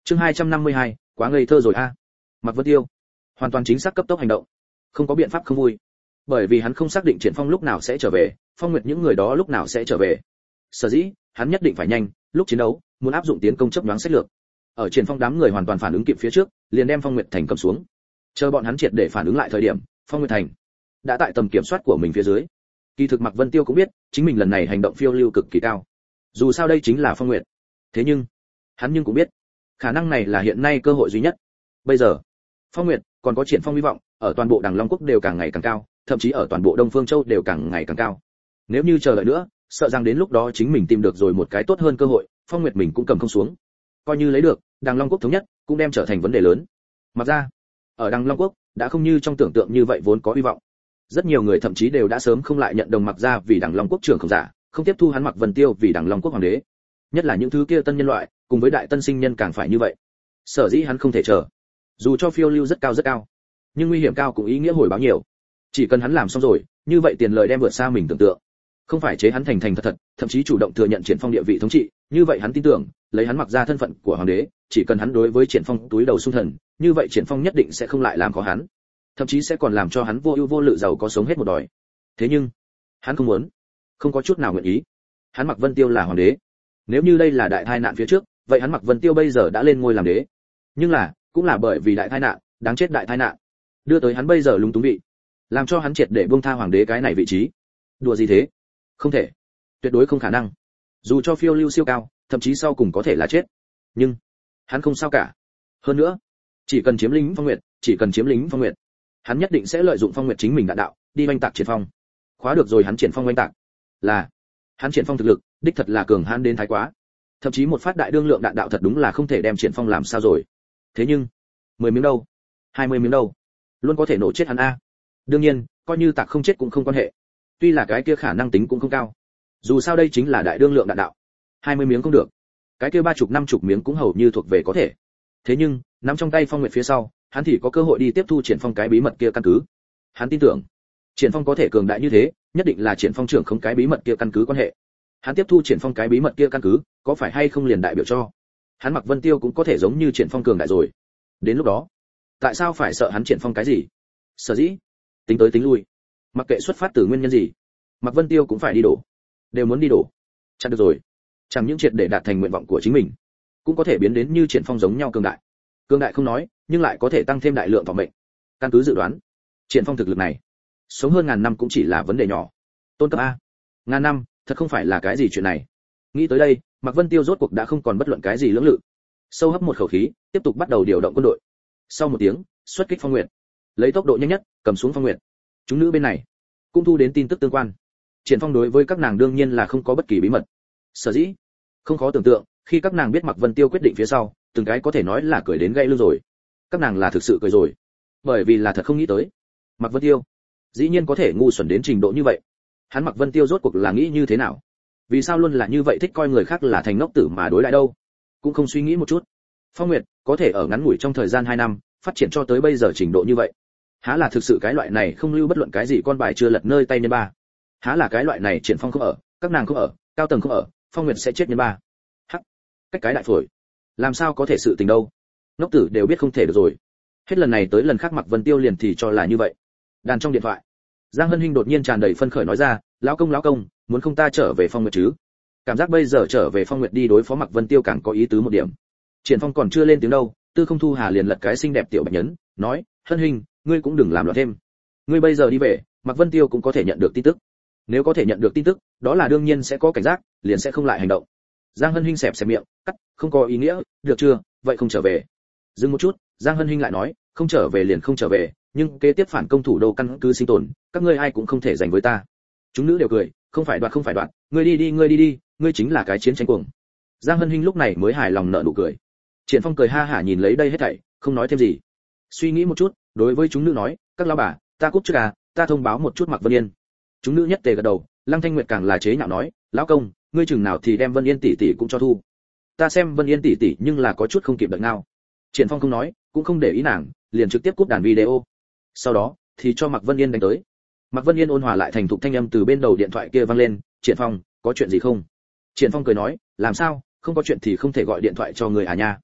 Chương 252, quá ngây thơ rồi a. Mạc Vân Tiêu hoàn toàn chính xác cấp tốc hành động, không có biện pháp không vui, bởi vì hắn không xác định Triển Phong lúc nào sẽ trở về, Phong Nguyệt những người đó lúc nào sẽ trở về. Sở dĩ, hắn nhất định phải nhanh, lúc chiến đấu, muốn áp dụng tiến công chớp nhoáng sách lược. Ở Triển Phong đám người hoàn toàn phản ứng kịp phía trước, liền đem Phong Nguyệt thành cầm xuống. Chờ bọn hắn triệt để phản ứng lại thời điểm, Phong Nguyệt thành đã tại tầm kiểm soát của mình phía dưới. Kỳ thực Mạc Vân Tiêu cũng biết, chính mình lần này hành động phiêu lưu cực kỳ cao. Dù sao đây chính là Phong Nguyệt. Thế nhưng, hắn cũng biết, khả năng này là hiện nay cơ hội duy nhất. Bây giờ, Phong Nguyệt còn có Triển Phong hy vọng, ở toàn bộ Đằng Long quốc đều càng ngày càng cao, thậm chí ở toàn bộ Đông Phương Châu đều càng ngày càng cao. Nếu như chờ đợi nữa, sợ rằng đến lúc đó chính mình tìm được rồi một cái tốt hơn cơ hội, Phong Nguyệt mình cũng cầm không xuống. Coi như lấy được, Đằng Long quốc thống nhất cũng đem trở thành vấn đề lớn. Mặc ra, ở Đằng Long quốc đã không như trong tưởng tượng như vậy vốn có hy vọng. Rất nhiều người thậm chí đều đã sớm không lại nhận đồng Mặc ra vì Đằng Long quốc trưởng không giả, không tiếp thu hắn Mạc Vân Tiêu vì Đằng Long quốc hoàng đế. Nhất là những thứ kia tân nhân loại, cùng với đại tân sinh nhân càng phải như vậy. Sở dĩ hắn không thể chờ. Dù cho phiêu lưu rất cao, nhưng nguy hiểm cao cũng ý nghĩa hồi báo nhiều. Chỉ cần hắn làm xong rồi, như vậy tiền lời đem vượt xa mình tưởng tượng. Không phải chế hắn thành thật, thậm chí chủ động thừa nhận Triển Phong địa vị thống trị, như vậy hắn tin tưởng, lấy hắn Mặc ra thân phận của hoàng đế, chỉ cần hắn đối với Triển Phong túi đầu xung thần, như vậy Triển Phong nhất định sẽ không lại làm khó hắn, thậm chí sẽ còn làm cho hắn vô ưu vô lự giàu có sống hết một đời. Thế nhưng, hắn không muốn, không có chút nào nguyện ý. Hắn Mạc Vân Tiêu là hoàng đế. Nếu như đây là đại tai nạn phía trước, vậy hắn Mạc Vân Tiêu bây giờ đã lên ngôi làm đế. Nhưng là, cũng là bởi vì đại tai nạn, đáng chết đại tai nạn, đưa tới hắn bây giờ lúng túng vị, làm cho hắn triệt để buông tha hoàng đế cái này vị trí. Đùa gì thế? Không thể, tuyệt đối không khả năng. Dù cho phiêu lưu siêu cao, thậm chí sau cùng có thể là chết, nhưng hắn không sao cả. Hơn nữa, chỉ cần chiếm lĩnh Phong Nguyệt, hắn nhất định sẽ lợi dụng Phong Nguyệt chính mình đạn đạo, đi oanh tạc Triển Phong. Khóa được rồi hắn Triển Phong oanh tạc, là hắn Triển Phong thực lực, đích thật là cường hãn đến thái quá. Thậm chí một phát đại đương lượng đạn đạo thật đúng là không thể đem Triển Phong làm sao rồi. Thế nhưng, 10 miếng đâu, 20 miếng đâu, luôn có thể nổ chết hắn a. Đương nhiên, coi như tạc không chết cũng không quan hệ. Tuy là cái kia khả năng tính cũng không cao. Dù sao đây chính là đại đương lượng đạn đạo. 20 miếng không được. Cái kia 30 50 miếng cũng hầu như thuộc về có thể. Thế nhưng, nắm trong tay Phong Nguyệt phía sau, hắn thì có cơ hội đi tiếp thu Triển Phong cái bí mật kia căn cứ. Hắn tin tưởng, Triển Phong có thể cường đại như thế, nhất định là Triển Phong trưởng không cái bí mật kia căn cứ quan hệ. Hắn tiếp thu Triển Phong cái bí mật kia căn cứ, có phải hay không liền đại biểu cho hắn Mạc Vân Tiêu cũng có thể giống như Triển Phong cường đại rồi. Đến lúc đó, tại sao phải sợ hắn Triển Phong cái gì? Sở dĩ, tính tới tính lui, mặc kệ xuất phát từ nguyên nhân gì, Mạc Vân Tiêu cũng phải đi đổ, đều muốn đi đổ. Chắc được rồi, chẳng những triệt để đạt thành nguyện vọng của chính mình, cũng có thể biến đến như Triển Phong giống nhau cường đại. Cường đại không nói, nhưng lại có thể tăng thêm đại lượng thọ mệnh. Căn cứ dự đoán, Triển Phong thực lực này, sống hơn ngàn năm cũng chỉ là vấn đề nhỏ. Tôn cấp a, ngàn năm, thật không phải là cái gì chuyện này. Nghĩ tới đây, Mạc Vân Tiêu rốt cuộc đã không còn bất luận cái gì lưỡng lự. Sâu hấp một khẩu khí, tiếp tục bắt đầu điều động quân đội. Sau một tiếng, xuất kích Phong Nguyệt, lấy tốc độ nhanh nhất cầm xuống Phong Nguyệt. Chúng nữ bên này cũng thu đến tin tức tương quan. Triển Phong đối với các nàng đương nhiên là không có bất kỳ bí mật. Sở dĩ, không khó tưởng tượng, khi các nàng biết Mạc Vân Tiêu quyết định phía sau, từng cái có thể nói là cười đến gãy lưng rồi. Các nàng là thực sự cười rồi, bởi vì là thật không nghĩ tới, Mạc Vân Tiêu dĩ nhiên có thể ngu xuẩn đến trình độ như vậy. Hắn Mạc Vân Tiêu rốt cuộc là nghĩ như thế nào? Vì sao luôn là như vậy thích coi người khác là thành ngốc tử mà đối lại đâu? Cũng không suy nghĩ một chút. Phong Nguyệt có thể ở ngắn ngủi trong thời gian 2 năm, phát triển cho tới bây giờ trình độ như vậy. Há là thực sự cái loại này không lưu bất luận cái gì con bài chưa lật nơi tay nhân ba. Há là cái loại này Triển Phong không ở, các nàng không ở, cao tầng không ở, Phong Nguyệt sẽ chết nhân ba. Hắc, cách cái đại phổi. Làm sao có thể sự tình đâu? Ngốc tử đều biết không thể được rồi. Hết lần này tới lần khác Mạc Vân Tiêu liền thì cho là như vậy. Đàn trong điện thoại, Giang Hân Hinh đột nhiên tràn đầy phân khởi nói ra, lão công, muốn không ta trở về Phong Nguyệt chứ? Cảm giác bây giờ trở về Phong Nguyệt đi đối phó Mạc Vân Tiêu càng có ý tứ một điểm. Triển Phong còn chưa lên tiếng đâu, Tư Không Thu Hà liền lật cái xinh đẹp tiểu bạch nhấn, nói, Hân Hinh, ngươi cũng đừng làm loạn thêm. Ngươi bây giờ đi về, Mạc Vân Tiêu cũng có thể nhận được tin tức. Nếu có thể nhận được tin tức, đó là đương nhiên sẽ có cảnh giác, liền sẽ không lại hành động. Giang Hân Hinh xẹp miệng, cắt, không có ý nghĩa, được chưa, vậy không trở về. Dừng một chút, Giang Hân Hinh lại nói, không trở về liền không trở về, nhưng kế tiếp phản công thủ đô căn cứ sinh tồn, các ngươi ai cũng không thể giành với ta. Chúng nữ đều cười, không phải đoạt, ngươi đi đi, ngươi chính là cái chiến tranh cuồng. Giang Hân Hinh lúc này mới hài lòng nở nụ cười. Triển Phong cười ha hả nhìn lấy đây hết thảy, không nói thêm gì. Suy nghĩ một chút, đối với chúng nữ nói, các lão bà, ta cút trước à, ta thông báo một chút Mạc Vân Yên. Chúng nữ nhất tề gật đầu, Lăng Thanh Nguyệt càng là chế nhạo nói, lão công, ngươi chừng nào thì đem Vân Yên tỷ tỷ cũng cho thu. Ta xem Vân Yên tỷ tỷ nhưng là có chút không kịp đợi nào. Triển Phong không nói, cũng không để ý nàng, liền trực tiếp cúp đàn video. Sau đó, thì cho Mạc Vân Yên đánh tới. Mạc Vân Yên ôn hòa lại thành thục thanh âm từ bên đầu điện thoại kia vang lên, "Triển Phong, có chuyện gì không?" Triển Phong cười nói, "Làm sao, không có chuyện thì không thể gọi điện thoại cho người à nha."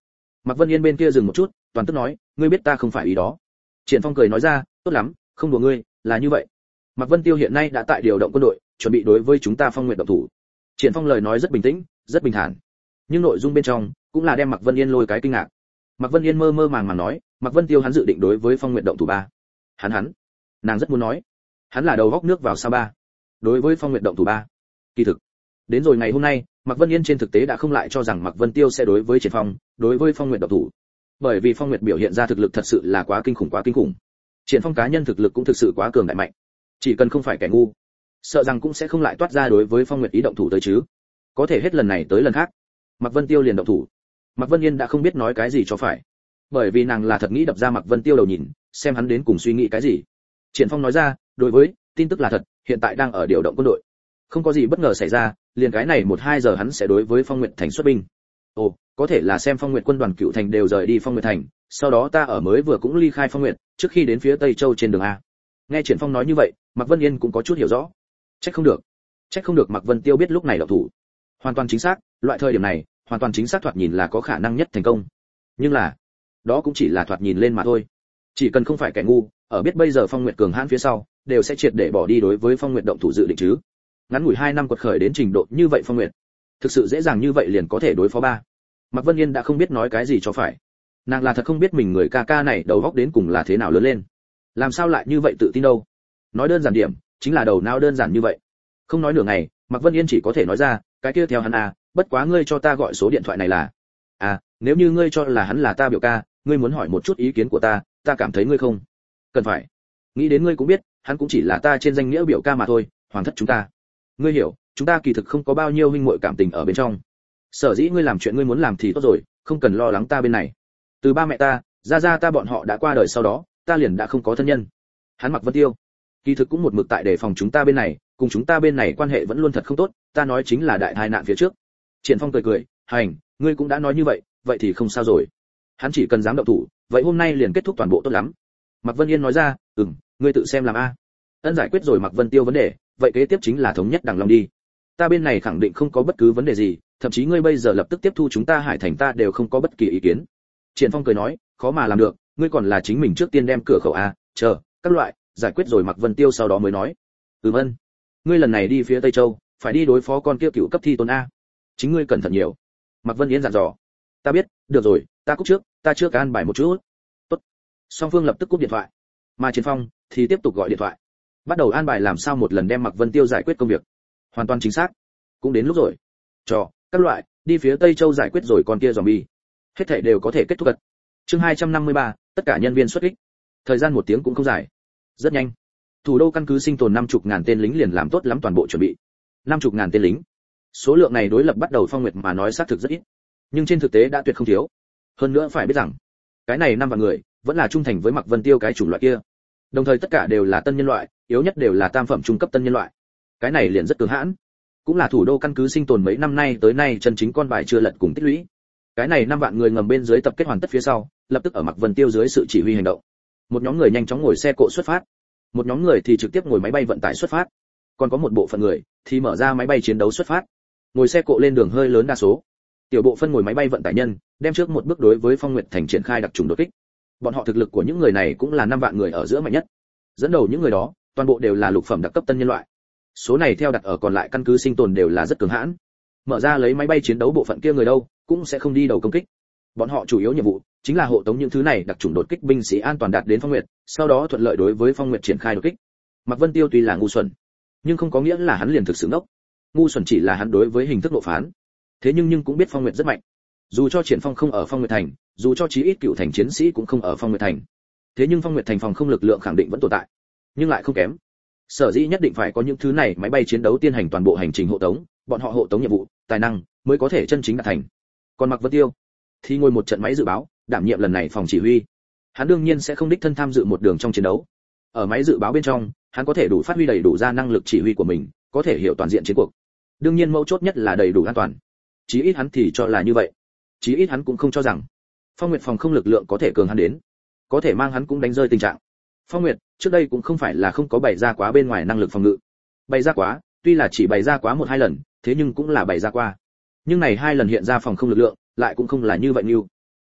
Mạc Vân Yên bên kia dừng một chút, toàn tức nói, ngươi biết ta không phải ý đó. Triển Phong cười nói ra, tốt lắm, không đùa ngươi, là như vậy. Mạc Vân Tiêu hiện nay đã tại điều động quân đội, chuẩn bị đối với chúng ta Phong Nguyệt động thủ. Triển Phong lời nói rất bình tĩnh, rất bình thản, nhưng nội dung bên trong cũng là đem Mạc Vân Yên lôi cái kinh ngạc. Mạc Vân Yên mơ mơ màng màng nói, Mạc Vân Tiêu hắn dự định đối với Phong Nguyệt động thủ ba. Hắn, nàng rất muốn nói, hắn là đầu góc nước vào sao ba. Đối với Phong Nguyệt động thủ ba. Kỳ thực, đến rồi ngày hôm nay, Mạc Vân Yên trên thực tế đã không lại cho rằng Mạc Vân Tiêu sẽ đối với Triển Phong, đối với Phong Nguyệt động thủ. Bởi vì Phong Nguyệt biểu hiện ra thực lực thật sự là quá kinh khủng. Triển Phong cá nhân thực lực cũng thực sự quá cường đại mạnh. Chỉ cần không phải kẻ ngu, sợ rằng cũng sẽ không lại toát ra đối với Phong Nguyệt ý động thủ tới chứ. Có thể hết lần này tới lần khác, Mạc Vân Tiêu liền động thủ. Mạc Vân Yên đã không biết nói cái gì cho phải, bởi vì nàng là thật nghĩ đập ra Mạc Vân Tiêu đầu nhìn, xem hắn đến cùng suy nghĩ cái gì. Triển Phong nói ra, đối với tin tức là thật, hiện tại đang ở điều động quân đội, không có gì bất ngờ xảy ra, liền cái này 1-2 giờ hắn sẽ đối với Phong Nguyệt thành xuất binh. Ồ, có thể là xem Phong Nguyệt quân đoàn Cựu Thành đều rời đi Phong Nguyệt thành, sau đó ta ở mới vừa cũng ly khai Phong Nguyệt, trước khi đến phía Tây Châu trên đường a. Nghe Triển Phong nói như vậy, Mạc Vân Yên cũng có chút hiểu rõ. Trách không được Mạc Vân Tiêu biết lúc này động thủ. Hoàn toàn chính xác, loại thời điểm này, hoàn toàn chính xác thoạt nhìn là có khả năng nhất thành công. Nhưng là, đó cũng chỉ là thoạt nhìn lên mà thôi. Chỉ cần không phải kẻ ngu, ở biết bây giờ Phong Nguyệt cường hãn phía sau, đều sẽ triệt để bỏ đi đối với Phong Nguyệt động thủ dự định chứ. Ngắn ngủi 2 năm quật khởi đến trình độ như vậy Phong Nguyệt, thực sự dễ dàng như vậy liền có thể đối phó ba. Mạc Vân Yên đã không biết nói cái gì cho phải. Nàng là thật không biết mình người ca ca này đầu óc đến cùng là thế nào lớn lên. Làm sao lại như vậy tự tin đâu? Nói đơn giản điểm, chính là đầu não đơn giản như vậy. Không nói nửa ngày, Mạc Vân Yên chỉ có thể nói ra, cái kia theo hắn à, bất quá ngươi cho ta gọi số điện thoại này là. À, nếu như ngươi cho là hắn là ta biểu ca, ngươi muốn hỏi một chút ý kiến của ta cảm thấy ngươi không cần phải. Nghĩ đến ngươi cũng biết, hắn cũng chỉ là ta trên danh nghĩa biểu ca mà thôi, hoàng thất chúng ta. Ngươi hiểu, chúng ta kỳ thực không có bao nhiêu huynh muội cảm tình ở bên trong. Sở dĩ ngươi làm chuyện ngươi muốn làm thì tốt rồi, không cần lo lắng ta bên này. Từ ba mẹ ta, gia ta bọn họ đã qua đời sau đó, ta liền đã không có thân nhân. Hắn Mạc Vân Tiêu, kỳ thực cũng một mực tại đề phòng chúng ta bên này, cùng chúng ta bên này quan hệ vẫn luôn thật không tốt, ta nói chính là đại tai nạn phía trước. Triển Phong cười, hành, ngươi cũng đã nói như vậy, vậy thì không sao rồi. Hắn chỉ cần dám động thủ, vậy hôm nay liền kết thúc toàn bộ tốt lắm. Mạc Vân Yên nói ra, ngươi tự xem làm a. Ân giải quyết rồi Mạc Vân Tiêu vấn đề, vậy kế tiếp chính là thống nhất Đằng Long đi. Ta bên này khẳng định không có bất cứ vấn đề gì, thậm chí ngươi bây giờ lập tức tiếp thu chúng ta Hải Thành ta đều không có bất kỳ ý kiến. Triển Phong cười nói, khó mà làm được, ngươi còn là chính mình trước tiên đem cửa khẩu a, chờ, các loại, giải quyết rồi Mạc Vân Tiêu sau đó mới nói. Ân. Ngươi lần này đi phía Tây Châu, phải đi đối phó con kia cựu cấp thi tôn a. Chính ngươi cẩn thận nhiều. Mạc Vân Yên dặn dò. Ta biết, được rồi, ta cúp trước, ta chưa an bài một chút. Tốt. Song Phương lập tức cúp điện thoại. Mà Triển Phong thì tiếp tục gọi điện thoại. Bắt đầu an bài làm sao một lần đem Mạc Vân Tiêu giải quyết công việc. Hoàn toàn chính xác. Cũng đến lúc rồi. Các loại, đi phía Tây Châu giải quyết rồi con kia zombie. Hết thảy đều có thể kết thúc gật. Chương 253, tất cả nhân viên xuất kích. Thời gian 1 tiếng cũng không dài. Rất nhanh. Thủ đô căn cứ sinh tồn 50.000 tên lính liền làm tốt lắm toàn bộ chuẩn bị. 50.000 tên lính. Số lượng này đối lập bắt đầu Phong Nguyệt mà nói xác thực rất ít, nhưng trên thực tế đã tuyệt không thiếu. Hơn nữa phải biết rằng, cái này 5 vạn người vẫn là trung thành với Mạc Vân Tiêu cái chủng loại kia. Đồng thời tất cả đều là tân nhân loại, yếu nhất đều là tam phẩm trung cấp tân nhân loại. Cái này liền rất cường hãn, cũng là thủ đô căn cứ sinh tồn mấy năm nay tới nay chân chính con bài chưa lật cùng tích lũy. Cái này 5 vạn người ngầm bên dưới tập kết hoàn tất phía sau, lập tức ở Mạc Vân Tiêu dưới sự chỉ huy hành động. Một nhóm người nhanh chóng ngồi xe cộ xuất phát, một nhóm người thì trực tiếp ngồi máy bay vận tải xuất phát, còn có một bộ phận người thì mở ra máy bay chiến đấu xuất phát. Ngồi xe cộ lên đường hơi lớn đa số, tiểu bộ phân ngồi máy bay vận tải nhân, đem trước một bước đối với Phong Nguyệt thành triển khai đặc trùng đột kích. Bọn họ thực lực của những người này cũng là 5 vạn người ở giữa mạnh nhất. Dẫn đầu những người đó, toàn bộ đều là lục phẩm đặc cấp tân nhân loại. Số này theo đặt ở còn lại căn cứ sinh tồn đều là rất cường hãn. Mở ra lấy máy bay chiến đấu bộ phận kia người đâu, cũng sẽ không đi đầu công kích. Bọn họ chủ yếu nhiệm vụ chính là hộ tống những thứ này đặc trùng đột kích binh sĩ an toàn đạt đến Phong Nguyệt, sau đó thuận lợi đối với Phong Nguyệt triển khai đột kích. Mạc Vân Tiêu tuy là ngu xuẩn, nhưng không có nghĩa là hắn liền thực sự ngốc. Ngu xuẩn chỉ là hắn đối với hình thức độ phán. Thế nhưng cũng biết Phong Nguyệt rất mạnh. Dù cho Triển Phong không ở Phong Nguyệt thành, dù cho chí ít Cựu Thành chiến sĩ cũng không ở Phong Nguyệt thành. Thế nhưng Phong Nguyệt thành phòng không lực lượng khẳng định vẫn tồn tại, nhưng lại không kém. Sở dĩ nhất định phải có những thứ này máy bay chiến đấu tiến hành toàn bộ hành trình hộ tống, bọn họ hộ tống nhiệm vụ, tài năng mới có thể chân chính đạt thành. Còn Mạc Vân Tiêu thì ngồi một trận máy dự báo, đảm nhiệm lần này phòng chỉ huy. Hắn đương nhiên sẽ không đích thân tham dự một đường trong chiến đấu. Ở máy dự báo bên trong, hắn có thể đủ phát huy đầy đủ ra năng lực chỉ huy của mình, có thể hiểu toàn diện chiến cuộc. Đương nhiên mấu chốt nhất là đầy đủ an toàn. Chí ít hắn thì cho là như vậy. Chí ít hắn cũng không cho rằng Phong Nguyệt phòng không lực lượng có thể cường hắn đến, có thể mang hắn cũng đánh rơi tình trạng. Phong Nguyệt trước đây cũng không phải là không có bày ra quá bên ngoài năng lực phòng ngự. Bày ra quá, tuy là chỉ bày ra quá 1-2 lần, thế nhưng cũng là bày ra qua. Nhưng này 2 lần hiện ra phòng không lực lượng, lại cũng không là như vậy như.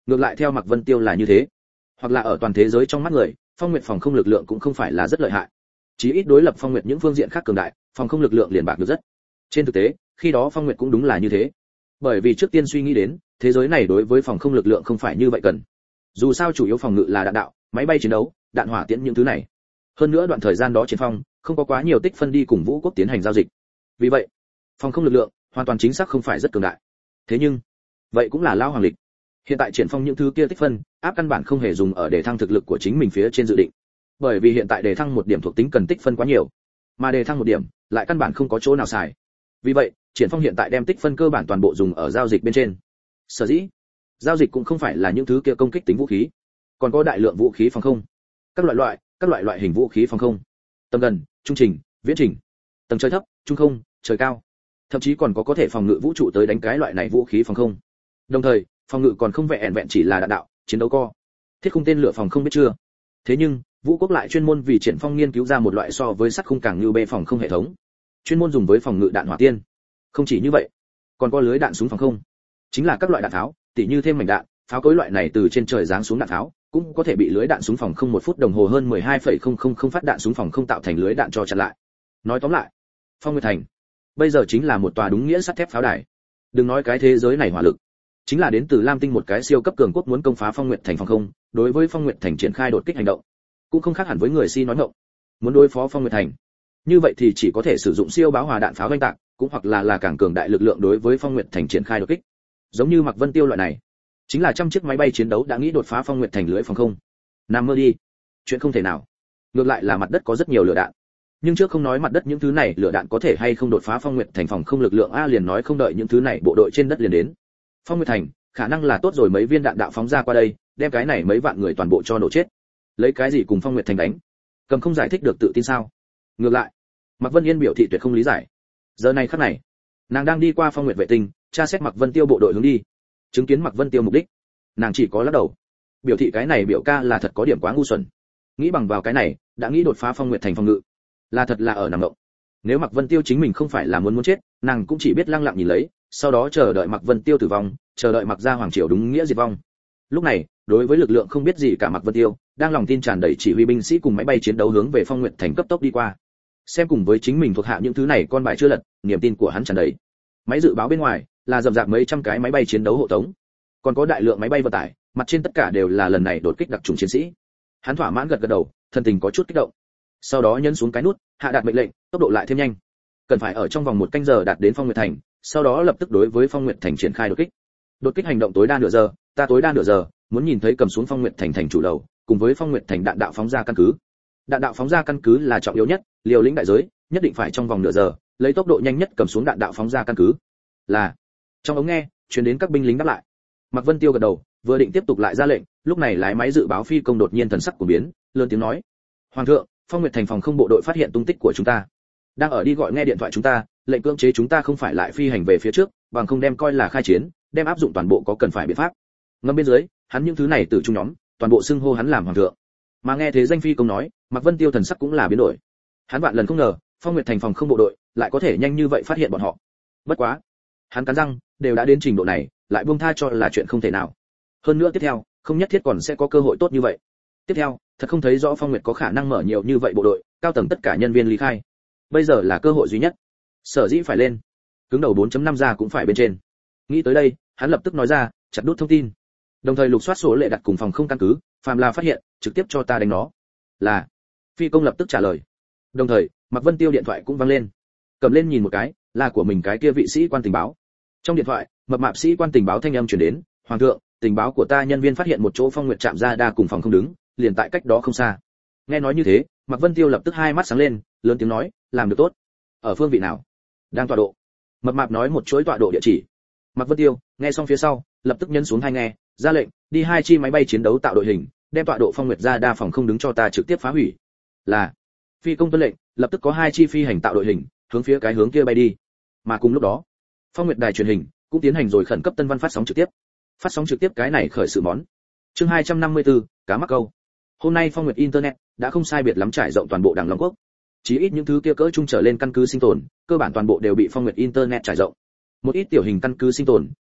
Ngược lại theo Mạc Vân Tiêu là như thế, hoặc là ở toàn thế giới trong mắt người, Phong Nguyệt phòng không lực lượng cũng không phải là rất lợi hại. Chí ít đối lập Phong Nguyệt những phương diện khác cường đại, phòng không lực lượng liền bạc được rất. Trên thực tế, khi đó Phong Nguyệt cũng đúng là như thế. Bởi vì trước tiên suy nghĩ đến, thế giới này đối với phòng không lực lượng không phải như vậy cần. Dù sao chủ yếu phòng ngự là đạn đạo, máy bay chiến đấu, đạn hỏa tiễn những thứ này. Hơn nữa đoạn thời gian đó Triển Phong không có quá nhiều tích phân đi cùng Vũ Quốc tiến hành giao dịch. Vì vậy, phòng không lực lượng hoàn toàn chính xác không phải rất cường đại. Thế nhưng, vậy cũng là lao hoàng lịch. Hiện tại Triển Phong những thứ kia tích phân, áp căn bản không hề dùng ở đề thăng thực lực của chính mình phía trên dự định. Bởi vì hiện tại đề thăng một điểm thuộc tính cần tích phân quá nhiều, mà đề thăng một điểm lại căn bản không có chỗ nào xài. Vì vậy, Triển Phong hiện tại đem tích phân cơ bản toàn bộ dùng ở giao dịch bên trên. Sở dĩ, giao dịch cũng không phải là những thứ kia công kích tính vũ khí, còn có đại lượng vũ khí phòng không, các loại hình vũ khí phòng không, tầm gần, trung trình, viễn trình, tầng trời thấp, trung không, trời cao, thậm chí còn có thể phòng ngự vũ trụ tới đánh cái loại này vũ khí phòng không. Đồng thời, phòng ngự còn không vẹn vẹn chỉ là đạn đạo, chiến đấu co, thiết khung tên lửa phòng không biết chưa. Thế nhưng, Vũ Quốc lại chuyên môn vì Triển Phong nghiên cứu ra một loại so với sắt khung càng như bê phòng không hệ thống, chuyên môn dùng với phòng ngự đạn hỏa tiên. Không chỉ như vậy, còn có lưới đạn súng phòng không, chính là các loại đạn tháo, tỉ như thêm mảnh đạn, pháo cối loại này từ trên trời giáng xuống đạn tháo, cũng có thể bị lưới đạn súng phòng không 1 phút đồng hồ hơn 12,000 phát đạn súng phòng không tạo thành lưới đạn cho chặn lại. Nói tóm lại, Phong Nguyệt Thành bây giờ chính là một tòa đúng nghĩa sắt thép pháo đài. Đừng nói cái thế giới này hỏa lực, chính là đến từ Lam Tinh một cái siêu cấp cường quốc muốn công phá Phong Nguyệt Thành phòng không, đối với Phong Nguyệt Thành triển khai đột kích hành động, cũng không khác hẳn với người si nói ngọng. Muốn đối phó Phong Nguyệt Thành, như vậy thì chỉ có thể sử dụng siêu báo hòa đạn pháo oanh tạc, cũng hoặc là càng cường đại lực lượng đối với Phong Nguyệt Thành triển khai đột kích. Giống như Mạc Vân Tiêu loại này, chính là trăm chiếc máy bay chiến đấu đã nghĩ đột phá Phong Nguyệt Thành lưới phòng không. Nằm mơ đi, chuyện không thể nào. Ngược lại là mặt đất có rất nhiều lửa đạn. Nhưng trước không nói mặt đất những thứ này lửa đạn có thể hay không đột phá Phong Nguyệt Thành phòng không lực lượng a, liền nói không đợi những thứ này bộ đội trên đất liền đến. Phong Nguyệt Thành, khả năng là tốt rồi mấy viên đạn đạo phóng ra qua đây, đem cái này mấy vạn người toàn bộ cho nổ chết. Lấy cái gì cùng Phong Nguyệt Thành đánh? Cầm không giải thích được tự tin sao? Ngược lại, Mạc Vân Yên biểu thị tuyệt không lý giải. Giờ này khắc này, nàng đang đi qua Phong Nguyệt vệ tinh, tra xét Mạc Vân Tiêu bộ đội hướng đi. Chứng kiến Mạc Vân Tiêu mục đích, nàng chỉ có lắc đầu, biểu thị cái này biểu ca là thật có điểm quá ngu xuẩn. Nghĩ bằng vào cái này, đã nghĩ đột phá Phong Nguyệt Thành phòng ngự, là thật là ở nằm động. Nếu Mạc Vân Tiêu chính mình không phải là muốn chết, nàng cũng chỉ biết lăng lặng nhìn lấy, sau đó chờ đợi Mạc Vân Tiêu tử vong, chờ đợi Mạc gia hoàng triều đúng nghĩa diệt vong. Lúc này, đối với lực lượng không biết gì cả Mạc Vân Tiêu, đang lòng tin tràn đầy chỉ huy binh sĩ cùng máy bay chiến đấu hướng về Phong Nguyệt Thành cấp tốc đi qua. Xem cùng với chính mình thuộc hạ những thứ này con bài chưa lật, niềm tin của hắn tràn đầy. Máy dự báo bên ngoài là rậm rạp mấy trăm cái máy bay chiến đấu hộ tống, còn có đại lượng máy bay vận tải, mặt trên tất cả đều là lần này đột kích đặc trùng chiến sĩ. Hắn thỏa mãn gật gật đầu, thân tình có chút kích động. Sau đó nhấn xuống cái nút, hạ đạt mệnh lệnh, tốc độ lại thêm nhanh. Cần phải ở trong vòng 1 canh giờ đạt đến Phong Nguyệt Thành, sau đó lập tức đối với Phong Nguyệt Thành triển khai đột kích. Đột kích hành động tối đa nửa giờ, ta tối đa nửa giờ, muốn nhìn thấy cầm xuống Phong Nguyệt Thành thành chủ đầu, cùng với Phong Nguyệt Thành đạn đạo phóng ra căn cứ. Đạn đạo phóng ra căn cứ là trọng yếu nhất, liều lĩnh đại giới, nhất định phải trong vòng nửa giờ, lấy tốc độ nhanh nhất cầm xuống đạn đạo phóng ra căn cứ. Là. Trong ống nghe, truyền đến các binh lính đáp lại. Mạc Vân Tiêu gật đầu, vừa định tiếp tục lại ra lệnh, lúc này lái máy dự báo phi công đột nhiên thần sắc của biến, lớn tiếng nói: "Hoàng thượng, Phong Nguyệt Thành phòng không bộ đội phát hiện tung tích của chúng ta, đang ở đi gọi nghe điện thoại chúng ta, lệnh cưỡng chế chúng ta không phải lại phi hành về phía trước, bằng không đem coi là khai chiến, đem áp dụng toàn bộ có cần phải biện pháp." Ngâm bên dưới, hắn những thứ này từ trung nhóm, toàn bộ xưng hô hắn làm hoàng thượng. Mà nghe thế danh phi công nói, Mạc Vân Tiêu thần sắc cũng là biến đổi. Hắn vạn lần không ngờ, Phong Nguyệt Thành phòng không bộ đội lại có thể nhanh như vậy phát hiện bọn họ. Bất quá, hắn cắn răng, đều đã đến trình độ này, lại buông tha cho là chuyện không thể nào. Hơn nữa tiếp theo, không nhất thiết còn sẽ có cơ hội tốt như vậy. Tiếp theo, thật không thấy rõ Phong Nguyệt có khả năng mở nhiều như vậy bộ đội, cao tầng tất cả nhân viên ly khai. Bây giờ là cơ hội duy nhất. Sở dĩ phải lên. Cứng đầu 4.5 ra cũng phải bên trên. Nghĩ tới đây, hắn lập tức nói ra, chặt đút thông tin. Đồng thời lục soát số lệ đặt cùng phòng không căn cứ, phàm là phát hiện, trực tiếp cho ta đánh nó. Là. Phi công lập tức trả lời. Đồng thời, Mạc Vân Tiêu điện thoại cũng vang lên. Cầm lên nhìn một cái, là của mình cái kia vị sĩ quan tình báo. Trong điện thoại, mập mạp sĩ quan tình báo thanh âm truyền đến: "Hoàng thượng, tình báo của ta nhân viên phát hiện một chỗ Phong Nguyệt trạm ra đa cùng phòng không đứng, liền tại cách đó không xa." Nghe nói như thế, Mạc Vân Tiêu lập tức hai mắt sáng lên, lớn tiếng nói: "Làm được tốt. Ở phương vị nào?" "Đang tọa độ." Mập mạp nói một chuỗi tọa độ địa chỉ. Mạc Vân Tiêu nghe xong phía sau, lập tức nhấn xuống tai nghe, ra lệnh, đi 2 chi máy bay chiến đấu tạo đội hình, đem tọa độ Phong Nguyệt ra đa phòng không đứng cho ta trực tiếp phá hủy. Là. Phi công tuân lệnh, lập tức có 2 chi phi hành tạo đội hình, hướng phía cái hướng kia bay đi. Mà cùng lúc đó, Phong Nguyệt đài truyền hình cũng tiến hành rồi khẩn cấp tân văn phát sóng trực tiếp. Phát sóng trực tiếp cái này khởi sự món. Chương 254, cá mắc câu. Hôm nay Phong Nguyệt Internet đã không sai biệt lắm trải rộng toàn bộ Đảng Long Quốc. Chí ít những thứ kia cỡ trung trở lên căn cứ sinh tồn, cơ bản toàn bộ đều bị Phong Nguyệt Internet trải rộng. Một ít tiểu hình căn cứ sinh tồn,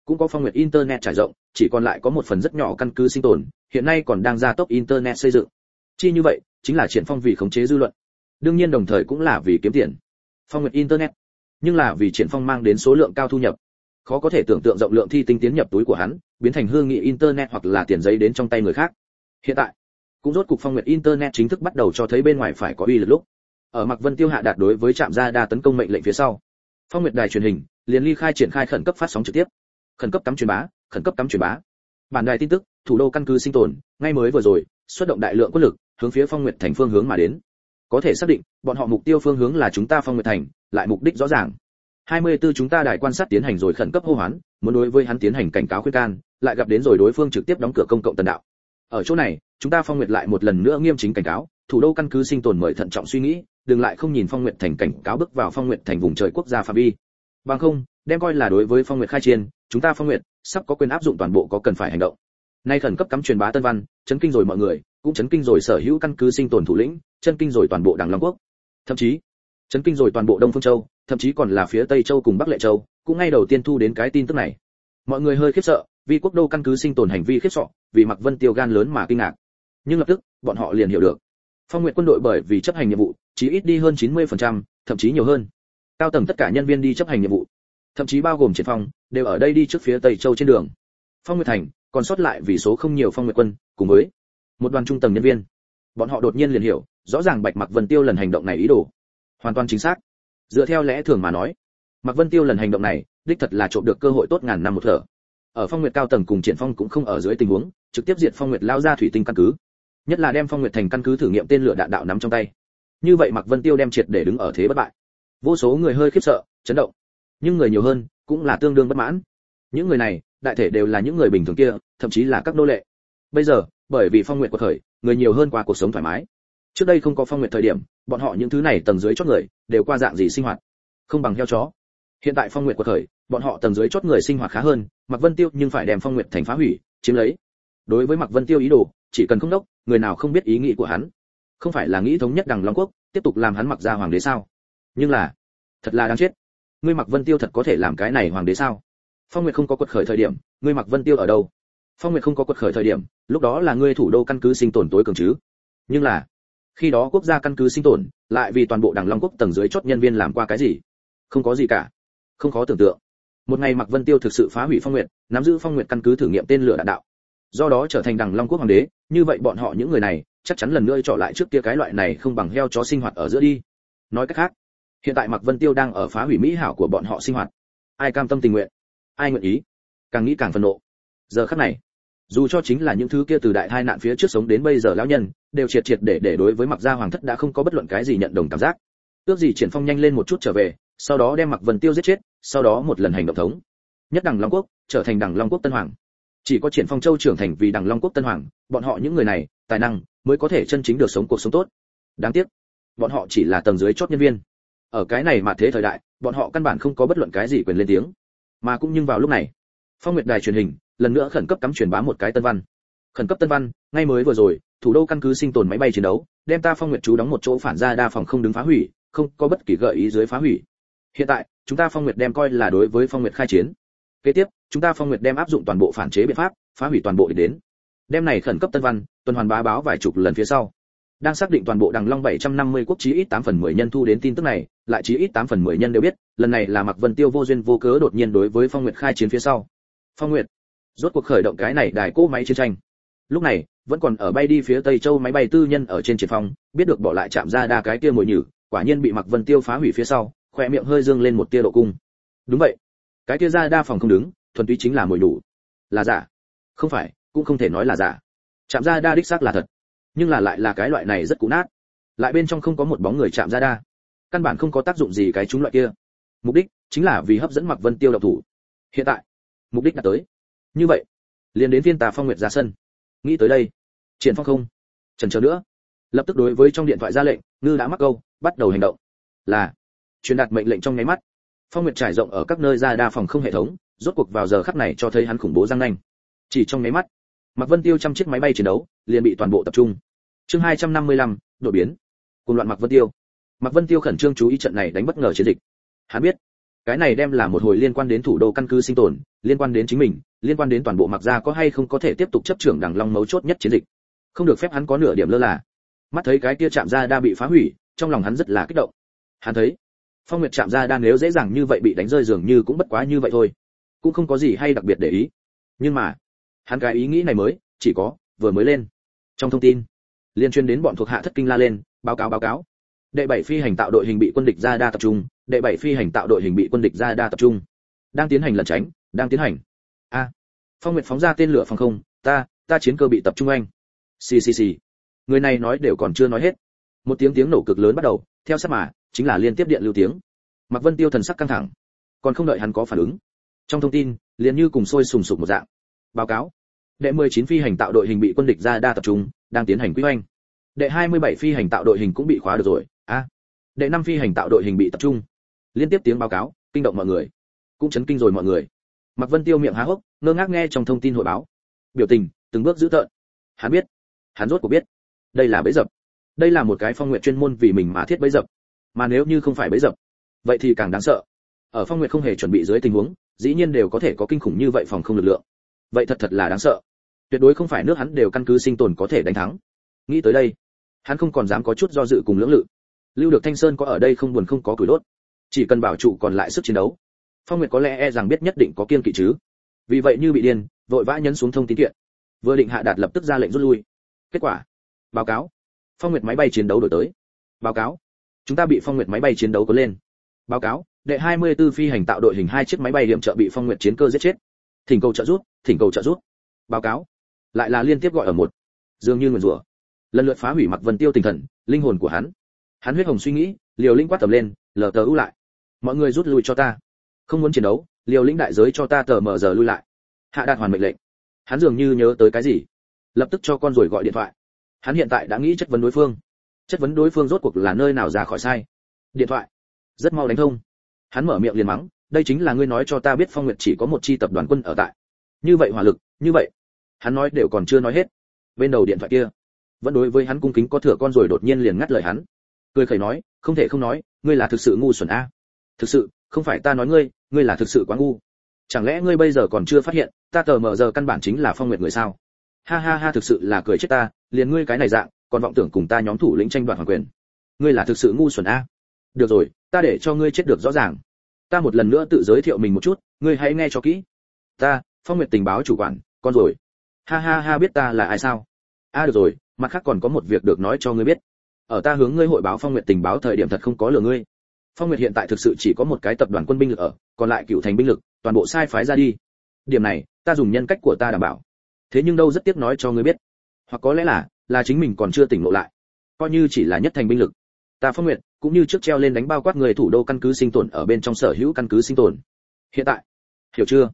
cũng có Phong Nguyệt Internet trải rộng, chỉ còn lại có một phần rất nhỏ căn cứ sinh tồn, hiện nay còn đang gia tốc Internet xây dựng. Chi như vậy, chính là Triển Phong vì khống chế dư luận. Đương nhiên đồng thời cũng là vì kiếm tiền. Phong Nguyệt Internet, nhưng là vì Triển Phong mang đến số lượng cao thu nhập. Khó có thể tưởng tượng rộng lượng thi tinh tiến nhập túi của hắn, biến thành hương nghị Internet hoặc là tiền giấy đến trong tay người khác. Hiện tại, cũng rốt cục Phong Nguyệt Internet chính thức bắt đầu cho thấy bên ngoài phải có uy lực lúc. Ở Mạc Vân Tiêu hạ đạt đối với trạm gia đa tấn công mệnh lệnh phía sau, Phong Nguyệt đài truyền hình liền ly khai triển khai khẩn cấp phát sóng trực tiếp. Khẩn cấp cắm truyền bá, khẩn cấp cắm truyền bá. Bản đài tin tức, thủ đô căn cứ sinh tồn, ngay mới vừa rồi, xuất động đại lượng quân lực, hướng phía Phong Nguyệt thành phương hướng mà đến. Có thể xác định, bọn họ mục tiêu phương hướng là chúng ta Phong Nguyệt thành, lại mục đích rõ ràng. 24 chúng ta đài quan sát tiến hành rồi khẩn cấp hô hoán, muốn đối với hắn tiến hành cảnh cáo khuyên can, lại gặp đến rồi đối phương trực tiếp đóng cửa công cộng tần đạo. Ở chỗ này, chúng ta Phong Nguyệt lại một lần nữa nghiêm chính cảnh cáo, thủ đô căn cứ sinh tồn mời thận trọng suy nghĩ, đừng lại không nhìn Phong Nguyệt thành cảnh cáo bước vào Phong Nguyệt thành vùng trời quốc gia phạm vi. Bằng không, đem coi là đối với Phong Nguyệt khai chiến, chúng ta Phong Nguyệt sắp có quyền áp dụng toàn bộ có cần phải hành động. Nay khẩn cấp cắm truyền bá tân văn, chấn kinh rồi mọi người, cũng chấn kinh rồi sở hữu căn cứ sinh tồn thủ lĩnh, chấn kinh rồi toàn bộ Đằng Long quốc. Thậm chí, chấn kinh rồi toàn bộ Đông Phương Châu, thậm chí còn là phía Tây Châu cùng Bắc Lệ Châu, cũng ngay đầu tiên thu đến cái tin tức này. Mọi người hơi khiếp sợ, vì quốc đô căn cứ sinh tồn hành vi khiếp sợ, vì Mạc Vân Tiêu gan lớn mà kinh ngạc. Nhưng lập tức, bọn họ liền hiểu được. Phong Nguyệt quân đội bởi vì chấp hành nhiệm vụ, chỉ ít đi hơn 90%, thậm chí nhiều hơn. Cao tầng tất cả nhân viên đi chấp hành nhiệm vụ, thậm chí bao gồm Triển Phong, đều ở đây đi trước phía Tây Châu trên đường. Phong Nguyệt thành, còn sót lại vì số không nhiều Phong Nguyệt quân, cùng với một đoàn trung tầng nhân viên. Bọn họ đột nhiên liền hiểu, rõ ràng Bạch Mạc Vân Tiêu lần hành động này ý đồ hoàn toàn chính xác. Dựa theo lẽ thường mà nói, Mạc Vân Tiêu lần hành động này, đích thật là trộm được cơ hội tốt ngàn năm một thở. Ở Phong Nguyệt cao tầng cùng Triển Phong cũng không ở dưới tình huống, trực tiếp diệt Phong Nguyệt lao ra thủy tinh căn cứ. Nhất là đem Phong Nguyệt thành căn cứ thử nghiệm tên lửa đạn đạo nắm trong tay. Như vậy Mạc Vân Tiêu đem triệt để đứng ở thế bất bại. Vô số người hơi khiếp sợ, chấn động. Nhưng người nhiều hơn, cũng là tương đương bất mãn. Những người này, đại thể đều là những người bình thường kia, thậm chí là các nô lệ. Bây giờ, bởi vì Phong Nguyệt quật khởi, người nhiều hơn qua cuộc sống thoải mái. Trước đây không có Phong Nguyệt thời điểm, bọn họ những thứ này tầng dưới chót người, đều qua dạng gì sinh hoạt? Không bằng heo chó. Hiện tại Phong Nguyệt quật khởi, bọn họ tầng dưới chót người sinh hoạt khá hơn, Mạc Vân Tiêu nhưng phải đem Phong Nguyệt thành phá hủy, chiếm lấy. Đối với Mạc Vân Tiêu ý đồ, chỉ cần không đốc, người nào không biết ý nghĩ của hắn. Không phải là nghĩ thống nhất Đằng Long quốc, tiếp tục làm hắn mặc ra hoàng đế sao? Nhưng là, thật là đáng chết. Ngươi Mạc Vân Tiêu thật có thể làm cái này hoàng đế sao? Phong Nguyệt không có quật khởi thời điểm, ngươi Mạc Vân Tiêu ở đâu? Phong Nguyệt không có quật khởi thời điểm, lúc đó là ngươi thủ đô căn cứ sinh tồn tối cường chứ? Nhưng là, khi đó quốc gia căn cứ sinh tồn, lại vì toàn bộ Đằng Long quốc tầng dưới chót nhân viên làm qua cái gì? Không có gì cả. Không khó tưởng tượng. Một ngày Mạc Vân Tiêu thực sự phá hủy Phong Nguyệt, nắm giữ Phong Nguyệt căn cứ thử nghiệm tên lửa đạn đạo, do đó trở thành Đằng Long quốc hoàng đế, như vậy bọn họ những người này chắc chắn lần nữa trở lại trước kia cái loại này không bằng heo chó sinh hoạt ở giữa đi. Nói cách khác, hiện tại Mạc Vân Tiêu đang ở phá hủy mỹ hảo của bọn họ sinh hoạt. Ai cam tâm tình nguyện? Ai nguyện ý? Càng nghĩ càng phẫn nộ. Giờ khắc này, dù cho chính là những thứ kia từ đại tai nạn phía trước sống đến bây giờ lão nhân, đều triệt triệt để đối với Mạc gia hoàng thất đã không có bất luận cái gì nhận đồng cảm giác. Ước gì Triển Phong nhanh lên một chút trở về, sau đó đem Mạc Vân Tiêu giết chết, sau đó một lần hành động thống nhất Đằng Long quốc, trở thành Đằng Long quốc tân hoàng. Chỉ có Triển Phong Châu trưởng thành vì Đằng Long quốc tân hoàng, bọn họ những người này, tài năng mới có thể chân chính được sống cuộc sống tốt. Đáng tiếc, bọn họ chỉ là tầng dưới chót nhân viên. Ở cái này mà thế thời đại, bọn họ căn bản không có bất luận cái gì quyền lên tiếng. Mà cũng nhưng vào lúc này, Phong Nguyệt đài truyền hình lần nữa khẩn cấp cắm truyền bá một cái tân văn. Khẩn cấp tân văn, ngay mới vừa rồi, thủ đô căn cứ sinh tồn máy bay chiến đấu, đem ta Phong Nguyệt trú đóng một chỗ phản ra đa phòng không đứng phá hủy, không có bất kỳ gợi ý dưới phá hủy. Hiện tại, chúng ta Phong Nguyệt đem coi là đối với Phong Nguyệt khai chiến. Kế tiếp, chúng ta Phong Nguyệt đem áp dụng toàn bộ phản chế biện pháp, phá hủy toàn bộ địch đến. Đem này khẩn cấp tân văn, tuần hoàn bá báo vài chục lần phía sau. Đang xác định toàn bộ Đằng Long 750 quốc chí ít 8 phần 10 nhân thu đến tin tức này, lại chí ít 8 phần 10 nhân đều biết, lần này là Mạc Vân Tiêu vô duyên vô cớ đột nhiên đối với Phong Nguyệt khai chiến phía sau. Phong Nguyệt rốt cuộc khởi động cái này đài cỗ máy chiến tranh. Lúc này, vẫn còn ở bay đi phía Tây Châu máy bay tư nhân ở trên Triển Phong, biết được bỏ lại chạm ra đa cái kia mồi nhử, quả nhiên bị Mạc Vân Tiêu phá hủy phía sau, khóe miệng hơi dương lên một tia độ cung. Đúng vậy, cái kia ra đa phòng không đứng, thuần túy chính là mồi đủ. Là giả? Không phải, cũng không thể nói là giả. Chạm ra đa đích xác là thật, nhưng là lại là cái loại này rất cũ nát, lại bên trong không có một bóng người chạm ra đa, căn bản không có tác dụng gì cái chúng loại kia. Mục đích chính là vì hấp dẫn Mạc Vân Tiêu động thủ. Hiện tại, mục đích đã tới. Như vậy, liền đến phiên Tà Phong Nguyệt ra sân. Nghĩ tới đây, Triển Phong không chần chờ nữa, lập tức đối với trong điện thoại ra lệnh, ngư đã mắc câu, bắt đầu hành động. Là truyền đạt mệnh lệnh trong nháy mắt. Phong Nguyệt trải rộng ở các nơi ra đa phòng không hệ thống, rốt cuộc vào giờ khắc này cho thấy hắn khủng bố răng nanh. Chỉ trong nháy mắt, Mạc Vân Tiêu trăm chiếc máy bay chiến đấu liền bị toàn bộ tập trung. Chương 255, đổi biến. Cùng loạn Mạc Vân Tiêu. Mạc Vân Tiêu khẩn trương chú ý trận này đánh bất ngờ chiến dịch. Hắn biết, cái này đem là một hồi liên quan đến thủ đô căn cứ sinh tồn, liên quan đến chính mình, liên quan đến toàn bộ Mặc gia có hay không có thể tiếp tục chấp trưởng Đằng Long mấu chốt nhất chiến dịch. Không được phép hắn có nửa điểm lơ là. Mắt thấy cái kia Trạm Gia Đa bị phá hủy, trong lòng hắn rất là kích động. Hắn thấy, Phong Nguyệt Trạm Gia Đa nếu dễ dàng như vậy bị đánh rơi dường như cũng bất quá như vậy thôi, cũng không có gì hay đặc biệt để ý. Nhưng mà, hắn cái ý nghĩ này mới, chỉ có vừa mới lên. Trong thông tin, liên truyền đến bọn thuộc hạ thất kinh la lên, báo cáo. Đệ 7 phi hành tạo đội hình bị quân địch Gia Đa tập trung, đệ 7 phi hành tạo đội hình bị quân địch Gia Đa tập trung. Đang tiến hành lẩn tránh, đang tiến hành. Phong Nguyệt phóng ra tên lửa phòng không, ta chiến cơ bị tập trung anh. Xì. Người này nói đều còn chưa nói hết. Một tiếng nổ cực lớn bắt đầu, theo sát mà, chính là liên tiếp điện lưu tiếng. Mạc Vân Tiêu thần sắc căng thẳng, còn không đợi hắn có phản ứng. Trong thông tin, liền như cùng sôi sùng sục một dạng. Báo cáo. Đệ 19 phi hành tạo đội hình bị quân địch Gia Đa tập trung, đang tiến hành quy hoành. Đệ 27 phi hành tạo đội hình cũng bị khóa được rồi. Đệ 5 phi hành tạo đội hình bị tập trung. Liên tiếp tiếng báo cáo, kinh động mọi người, cũng chấn kinh rồi mọi người. Mạc Vân Tiêu miệng há hốc, ngơ ngác nghe trong thông tin hội báo. Biểu tình từng bước dữ tợn. Hắn biết, hắn rốt cuộc biết, đây là bẫy dập. Đây là một cái Phong Nguyệt chuyên môn vì mình mà thiết bẫy dập. Mà nếu như không phải bẫy dập, vậy thì càng đáng sợ. Ở Phong Nguyệt không hề chuẩn bị dưới tình huống, dĩ nhiên đều có thể có kinh khủng như vậy phòng không lực lượng. Vậy thật là đáng sợ. Tuyệt đối không phải nước hắn đều căn cứ sinh tồn có thể đánh thắng. Nghĩ tới đây, hắn không còn dám có chút do dự cùng lưỡng lự. Lưu được Thanh Sơn có ở đây không buồn không có củi đốt, chỉ cần bảo trụ còn lại sức chiến đấu. Phong Nguyệt có lẽ rằng biết nhất định có kiên kỵ chứ. Vì vậy như bị điên, vội vã nhấn xuống thông tín kiện. Vừa định hạ đạt lập tức ra lệnh rút lui. Kết quả, báo cáo. Phong Nguyệt máy bay chiến đấu đổi tới. Báo cáo. Chúng ta bị Phong Nguyệt máy bay chiến đấu cuốn lên. Báo cáo, đệ 24 phi hành tạo đội hình 2 chiếc máy bay điểm trợ bị Phong Nguyệt chiến cơ giết chết. Thỉnh cầu trợ giúp. Báo cáo. Lại là liên tiếp gọi ở một. Dường như nguyền rủa. Lần lượt phá hủy Mạc Vân Tiêu tinh thần, linh hồn của hắn. Hắn huyết hồng suy nghĩ, liều linh quát tầm lên, lờ tờ ưu lại. Mọi người rút lui cho ta. Không muốn chiến đấu, liều lĩnh đại giới cho ta tờ mờ giờ lui lại. Hạ đạt hoàn mệnh lệnh. Hắn dường như nhớ tới cái gì, lập tức cho con rồi gọi điện thoại. Hắn hiện tại đã nghĩ chất vấn đối phương rốt cuộc là nơi nào ra khỏi sai. Điện thoại rất mau đánh thông. Hắn mở miệng liền mắng, đây chính là ngươi nói cho ta biết Phong Nguyệt chỉ có một chi tập đoàn quân ở tại. Như vậy hỏa lực, như vậy. Hắn nói đều còn chưa nói hết. Bên đầu điện thoại kia, vẫn đối với hắn cung kính có thừa con rồi đột nhiên liền ngắt lời hắn. Cười khẩy nói, không thể không nói, ngươi là thực sự ngu xuẩn a. Thực sự, không phải ta nói ngươi là thực sự quá ngu. Chẳng lẽ ngươi bây giờ còn chưa phát hiện, ta tờ mờ giờ căn bản chính là Phong Nguyệt người sao? Ha, thực sự là cười chết ta, liền ngươi cái này dạng, còn vọng tưởng cùng ta nhóm thủ lĩnh tranh đoạt hoàng quyền. Ngươi là thực sự ngu xuẩn a. Được rồi, ta để cho ngươi chết được rõ ràng. Ta một lần nữa tự giới thiệu mình một chút, ngươi hãy nghe cho kỹ. Ta, Phong Nguyệt tình báo chủ quản, con rồi. Ha, biết ta là ai sao? Được rồi, mặt khác còn có một việc được nói cho ngươi biết. Ở ta hướng ngươi hội báo Phong Nguyệt tình báo thời điểm thật không có lừa ngươi. Phong Nguyệt hiện tại thực sự chỉ có một cái tập đoàn quân binh lực ở, còn lại cựu thành binh lực, toàn bộ sai phái ra đi. Điểm này, ta dùng nhân cách của ta đảm bảo. Thế nhưng đâu rất tiếc nói cho ngươi biết, hoặc có lẽ là chính mình còn chưa tỉnh ngộ lại. Coi như chỉ là nhất thành binh lực, ta Phong Nguyệt cũng như trước treo lên đánh bao quát người thủ đô căn cứ sinh tồn ở bên trong sở hữu căn cứ sinh tồn. Hiện tại, hiểu chưa?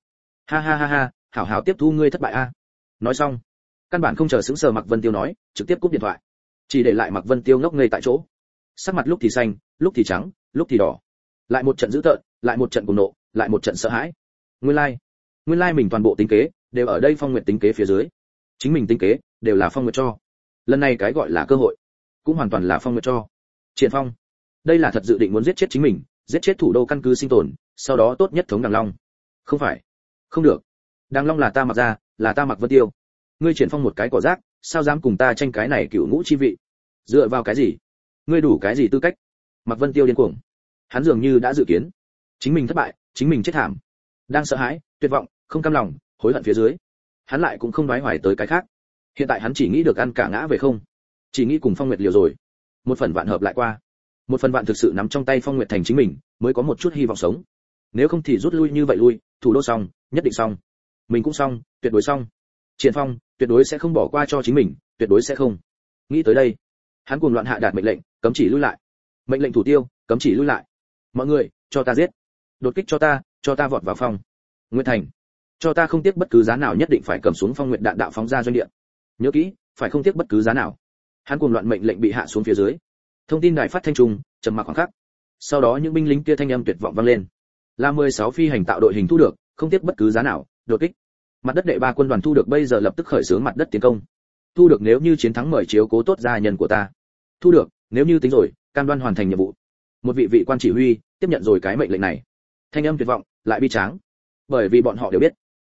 Ha, hảo tiếp thu ngươi thất bại a. Nói xong, căn bản không chờ sững sờ Mạc Vân Tiêu nói, trực tiếp cúp điện thoại. Chỉ để lại Mạc Vân Tiêu ngốc ngây tại chỗ. Sắc mặt lúc thì xanh, lúc thì trắng, lúc thì đỏ. Lại một trận dữ tợn, lại một trận cuồng nộ, lại một trận sợ hãi. Nguyên lai mình toàn bộ tính kế đều ở đây Phong Nguyệt tính kế phía dưới. Chính mình tính kế đều là Phong Nguyệt cho. Lần này cái gọi là cơ hội, cũng hoàn toàn là Phong Nguyệt cho. Triển Phong, đây là thật dự định muốn giết chết chính mình, giết chết thủ đô căn cứ sinh tồn, sau đó tốt nhất thống Đằng Long. Không phải, không được. Đằng Long là ta Mặc ra, là ta Mạc Vân Tiêu. Ngươi Triển Phong một cái cỏ rác, sao dám cùng ta tranh cái này cựu ngũ chi vị? Dựa vào cái gì? Ngươi đủ cái gì tư cách? Mạc Vân Tiêu điên cuồng. Hắn dường như đã dự kiến, chính mình thất bại, chính mình chết thảm. Đang sợ hãi, tuyệt vọng, không cam lòng, hối hận phía dưới, hắn lại cũng không đoái hoài tới cái khác. Hiện tại hắn chỉ nghĩ được ăn cả ngã về không, chỉ nghĩ cùng Phong Nguyệt liều rồi. Một phần vạn hợp lại qua, một phần vạn thực sự nắm trong tay Phong Nguyệt thành chính mình, mới có một chút hy vọng sống. Nếu không thì rút lui như vậy lui, thủ đô xong, nhất định xong. Mình cũng xong, tuyệt đối xong. Triển Phong tuyệt đối sẽ không bỏ qua cho chính mình, tuyệt đối sẽ không. Nghĩ tới đây, hắn cuồng loạn hạ đạt mệnh lệnh, cấm chỉ lui lại. Mệnh lệnh thủ tiêu, cấm chỉ lui lại. Mọi người, cho ta giết. Đột kích cho ta vọt vào Phong Nguyệt thành. Cho ta không tiếc bất cứ giá nào nhất định phải cầm xuống Phong Nguyệt đạn đạo phóng ra doanh địa. Nhớ kỹ, phải không tiếc bất cứ giá nào. Hắn cuồng loạn mệnh lệnh bị hạ xuống phía dưới. Thông tin đài phát thanh trùng, trầm mặc khoảng khắc. Sau đó những binh lính kia thanh âm tuyệt vọng vang lên. Là 16 phi hành tạo đội hình thu được, không tiếc bất cứ giá nào, đột kích. Mặt đất đệ 3 quân đoàn thu được bây giờ lập tức khởi xướng mặt đất tiến công. Thu được nếu như chiến thắng mời chiếu cố tốt gia nhân của ta. Thu được, nếu như tính rồi, cam đoan hoàn thành nhiệm vụ. Một vị quan chỉ huy tiếp nhận rồi cái mệnh lệnh này. Thanh âm tuyệt vọng, lại bi tráng. Bởi vì bọn họ đều biết,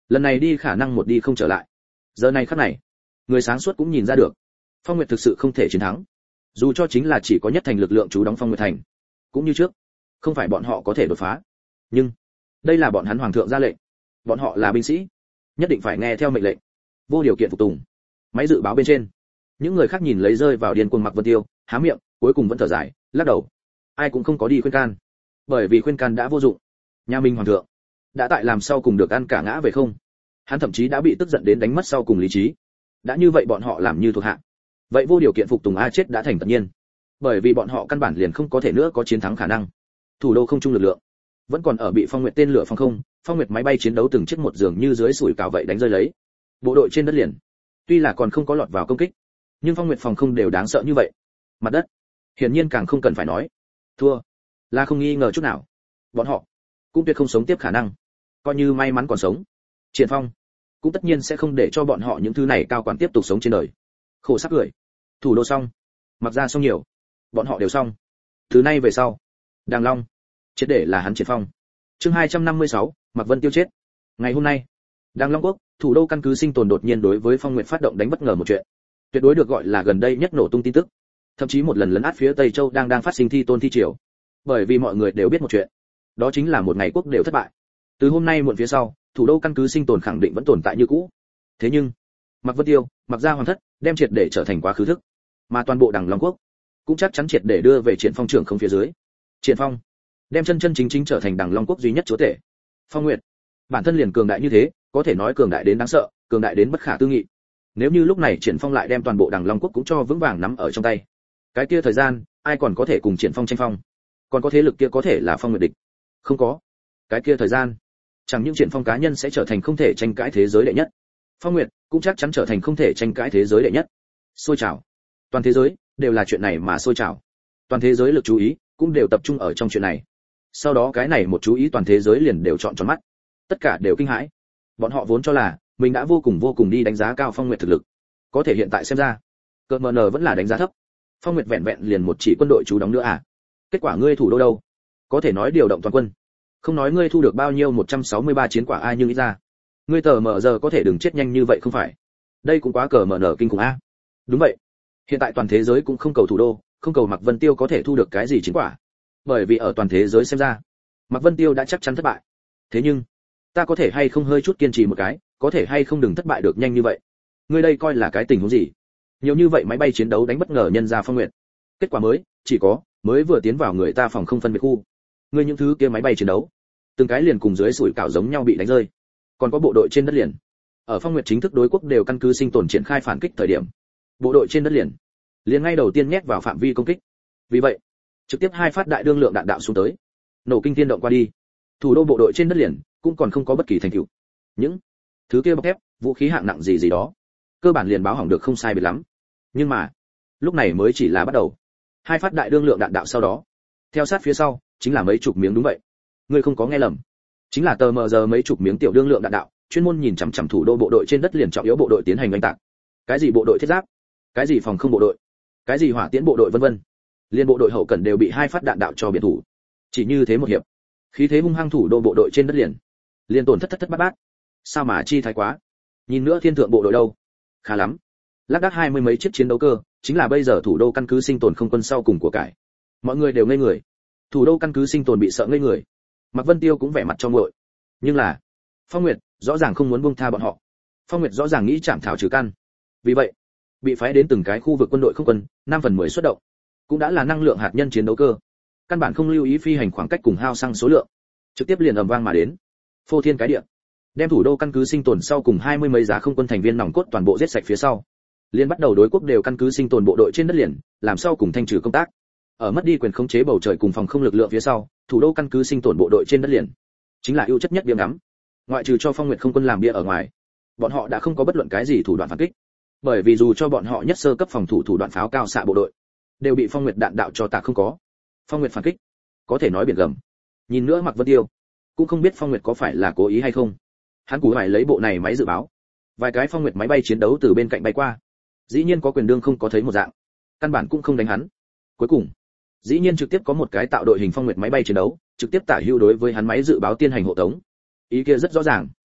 lần này đi khả năng một đi không trở lại. Giờ này khắc này, người sáng suốt cũng nhìn ra được, Phong Nguyệt thực sự không thể chiến thắng. Dù cho chính là chỉ có nhất thành lực lượng chú đóng Phong Nguyệt thành, cũng như trước, không phải bọn họ có thể đột phá. Nhưng đây là bọn hắn hoàng thượng ra lệnh, bọn họ là binh sĩ, nhất định phải nghe theo mệnh lệnh, vô điều kiện phục tùng. Máy dự báo bên trên, những người khác nhìn lấy rơi vào điên cuồng Mạc Vân Tiêu, há miệng, cuối cùng vẫn thở dài, lắc đầu. Ai cũng không có đi khuyên can, bởi vì khuyên can đã vô dụng. Nhà Minh hoàng thượng đã tại làm sau cùng được ăn cả ngã về không. Hắn thậm chí đã bị tức giận đến đánh mất sau cùng lý trí. Đã như vậy bọn họ làm như thuộc hạ, vậy vô điều kiện phục tùng a chết đã thành tất nhiên, bởi vì bọn họ căn bản liền không có thể nữa có chiến thắng khả năng. Thủ đô không trung lực lượng vẫn còn ở bị Phong Nguyệt tên lửa phòng không, Phong Nguyệt máy bay chiến đấu từng chiếc một dường như dưới sủi cảo vậy đánh rơi lấy. Bộ đội trên đất liền, tuy là còn không có lọt vào công kích, nhưng Phong Nguyệt phòng không đều đáng sợ như vậy. Mặt đất, hiển nhiên càng không cần phải nói. Thua, là không nghi ngờ chút nào. Bọn họ cũng tuyệt không sống tiếp khả năng. Coi như may mắn còn sống, Triển Phong cũng tất nhiên sẽ không để cho bọn họ những thứ này cao quản tiếp tục sống trên đời. Khổ sắp cười. Thủ đô xong, Mặc Gia xong nhiều, bọn họ đều xong. Từ nay về sau, Đàng Long triệt để là hắn Triển Phong. Chương 256, Mạc Vân Tiêu chết. Ngày hôm nay, Đàng Long quốc, thủ đô căn cứ sinh tồn đột nhiên đối với Phong Nguyệt phát động đánh bất ngờ một chuyện. Tuyệt đối được gọi là gần đây nhất nổ tung tin tức. Thậm chí một lần lấn át phía Tây Châu đang phát sinh thi tôn thi triều. Bởi vì mọi người đều biết một chuyện, đó chính là một ngày quốc đều thất bại. Từ hôm nay muộn phía sau, thủ đô căn cứ sinh tồn khẳng định vẫn tồn tại như cũ. Thế nhưng, Mạc Vân Tiêu, Mạc Gia hoàng thất, đem triệt để trở thành quá khứ thức, mà toàn bộ Đàng Long quốc cũng chắc chắn triệt để đưa về Triển Phong trưởng không phía dưới. Triển Phong đem chân chân chính chính trở thành Đàng Long quốc duy nhất chúa tể. Phong Nguyệt bản thân liền cường đại như thế, có thể nói cường đại đến đáng sợ, cường đại đến bất khả tư nghị. Nếu như lúc này Triển Phong lại đem toàn bộ Đàng Long quốc cũng cho vững vàng nắm ở trong tay, cái kia thời gian, ai còn có thể cùng Triển Phong tranh phong? Còn có thế lực kia có thể là Phong Nguyệt địch? Không có. Cái kia thời gian, chẳng những Triển Phong cá nhân sẽ trở thành không thể tranh cãi thế giới đệ nhất, Phong Nguyệt cũng chắc chắn trở thành không thể tranh cãi thế giới đệ nhất. Sôi trào. Toàn thế giới đều là chuyện này mà sôi trào. Toàn thế giới lực chú ý cũng đều tập trung ở trong chuyện này. Sau đó cái này một chú ý toàn thế giới liền đều trọn tròn mắt. Tất cả đều kinh hãi. Bọn họ vốn cho là mình đã vô cùng đi đánh giá cao Phong Nguyệt thực lực. Có thể hiện tại xem ra, cờ mờ nờ vẫn là đánh giá thấp. Phong Nguyệt vẹn vẹn liền một chỉ quân đội chú đóng nữa à? Kết quả ngươi thủ đô đâu? Có thể nói điều động toàn quân. Không nói ngươi thu được bao nhiêu 163 chiến quả ai nhưng nghĩ ra. Ngươi tờ mờ giờ có thể đừng chết nhanh như vậy không phải? Đây cũng quá cờ mờ nở kinh khủng a. Đúng vậy. Hiện tại toàn thế giới cũng không cầu thủ đô, không cầu Mạc Vân Tiêu có thể thu được cái gì chiến quả. Bởi vì ở toàn thế giới xem ra, Mạc Vân Tiêu đã chắc chắn thất bại. Thế nhưng, ta có thể hay không hơi chút kiên trì một cái, có thể hay không đừng thất bại được nhanh như vậy. Ngươi đây coi là cái tình huống gì? Nhiều như vậy máy bay chiến đấu đánh bất ngờ nhân ra Phong Nguyệt. Kết quả chỉ có mới vừa tiến vào người ta phòng không phân biệt khu. Ngươi những thứ kia máy bay chiến đấu, từng cái liền cùng dưới sủi cảo giống nhau bị đánh rơi. Còn có bộ đội trên đất liền. Ở Phong Nguyệt chính thức đối quốc đều căn cứ sinh tồn triển khai phản kích thời điểm, bộ đội trên đất liền ngay đầu tiên nhét vào phạm vi công kích. Vì vậy, trực tiếp 2 phát đại đương lượng đạn đạo xuống tới. Nổ kinh thiên động qua đi. Thủ đô bộ đội trên đất liền cũng còn không có bất kỳ thành tựu. Những thứ kia bọc thép, vũ khí hạng nặng gì đó, cơ bản liền báo hỏng được không sai biệt lắm. Nhưng mà, lúc này mới chỉ là bắt đầu. 2 phát đại đương lượng đạn đạo sau đó, theo sát phía sau chính là mấy chục miếng đúng vậy. Ngươi không có nghe lầm, chính là tờ mờ giờ mấy chục miếng tiểu đương lượng đạn đạo, chuyên môn nhìn chằm chằm thủ đô bộ đội trên đất liền trọng yếu bộ đội tiến hành oanh tạc. Cái gì bộ đội thiết giáp, cái gì phòng không bộ đội, cái gì hỏa tiễn bộ đội vân vân, liên bộ đội hậu cần đều bị 2 phát đạn đạo cho biệt thủ. Chỉ như thế một hiệp, khí thế hung hăng thủ đô bộ đội trên đất liền tổn thất bát bát. Sao mà chi thái quá? Nhìn nữa thiên thượng bộ đội đâu? Khá lắm, lác đác 20 mấy chiếc chiến đấu cơ, chính là bây giờ thủ đô căn cứ sinh tồn không quân sau cùng của cải. Mọi người đều ngây người. Thủ đô căn cứ sinh tồn bị sợ ngây người. Mạc Vân Tiêu cũng vẻ mặt trong nguội. Nhưng là, Phong Nguyệt rõ ràng không muốn buông tha bọn họ. Phong Nguyệt rõ ràng nghĩ chạm thảo trừ căn. Vì vậy, bị phái đến từng cái khu vực quân đội không quân, 5/10 xuất động, cũng đã là năng lượng hạt nhân chiến đấu cơ. Căn bản không lưu ý phi hành khoảng cách cùng hao xăng số lượng, trực tiếp liền ầm vang mà đến. Phô thiên cái địa, đem thủ đô căn cứ sinh tồn sau cùng 20 mấy giá không quân thành viên nòng cốt toàn bộ giết sạch phía sau. Liên bắt đầu đối quốc đều căn cứ sinh tồn bộ đội trên đất liền, làm sau cùng thanh trừ công tác. Ở mất đi quyền khống chế bầu trời cùng phòng không lực lượng phía sau, thủ đô căn cứ sinh tồn bộ đội trên đất liền chính là ưu chất nhất bia ngắm. Ngoại trừ cho Phong Nguyệt không quân làm bia ở ngoài, bọn họ đã không có bất luận cái gì thủ đoạn phản kích. Bởi vì dù cho bọn họ nhất sơ cấp phòng thủ thủ đoạn pháo cao xạ bộ đội, đều bị Phong Nguyệt đạn đạo cho tạc không có. Phong Nguyệt phản kích, có thể nói biển gầm. Nhìn nữa Mạc Vân Tiêu, cũng không biết Phong Nguyệt có phải là cố ý hay không. Hắn cúi phải lấy bộ này máy dự báo. Vài cái Phong Nguyệt máy bay chiến đấu từ bên cạnh bay qua. Dĩ nhiên có quyền đương không có thấy một dạng, căn bản cũng không đánh hắn. Cuối cùng, dĩ nhiên trực tiếp có một cái tạo đội hình Phong Nguyệt máy bay chiến đấu, trực tiếp tả hữu đối với hắn máy dự báo tiến hành hộ tống. Ý kia rất rõ ràng.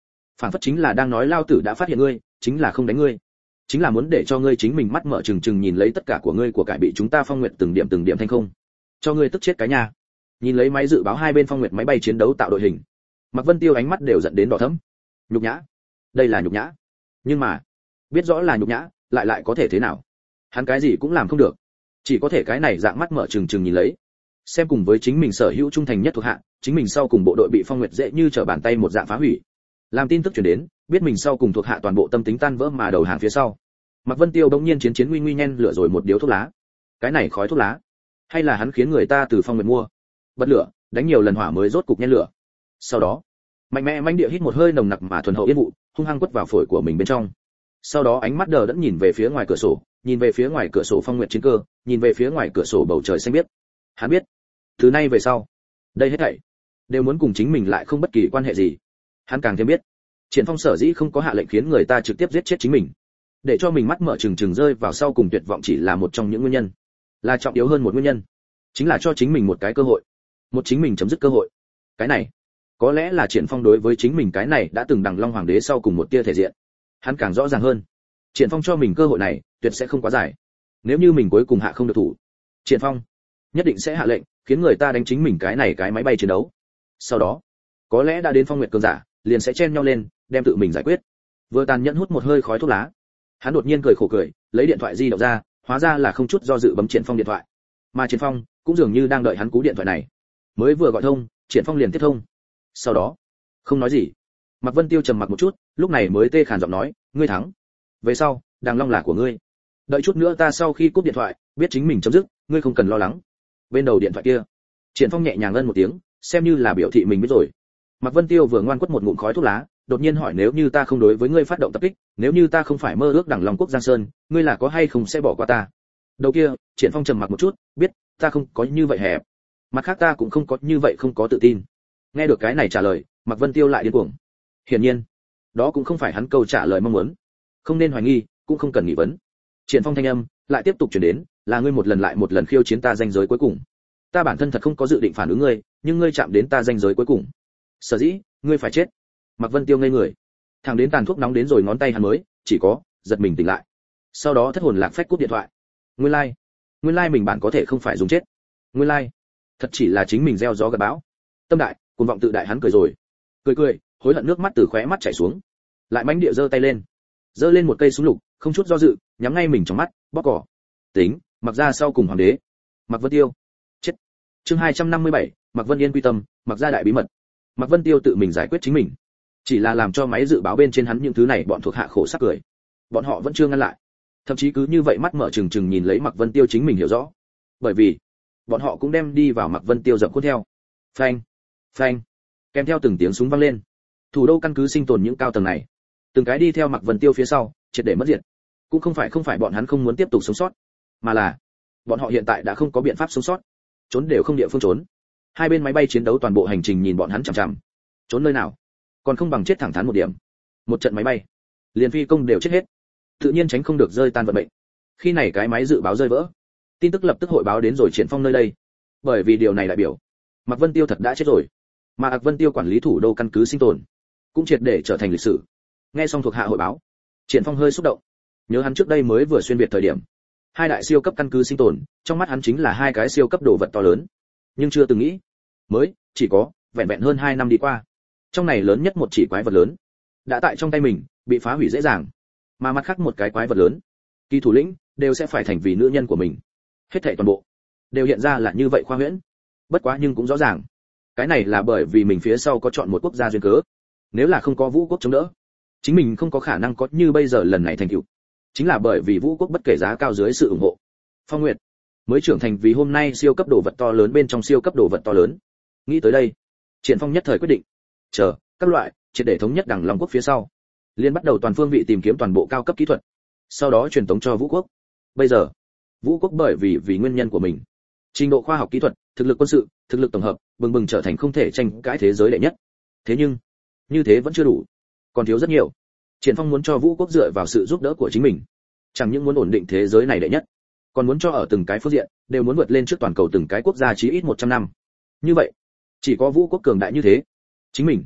phản phất chính là đang nói lao tử đã phát hiện ngươi, chính là không đánh ngươi, chính là muốn để cho ngươi chính mình mắt mở trừng trừng nhìn lấy tất cả của ngươi của cải bị chúng ta Phong Nguyệt từng điểm thanh không, cho ngươi tức chết cái nhà. Nhìn lấy máy dự báo hai bên Phong Nguyệt máy bay chiến đấu tạo đội hình, Mạc Vân Tiêu ánh mắt đều giận đến đỏ thẫm. Nhục nhã, đây là nhục nhã. Nhưng mà, biết rõ là nhục nhã, lại có thể thế nào? Hắn cái gì cũng làm không được, chỉ có thể cái này dạng mắt mở trừng trừng nhìn lấy, xem cùng với chính mình sở hữu trung thành nhất thuộc hạ, chính mình sau cùng bộ đội bị Phong Nguyệt dễ như trở bàn tay một dạng phá hủy. Làm tin tức truyền đến, biết mình sau cùng thuộc hạ toàn bộ tâm tính tan vỡ mà đầu hàng phía sau. Mạc Vân Tiêu bỗng nhiên chiến nguy nguy nhen lửa rồi một điếu thuốc lá. Cái này khói thuốc lá, hay là hắn khiến người ta từ Phong Nguyệt mua? Bật lửa, đánh nhiều lần hỏa mới rốt cục nhen lửa. Sau đó, mạnh mẽ manh địa hít một hơi nồng nặc mà thuần hậu yên vụ, hung hăng quất vào phổi của mình bên trong. Sau đó ánh mắt đờ đẫn nhìn về phía ngoài cửa sổ, nhìn về phía ngoài cửa sổ Phong Nguyệt chiến cơ, nhìn về phía ngoài cửa sổ bầu trời xanh biếc. Hắn biết, từ nay về sau, đây hết thảy đều muốn cùng chính mình lại không bất kỳ quan hệ gì. Hắn càng thêm biết, Triển Phong sở dĩ không có hạ lệnh khiến người ta trực tiếp giết chết chính mình, để cho mình mắt mở trừng trừng rơi vào sau cùng tuyệt vọng chỉ là một trong những nguyên nhân, là trọng yếu hơn một nguyên nhân, chính là cho chính mình một cái cơ hội, một chính mình chấm dứt cơ hội. Cái này, có lẽ là Triển Phong đối với chính mình cái này đã từng đằng long hoàng đế sau cùng một tia thể diện, hắn càng rõ ràng hơn. Triển Phong cho mình cơ hội này, tuyệt sẽ không quá dài. Nếu như mình cuối cùng hạ không được thủ, Triển Phong nhất định sẽ hạ lệnh, khiến người ta đánh chính mình cái này cái máy bay chiến đấu. Sau đó, có lẽ đã đến Phong Nguyệt cường giả, liền sẽ chen nhau lên, đem tự mình giải quyết. Vừa tàn nhẫn hút một hơi khói thuốc lá, hắn đột nhiên cười khổ cười, lấy điện thoại di động ra, hóa ra là không chút do dự bấm Triển Phong điện thoại. Mà Triển Phong cũng dường như đang đợi hắn cú điện thoại này. Mới vừa gọi thông, Triển Phong liền tiếp thông. Sau đó, không nói gì. Mạc Vân Tiêu trầm mặc một chút, lúc này mới tê khàn giọng nói, ngươi thắng. Về sau, Đàng Long là của ngươi. Đợi chút nữa ta sau khi cúp điện thoại, biết chính mình chấm dứt, ngươi không cần lo lắng. Bên đầu điện thoại kia, Triển Phong nhẹ nhàng ngân một tiếng, xem như là biểu thị mình biết rồi. Mạc Vân Tiêu vừa ngoan quất một ngụm khói thuốc lá, đột nhiên hỏi nếu như ta không đối với ngươi phát động tập kích, nếu như ta không phải mơ ước Đàng Long quốc Giang Sơn, ngươi là có hay không sẽ bỏ qua ta? Đầu kia, Triển Phong trầm mặc một chút, biết, ta không có như vậy hẹp. Mặt khác ta cũng không có như vậy không có tự tin. Nghe được cái này trả lời, Mạc Vân Tiêu lại điên cuồng. Hiển nhiên, đó cũng không phải hắn câu trả lời mong muốn. Không nên hoài nghi, cũng không cần nghi vấn. Triển Phong thanh âm lại tiếp tục truyền đến, là ngươi một lần lại một lần khiêu chiến ta ranh giới cuối cùng. Ta bản thân thật không có dự định phản ứng ngươi, nhưng ngươi chạm đến ta ranh giới cuối cùng. Sở dĩ, ngươi phải chết. Mạc Vân Tiêu ngây người. Thằng đến tàn thuốc nóng đến rồi ngón tay hắn mới, chỉ có giật mình tỉnh lại. Sau đó thất hồn lạc phách cúp điện thoại. Nguyên lai mình bản có thể không phải dùng chết. Nguyên lai, thật chỉ là chính mình gieo gió gặt bão. Tâm đại, cuồng vọng tự đại hắn cười rồi. Cười, hối hận nước mắt từ khóe mắt chảy xuống. Lại mãnh địa giơ tay lên. Giơ lên một cây súng lục, không chút do dự, nhắm ngay mình trong mắt, bóp cỏ. Tính, mặc ra sau cùng hoàng đế. Mạc Vân Tiêu. Chết. Chương 257, Mạc Vân Yên quy tâm, mặc ra đại bí mật. Mạc Vân Tiêu tự mình giải quyết chính mình. Chỉ là làm cho máy dự báo bên trên hắn những thứ này bọn thuộc hạ khổ sắc cười. Bọn họ vẫn chưa ngăn lại. Thậm chí cứ như vậy mắt mở trừng trừng nhìn lấy Mạc Vân Tiêu chính mình hiểu rõ. Bởi vì, bọn họ cũng đem đi vào Mạc Vân Tiêu dập khuôn theo. Phanh, phanh. Kèm theo từng tiếng súng vang lên. Thủ đô căn cứ sinh tồn những cao tầng này, từng cái đi theo Mạc Vân Tiêu phía sau, triệt để mất diệt. Cũng không phải bọn hắn không muốn tiếp tục sống sót, mà là bọn họ hiện tại đã không có biện pháp sống sót, trốn đều không địa phương trốn. Hai bên máy bay chiến đấu toàn bộ hành trình nhìn bọn hắn chằm chằm. Trốn nơi nào? Còn không bằng chết thẳng thắn một điểm. Một trận máy bay, liền phi công đều chết hết, tự nhiên tránh không được rơi tan vận mệnh. Khi này cái máy dự báo rơi vỡ, tin tức lập tức hội báo đến rồi Triển Phong nơi đây. Bởi vì điều này đại biểu, Mạc Vân Tiêu thật đã chết rồi, mà Mạc Vân Tiêu quản lý thủ đô căn cứ sinh tồn, cũng triệt để trở thành lịch sử. Nghe xong thuộc hạ hội báo, Triển Phong hơi xúc động. Nhớ hắn trước đây mới vừa xuyên việt thời điểm, hai đại siêu cấp căn cứ sinh tồn, trong mắt hắn chính là hai cái siêu cấp đồ vật to lớn. Nhưng chưa từng nghĩ, mới chỉ có vẹn vẹn hơn 2 năm đi qua, trong này lớn nhất một chỉ quái vật lớn đã tại trong tay mình bị phá hủy dễ dàng, mà mặt khác một cái quái vật lớn, kỳ thủ lĩnh đều sẽ phải thành vì nữ nhân của mình. Hết thảy toàn bộ đều hiện ra là như vậy khoa huyễn. Bất quá nhưng cũng rõ ràng, cái này là bởi vì mình phía sau có chọn một quốc gia duyên cớ. Nếu là không có vũ quốc chống đỡ, chính mình không có khả năng có như bây giờ lần này thành tựu. Chính là bởi vì vũ quốc bất kể giá cao dưới sự ủng hộ, Phong Nguyệt mới trưởng thành vì hôm nay siêu cấp đồ vật to lớn bên trong siêu cấp đồ vật to lớn. Nghĩ tới đây, Triển Phong nhất thời quyết định, chờ các loại triệt để thống nhất Đằng Long quốc phía sau, liền bắt đầu toàn phương vị tìm kiếm toàn bộ cao cấp kỹ thuật, sau đó truyền tống cho vũ quốc. Bây giờ, vũ quốc bởi vì nguyên nhân của mình, trình độ khoa học kỹ thuật, thực lực quân sự, thực lực tổng hợp, bừng bừng trở thành không thể tranh cãi thế giới đệ nhất. Thế nhưng, như thế vẫn chưa đủ, còn thiếu rất nhiều. Triển Phong muốn cho vũ quốc dựa vào sự giúp đỡ của chính mình, chẳng những muốn ổn định thế giới này đệ nhất, còn muốn cho ở từng cái phương diện đều muốn vượt lên trước toàn cầu từng cái quốc gia chí ít 100 năm. Như vậy, chỉ có vũ quốc cường đại như thế, chính mình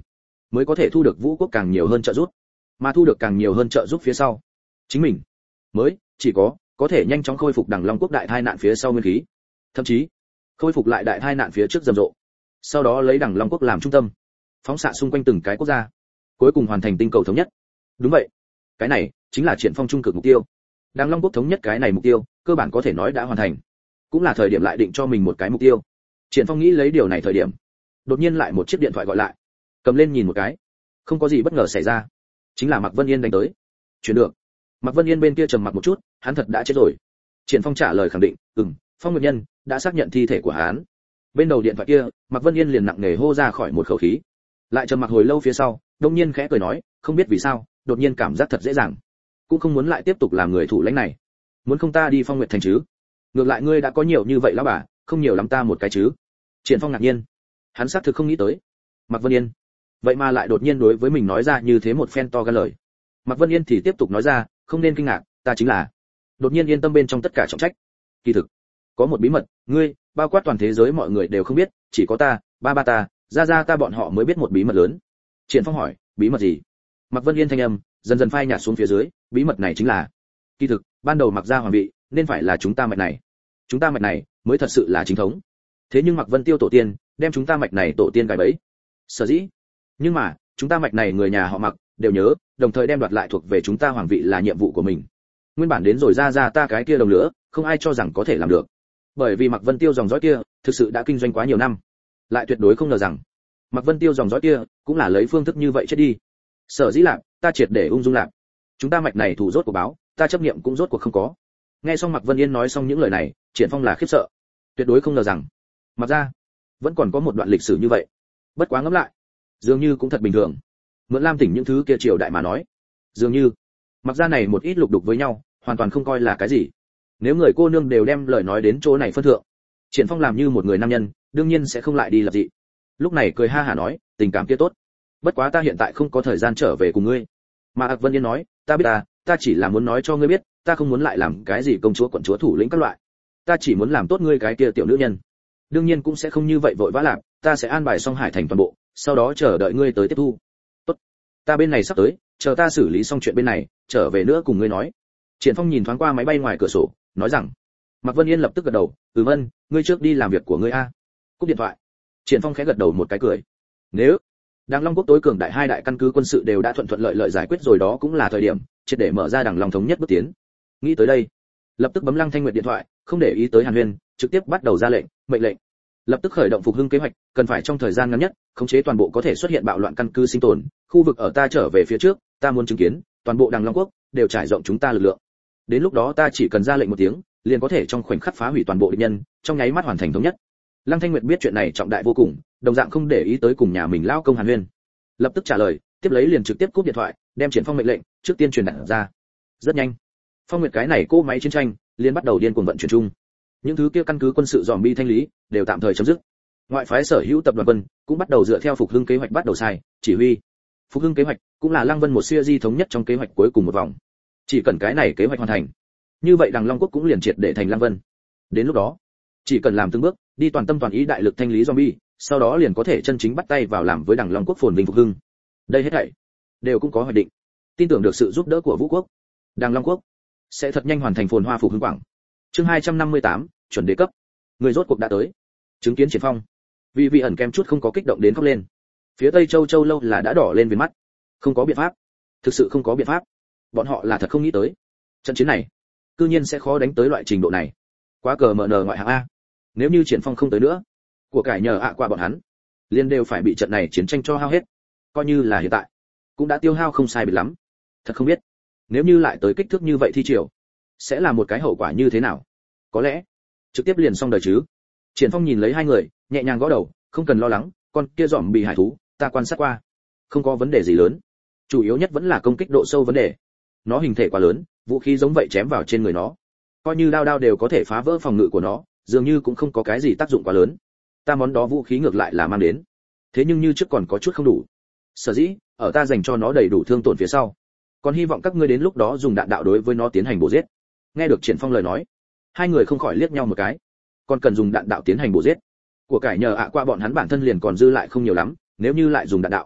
mới có thể thu được vũ quốc càng nhiều hơn trợ giúp, mà thu được càng nhiều hơn trợ giúp phía sau, chính mình mới chỉ có thể nhanh chóng khôi phục Đằng Long quốc đại tai nạn phía sau nguyên khí, thậm chí khôi phục lại đại tai nạn phía trước rầm rộ, sau đó lấy Đằng Long quốc làm trung tâm, phóng xạ xung quanh từng cái quốc gia, cuối cùng hoàn thành tinh cầu thống nhất. Đúng vậy, cái này chính là Triển Phong trung cực mục tiêu. Đằng Long quốc thống nhất cái này mục tiêu, cơ bản có thể nói đã hoàn thành, cũng là thời điểm lại định cho mình một cái mục tiêu. Triển Phong nghĩ lấy điều này thời điểm, đột nhiên lại một chiếc điện thoại gọi lại, cầm lên nhìn một cái, không có gì bất ngờ xảy ra, chính là Mạc Vân Yên đánh tới. Chuyển được. Mạc Vân Yên bên kia trầm mặc một chút, hắn thật đã chết rồi. Triển Phong trả lời khẳng định, Phong Nguyệt Nhân đã xác nhận thi thể của hắn. Bên đầu điện thoại kia, Mạc Vân Yên liền nặng nề hô ra khỏi một khẩu khí, lại trầm mặc hồi lâu phía sau, đột nhiên khẽ cười nói, không biết vì sao, đột nhiên cảm giác thật dễ dàng, cũng không muốn lại tiếp tục làm người thủ lãnh này. Muốn không ta đi Phong Nguyệt thành chứ? Ngược lại ngươi đã có nhiều như vậy lão bà, không nhiều lắm ta một cái chứ? Triển Phong ngạc nhiên, hắn xác thực không nghĩ tới, Mạc Vân Yên vậy mà lại đột nhiên đối với mình nói ra như thế một phen to gan lời. Mạc Vân Yên thì tiếp tục nói ra, không nên kinh ngạc, ta chính là đột nhiên yên tâm bên trong tất cả trọng trách. Kỳ thực có một bí mật, ngươi, bao quát toàn thế giới mọi người đều không biết, chỉ có ta, ba ta, gia ta bọn họ mới biết một bí mật lớn. Triển Phong hỏi, bí mật gì? Mạc Vân Yên thanh âm dần dần phai nhạt xuống phía dưới, bí mật này chính là, kỳ thực ban đầu Mạc gia hoàng vị nên phải là chúng ta mạch này, chúng ta mạch này mới thật sự là chính thống. Thế nhưng Mạc Vân Tiêu tổ tiên đem chúng ta mạch này tổ tiên gài bẫy. Sở dĩ, nhưng mà chúng ta mạch này người nhà họ Mạc đều nhớ, đồng thời đem đoạt lại thuộc về chúng ta hoàng vị là nhiệm vụ của mình. Nguyên bản đến rồi ra ta cái kia đồng lửa, không ai cho rằng có thể làm được. Bởi vì Mạc Vân Tiêu dòng dõi kia thực sự đã kinh doanh quá nhiều năm, lại tuyệt đối không ngờ rằng Mạc Vân Tiêu dòng dõi kia cũng là lấy phương thức như vậy chết đi. Sở dĩ lạc, ta triệt để ung dung lạc. Chúng ta mạch này thủ rốt của báo, ta chấp niệm cũng rốt cuộc không có. Nghe xong Mạc Vân Yên nói xong những lời này, Triển Phong là khiếp sợ, tuyệt đối không ngờ rằng Mạc gia vẫn còn có một đoạn lịch sử như vậy. Bất quá ngẫm lại, dường như cũng thật bình thường. Mượn Lam tỉnh những thứ kia triều đại mà nói, dường như Mạc gia này một ít lục đục với nhau, hoàn toàn không coi là cái gì. Nếu người cô nương đều đem lời nói đến chỗ này phân thượng, Triển Phong làm như một người nam nhân, đương nhiên sẽ không lại đi lập dị. Lúc này cười ha hả nói, tình cảm kia tốt. Bất quá ta hiện tại không có thời gian trở về cùng ngươi. Mà Mạc Vân Yên nói, ta biết ta chỉ là muốn nói cho ngươi biết, ta không muốn lại làm cái gì công chúa quận chúa thủ lĩnh các loại. Ta chỉ muốn làm tốt ngươi cái kia tiểu nữ nhân. Đương nhiên cũng sẽ không như vậy vội vã làm, ta sẽ an bài xong Hải Thành toàn bộ, sau đó chờ đợi ngươi tới tiếp thu. Tốt. Ta bên này sắp tới, chờ ta xử lý xong chuyện bên này, trở về nữa cùng ngươi nói. Triển Phong nhìn thoáng qua máy bay ngoài cửa sổ, nói rằng. Mạc Vân Yên lập tức gật đầu, Vân, ngươi trước đi làm việc của ngươi a. Cúp điện thoại. Triển Phong khẽ gật đầu một cái cười. Nếu Đằng Long quốc tối cường đại hai đại căn cứ quân sự đều đã thuận lợi giải quyết rồi, đó cũng là thời điểm triệt để mở ra Đằng Long thống nhất bước tiến. Nghĩ tới đây, lập tức bấm Lăng Thanh Nguyệt điện thoại, không để ý tới Hàn Huyên, trực tiếp bắt đầu ra mệnh lệnh. Lập tức khởi động phục hưng kế hoạch, cần phải trong thời gian ngắn nhất khống chế toàn bộ có thể xuất hiện bạo loạn căn cứ sinh tồn, khu vực ở ta trở về phía trước, ta muốn chứng kiến toàn bộ Đằng Long quốc đều trải rộng chúng ta lực lượng. Đến lúc đó ta chỉ cần ra lệnh một tiếng, liền có thể trong khoảnh khắc phá hủy toàn bộ địch nhân, trong nháy mắt hoàn thành thống nhất. Lăng Thanh Nguyệt biết chuyện này trọng đại vô cùng, đồng dạng không để ý tới cùng nhà mình lao công Hàn Huyên, lập tức trả lời, tiếp lấy liền trực tiếp cúp điện thoại, đem Triển Phong mệnh lệnh trước tiên truyền đạt ra. Rất nhanh, Phong Nguyệt cái này cỗ máy chiến tranh liền bắt đầu điên cuồng vận chuyển chung. Những thứ kia căn cứ quân sự zombie thanh lý đều tạm thời chấm dứt. Ngoại phái sở hữu tập đoàn quân cũng bắt đầu dựa theo phục hưng kế hoạch bắt đầu sai chỉ huy. Phục hưng kế hoạch cũng là Lăng Vân một series thống nhất trong kế hoạch cuối cùng một vòng. Chỉ cần cái này kế hoạch hoàn thành, như vậy Đằng Long quốc cũng liền triệt để thành Lăng Vân. Đến lúc đó, chỉ cần làm từng bước, đi toàn tâm toàn ý đại lực thanh lý zombie, sau đó liền có thể chân chính bắt tay vào làm với Đằng Long quốc phồn vinh phục hưng. Đây hết thảy đều cũng có hoạch định, tin tưởng được sự giúp đỡ của Vũ quốc, Đằng Long quốc sẽ thật nhanh hoàn thành phồn hoa phục hưng quảng. Chương 258, chuẩn đế cấp. Người rốt cuộc đã tới. Chứng kiến Triển Phong, vì ẩn kem chút không có kích động đến khóc lên. Phía Tây Châu lâu là đã đỏ lên viền mắt. Không có biện pháp, thực sự không có biện pháp. Bọn họ là thật không nghĩ tới, trận chiến này cư nhiên sẽ khó đánh tới loại trình độ này. Quá cờ mở nở ngoại hạng a. Nếu như Triển Phong không tới nữa, của cải nhờ qua bọn hắn, liên đều phải bị trận này chiến tranh cho hao hết. Coi như là hiện tại, cũng đã tiêu hao không sai biệt lắm. Thật không biết, nếu như lại tới kích thước như vậy thi triều, sẽ là một cái hậu quả như thế nào? Có lẽ trực tiếp liền xong đời chứ. Triển Phong nhìn lấy hai người, nhẹ nhàng gõ đầu, không cần lo lắng, con kia dòm bị hải thú, ta quan sát qua, không có vấn đề gì lớn. Chủ yếu nhất vẫn là công kích độ sâu vấn đề. Nó hình thể quá lớn, vũ khí giống vậy chém vào trên người nó, coi như đao đều có thể phá vỡ phòng ngự của nó, dường như cũng không có cái gì tác dụng quá lớn. Ta món đó vũ khí ngược lại là mang đến, thế nhưng như trước còn có chút không đủ. Sở dĩ, ở ta dành cho nó đầy đủ thương tổn phía sau, còn hy vọng các ngươi đến lúc đó dùng đạn đạo đối với nó tiến hành bổ giết. Nghe được Triển Phong lời nói, hai người không khỏi liếc nhau một cái. Còn cần dùng đạn đạo tiến hành bổ giết? Của cải nhờ qua bọn hắn bản thân liền còn dư lại không nhiều lắm, nếu như lại dùng đạn đạo,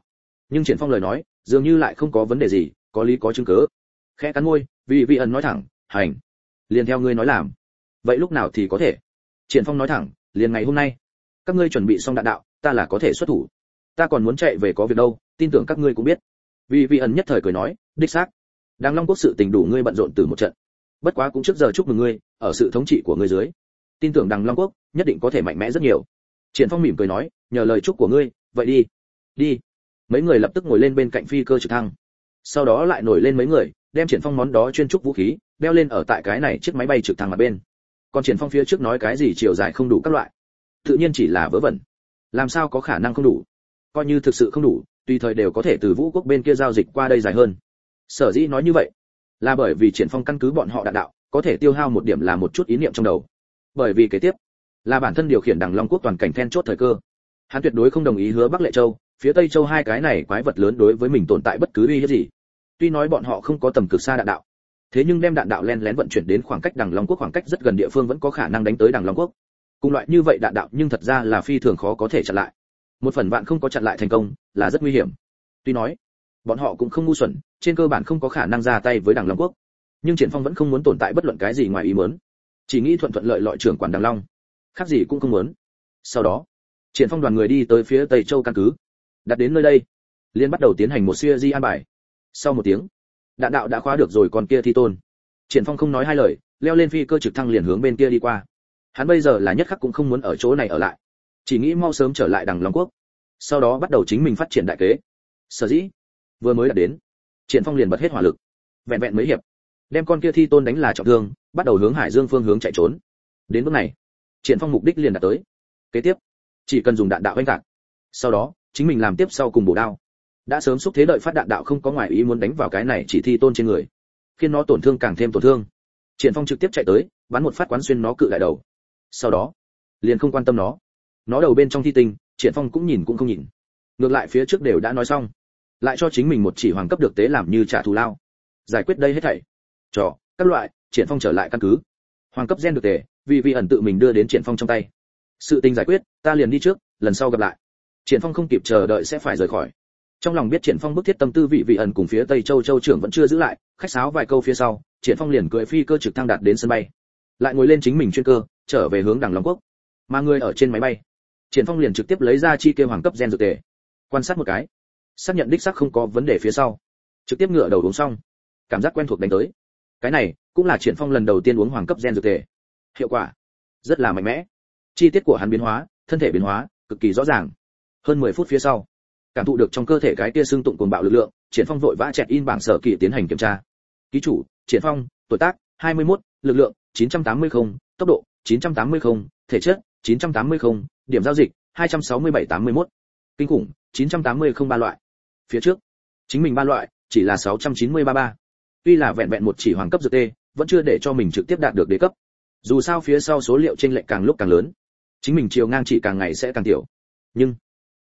Nhưng Triển Phong lời nói dường như lại không có vấn đề gì, có lý có chứng cứ. Khẽ cắn môi, vì ẩn nói thẳng, hành, liền theo ngươi nói làm. Vậy lúc nào thì có thể? Triển Phong nói thẳng, liền ngày hôm nay. Các ngươi chuẩn bị xong đạn đạo, ta là có thể xuất thủ. Ta còn muốn chạy về có việc đâu, tin tưởng các ngươi cũng biết. Vì ẩn nhất thời cười nói, đích xác. Đàng Long quốc sự tình đủ ngươi bận rộn từ một trận. Bất quá cũng trước giờ chúc mừng ngươi, ở sự thống trị của ngươi dưới, tin tưởng Đàng Long quốc nhất định có thể mạnh mẽ rất nhiều. Triển Phong mỉm cười nói, nhờ lời chúc của ngươi, vậy đi. Đi. Mấy người lập tức ngồi lên bên cạnh phi cơ trực thăng. Sau đó lại nổi lên mấy người, đem Triển Phong món đó chuyên trúc vũ khí, đeo lên ở tại cái này chiếc máy bay trực thăng mặt bên. Còn Triển Phong phía trước nói cái gì chiều dài không đủ các loại, tự nhiên chỉ là vớ vẩn. Làm sao có khả năng không đủ? Coi như thực sự không đủ, tùy thời đều có thể từ Vũ quốc bên kia giao dịch qua đây dài hơn. Sở dĩ nói như vậy, là bởi vì Triển Phong căn cứ bọn họ đạn đạo, có thể tiêu hao một điểm là một chút ý niệm trong đầu. Bởi vì kế tiếp, là bản thân điều khiển Đằng Long quốc toàn cảnh then chốt thời cơ. Hắn tuyệt đối không đồng ý hứa Bắc Lệ Châu, phía Tây Châu hai cái này quái vật lớn đối với mình tồn tại bất cứ uy hiếp gì. Tuy nói bọn họ không có tầm cực xa đạn đạo, thế nhưng đem đạn đạo len lén vận chuyển đến khoảng cách Đằng Long quốc khoảng cách rất gần địa phương vẫn có khả năng đánh tới Đằng Long quốc. Cùng loại như vậy đạn đạo nhưng thật ra là phi thường khó có thể chặn lại. Một phần vạn không có chặn lại thành công, là rất nguy hiểm. Tuy nói, bọn họ cũng không ngu xuẩn, trên cơ bản không có khả năng ra tay với Đằng Long quốc. Nhưng Triển Phong vẫn không muốn tồn tại bất luận cái gì ngoài ý muốn, chỉ nghĩ thuận thuận lợi lợi trưởng quản Đằng Long, khác gì cũng không muốn. Sau đó, Triển Phong đoàn người đi tới phía Tây Châu căn cứ. Đặt đến nơi đây, liên bắt đầu tiến hành một series an bài. Sau một tiếng, đạn đạo đã khóa được rồi, còn kia Thi Tôn. Triển Phong không nói hai lời, leo lên phi cơ trực thăng liền hướng bên kia đi qua. Hắn bây giờ là nhất khắc cũng không muốn ở chỗ này ở lại, chỉ nghĩ mau sớm trở lại Đằng Long quốc, sau đó bắt đầu chính mình phát triển đại kế. Sở dĩ vừa mới đạt đến, Triển Phong liền bật hết hỏa lực, vẹn vẹn mấy hiệp, đem con kia Thi Tôn đánh là trọng thương, bắt đầu hướng Hải Dương phương hướng chạy trốn. Đến bước này, Triển Phong mục đích liền đạt tới. Kế tiếp, chỉ cần dùng đạn đạo oanh tạc, sau đó chính mình làm tiếp sau cùng bổ đao. Đã sớm xúc thế đợi phát đạn đạo không có ngoài ý muốn đánh vào cái này chỉ Thi Tôn trên người, khiến nó tổn thương càng thêm tổn thương. Triển Phong trực tiếp chạy tới, bắn một phát quán xuyên nó cự đại đầu. Sau đó, liền không quan tâm nó đầu bên trong thi tinh, Triển Phong cũng nhìn cũng không nhìn. Ngược lại phía trước đều đã nói xong, lại cho chính mình một chỉ hoàng cấp được tế làm như trả thù lao. Giải quyết đây hết thảy. Các loại, Triển Phong trở lại căn cứ. Hoàng cấp gen được tế, vì ẩn tự mình đưa đến Triển Phong trong tay. Sự tình giải quyết, ta liền đi trước, lần sau gặp lại. Triển Phong không kịp chờ đợi sẽ phải rời khỏi. Trong lòng biết Triển Phong bức thiết tâm tư vị ẩn cùng phía Tây Châu Châu trưởng vẫn chưa giữ lại, khách sáo vài câu phía sau, Triển Phong liền cưỡi phi cơ trực thăng đạt đến sân bay. Lại ngồi lên chính mình chuyên cơ, trở về hướng Đằng Long quốc. Mà người ở trên máy bay, Triển Phong liền trực tiếp lấy ra chi kêu hoàng cấp gen dược tề, quan sát một cái, xác nhận đích xác không có vấn đề phía sau, trực tiếp ngửa đầu uống xong. Cảm giác quen thuộc đánh tới. Cái này cũng là Triển Phong lần đầu tiên uống hoàng cấp gen dược tề. Hiệu quả rất là mạnh mẽ. Chi tiết của hắn biến hóa, thân thể biến hóa, cực kỳ rõ ràng. Hơn 10 phút phía sau, cảm thụ được trong cơ thể cái tia xương tụng cuồng bạo lực lượng, Triển Phong vội vã chẹt in bảng sở kỳ tiến hành kiểm tra. Ký chủ, Triển Phong, tuổi tác 21, lực lượng 980 không, tốc độ 980 không, thể chất 980 không, điểm giao dịch 267-81. Kinh khủng 980 không ba loại. Phía trước, chính mình ba loại chỉ là 693. Tuy là vẹn vẹn một chỉ hoàng cấp dược tê, vẫn chưa để cho mình trực tiếp đạt được đế cấp. Dù sao phía sau số liệu chênh lệch càng lúc càng lớn, chính mình chiều ngang chỉ càng ngày sẽ càng tiểu. Nhưng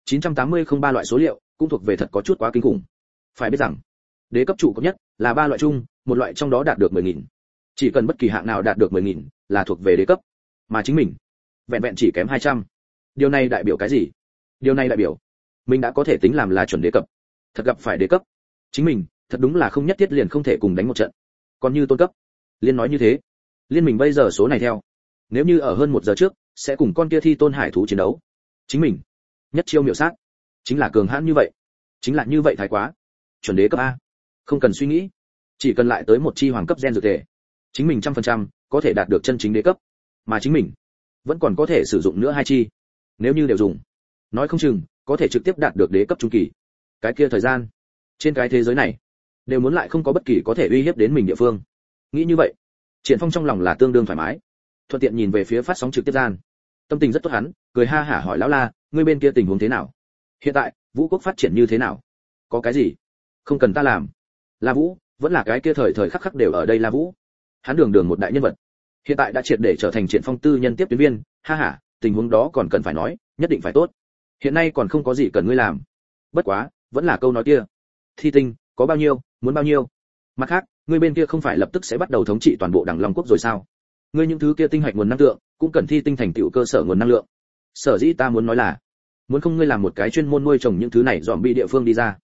980 không ba loại số liệu cũng thuộc về thật có chút quá kinh khủng. Phải biết rằng, đế cấp trụ cấp nhất là ba loại chung, một loại trong đó đạt được 10.000. Chỉ cần bất kỳ hạng nào đạt được 10.000 là thuộc về đế cấp, mà chính mình vẹn vẹn chỉ kém 200. Điều này đại biểu cái gì? Điều này đại biểu mình đã có thể tính làm là chuẩn đế cấp. Thật gặp phải đế cấp, chính mình thật đúng là không nhất thiết liền không thể cùng đánh một trận. Còn như tôn cấp, liên nói như thế, liên mình bây giờ số này theo, nếu như ở hơn 1 giờ trước sẽ cùng con kia Thi Tôn hải thú chiến đấu, chính mình nhất chiêu miểu sát, chính là cường hãn như vậy, chính là như vậy thái quá. Chuẩn đế cấp a, không cần suy nghĩ, chỉ cần lại tới một chi hoàng cấp gen dược thể, chính mình 100% có thể đạt được chân chính đế cấp, mà chính mình vẫn còn có thể sử dụng nữa 2 chi, nếu như đều dùng, nói không chừng có thể trực tiếp đạt được đế cấp trung kỳ. Cái kia thời gian, trên cái thế giới này đều muốn lại không có bất kỳ có thể uy hiếp đến mình địa phương. Nghĩ như vậy, Triển Phong trong lòng là tương đương thoải mái, thuận tiện nhìn về phía phát sóng trực tiếp gian, tâm tình rất tốt. Hắn cười ha hả hỏi lão La, ngươi bên kia tình huống thế nào? Hiện tại Vũ quốc phát triển như thế nào? Có cái gì không cần ta làm? La Vũ vẫn là cái kia thời thời khắc khắc đều ở đây. La Vũ, hắn đường đường một đại nhân vật, hiện tại đã triệt để trở thành Triển Phong tư nhân tiếp tuyến viên. Ha hả, tình huống đó còn cần phải nói, nhất định phải tốt. Hiện nay còn không có gì cần ngươi làm. Bất quá, vẫn là câu nói kia, thi tinh có bao nhiêu, muốn bao nhiêu. Mặt khác, ngươi bên kia không phải lập tức sẽ bắt đầu thống trị toàn bộ Đằng Long quốc rồi sao? Ngươi những thứ kia tinh hạch nguồn năng lượng cũng cần thi tinh thành tựu cơ sở nguồn năng lượng. Sở dĩ ta muốn nói là, muốn không ngươi làm một cái chuyên môn nuôi trồng những thứ này dòm bi địa phương đi ra.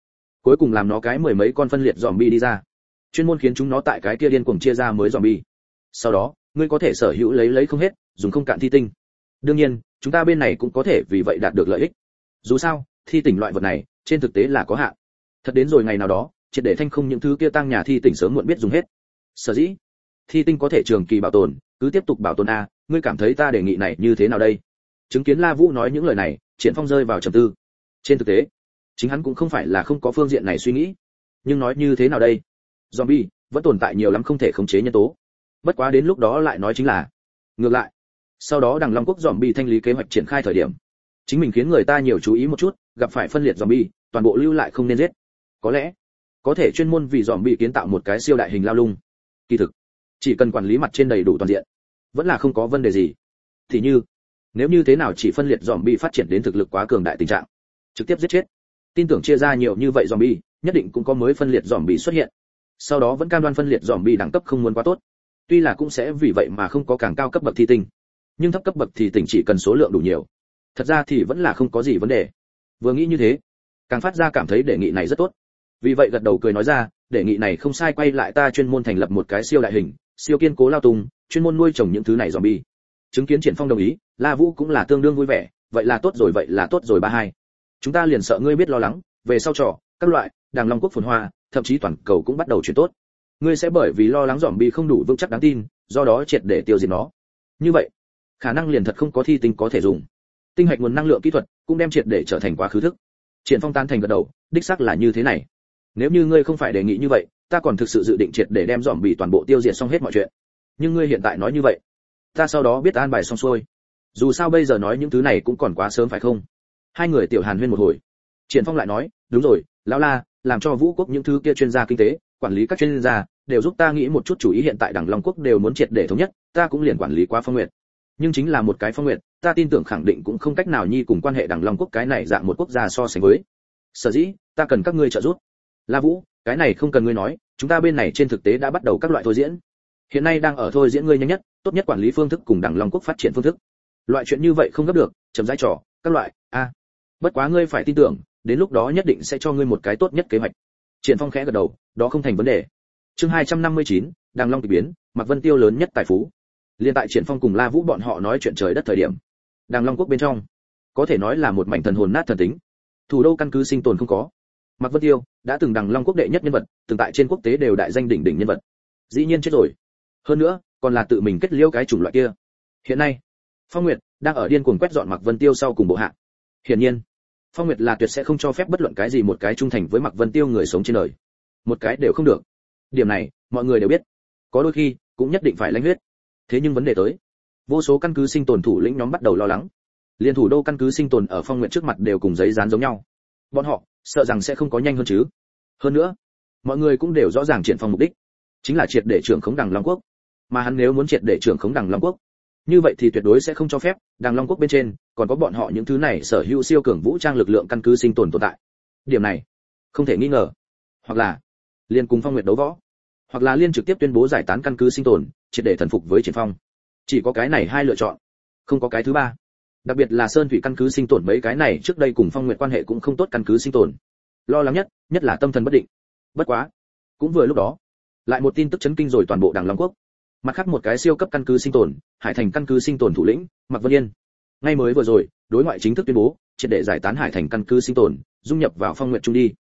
cuối cùng làm nó cái mười mấy con phân liệt zombie đi ra, chuyên môn khiến chúng nó tại cái kia điên cuồng chia ra mới zombie. Sau đó ngươi có thể sở hữu lấy không hết, dùng không cạn thi tinh. đương nhiên chúng ta bên này cũng có thể vì vậy đạt được lợi ích. Dù sao thi tỉnh loại vật này trên thực tế là có hạn, thật đến rồi ngày nào đó triệt để thanh không những thứ kia tăng nhà thi tỉnh sớm muộn biết dùng hết. Sở dĩ thi tinh có thể trường kỳ bảo tồn, cứ tiếp tục bảo tồn a, ngươi cảm thấy ta đề nghị này như thế nào đây? Chứng kiến La Vũ nói những lời này, Triển Phong rơi vào trầm tư. Trên thực tế chính hắn cũng không phải là không có phương diện này suy nghĩ, nhưng nói như thế nào đây? Zombie vẫn tồn tại nhiều lắm không thể khống chế nhân tố, bất quá đến lúc đó lại nói chính là ngược lại. Sau đó Đằng Long Quốc zombie thanh lý kế hoạch triển khai thời điểm, chính mình khiến người ta nhiều chú ý một chút, gặp phải phân liệt zombie toàn bộ lưu lại không nên giết. Có lẽ có thể chuyên môn vì zombie kiến tạo một cái siêu đại hình lao lung. Kỳ thực chỉ cần quản lý mặt trên đầy đủ toàn diện, vẫn là không có vấn đề gì. Thì như nếu như thế nào chỉ phân liệt zombie phát triển đến thực lực quá cường đại tình trạng, trực tiếp giết chết. Tin tưởng chia ra nhiều như vậy zombie, nhất định cũng có mới phân liệt zombie xuất hiện. Sau đó vẫn cam đoan phân liệt zombie đẳng cấp không muốn quá tốt. Tuy là cũng sẽ vì vậy mà không có càng cao cấp bậc thi tinh, nhưng thấp cấp bậc thì tỉnh chỉ cần số lượng đủ nhiều, thật ra thì vẫn là không có gì vấn đề. Vừa nghĩ như thế, càng phát ra cảm thấy đề nghị này rất tốt. Vì vậy gật đầu cười nói ra, đề nghị này không sai, quay lại ta chuyên môn thành lập một cái siêu đại hình, siêu kiên cố lao tung, chuyên môn nuôi trồng những thứ này zombie. Chứng kiến Triển Phong đồng ý, La Vũ cũng là tương đương vui vẻ, vậy là tốt rồi ba hai. Chúng ta liền sợ ngươi biết lo lắng, về sau trò, các loại, Đằng Long Quốc phồn hoa, thậm chí toàn cầu cũng bắt đầu chuyển tốt. Ngươi sẽ bởi vì lo lắng zombie không đủ vững chắc đáng tin, do đó triệt để tiêu diệt nó. Như vậy, khả năng liền thật không có thi tinh có thể dùng. Tinh hạch nguồn năng lượng kỹ thuật cũng đem triệt để trở thành quá khứ thức. Triển Phong tan thành gật đầu, đích xác là như thế này. Nếu như ngươi không phải đề nghị như vậy, ta còn thực sự dự định triệt để đem zombie toàn bộ tiêu diệt xong hết mọi chuyện. Nhưng ngươi hiện tại nói như vậy, ta sau đó biết an bài xong xuôi. Dù sao bây giờ nói những thứ này cũng còn quá sớm phải không? Hai người tiểu hàn huyên một hồi. Triển Phong lại nói, đúng rồi, lão La, làm cho Vũ Quốc những thứ kia chuyên gia kinh tế, quản lý các chuyên gia đều giúp ta nghĩ một chút chủ ý. Hiện tại Đằng Long Quốc đều muốn triệt để thống nhất, ta cũng liền quản lý qua Phong Nguyệt. Nhưng chính là một cái Phong Nguyệt, ta tin tưởng khẳng định cũng không cách nào nhi cùng quan hệ Đằng Long Quốc cái này dạng một quốc gia so sánh với. Sở dĩ, ta cần các ngươi trợ giúp. La Vũ, cái này không cần ngươi nói, chúng ta bên này trên thực tế đã bắt đầu các loại thôi diễn. Hiện nay đang ở thôi diễn ngươi nhanh nhất, tốt nhất quản lý phương thức cùng Đằng Long Quốc phát triển phương thức. Loại chuyện như vậy không gấp được, chấm dãi trò, các loại, bất quá ngươi phải tin tưởng, đến lúc đó nhất định sẽ cho ngươi một cái tốt nhất kế hoạch. Triển Phong khẽ gật đầu, đó không thành vấn đề. Chương 259, Đằng Long kỳ biến, Mạc Vân Tiêu lớn nhất tài phú. Liên tại Triển Phong cùng La Vũ bọn họ nói chuyện trời đất thời điểm, Đằng Long Quốc bên trong, có thể nói là một mảnh thần hồn nát thần tính. Thủ đô căn cứ sinh tồn không có. Mạc Vân Tiêu đã từng Đằng Long Quốc đệ nhất nhân vật, từng tại trên quốc tế đều đại danh đỉnh đỉnh nhân vật. Dĩ nhiên chết rồi. Hơn nữa, còn là tự mình kết liễu cái chủng loại kia. Hiện nay, Phong Nguyệt đang ở điên cuồng quét dọn Mạc Vân Tiêu sau cùng bộ hạ. Hiển nhiên, Phong Nguyệt là tuyệt sẽ không cho phép bất luận cái gì một cái trung thành với Mạc Vân Tiêu người sống trên đời. Một cái đều không được. Điểm này, mọi người đều biết. Có đôi khi, cũng nhất định phải lãnh huyết. Thế nhưng vấn đề tới, vô số căn cứ sinh tồn thủ lĩnh nhóm bắt đầu lo lắng. Liên thủ đô căn cứ sinh tồn ở Phong Nguyệt trước mặt đều cùng giấy dán giống nhau. Bọn họ sợ rằng sẽ không có nhanh hơn chứ. Hơn nữa, mọi người cũng đều rõ ràng Triển Phong mục đích, chính là triệt để trưởng khống Đằng Long Quốc. Mà hắn nếu muốn triệt để trưởng khống Đằng Long Quốc, như vậy thì tuyệt đối sẽ không cho phép Đằng Long Quốc bên trên còn có bọn họ những thứ này sở hữu siêu cường vũ trang lực lượng căn cứ sinh tồn tồn tại. Điểm này không thể nghi ngờ. Hoặc là liên cùng Phong Nguyệt đấu võ, hoặc là liên trực tiếp tuyên bố giải tán căn cứ sinh tồn, triệt để thần phục với Triển Phong. Chỉ có cái này hai lựa chọn, không có cái thứ ba. Đặc biệt là Sơn Thủy căn cứ sinh tồn mấy cái này trước đây cùng Phong Nguyệt quan hệ cũng không tốt căn cứ sinh tồn, lo lắng nhất là tâm thần bất định. Bất quá, cũng vừa lúc đó, lại một tin tức chấn kinh rồi toàn bộ Đằng Long Quốc. Mặt khác một cái siêu cấp căn cứ sinh tồn, Hải Thành căn cứ sinh tồn thủ lĩnh Mạc Vân Yên, ngay mới vừa rồi đối ngoại chính thức tuyên bố triệt để giải tán Hải Thành căn cứ sinh tồn, dung nhập vào Phong Nguyệt Trung đi.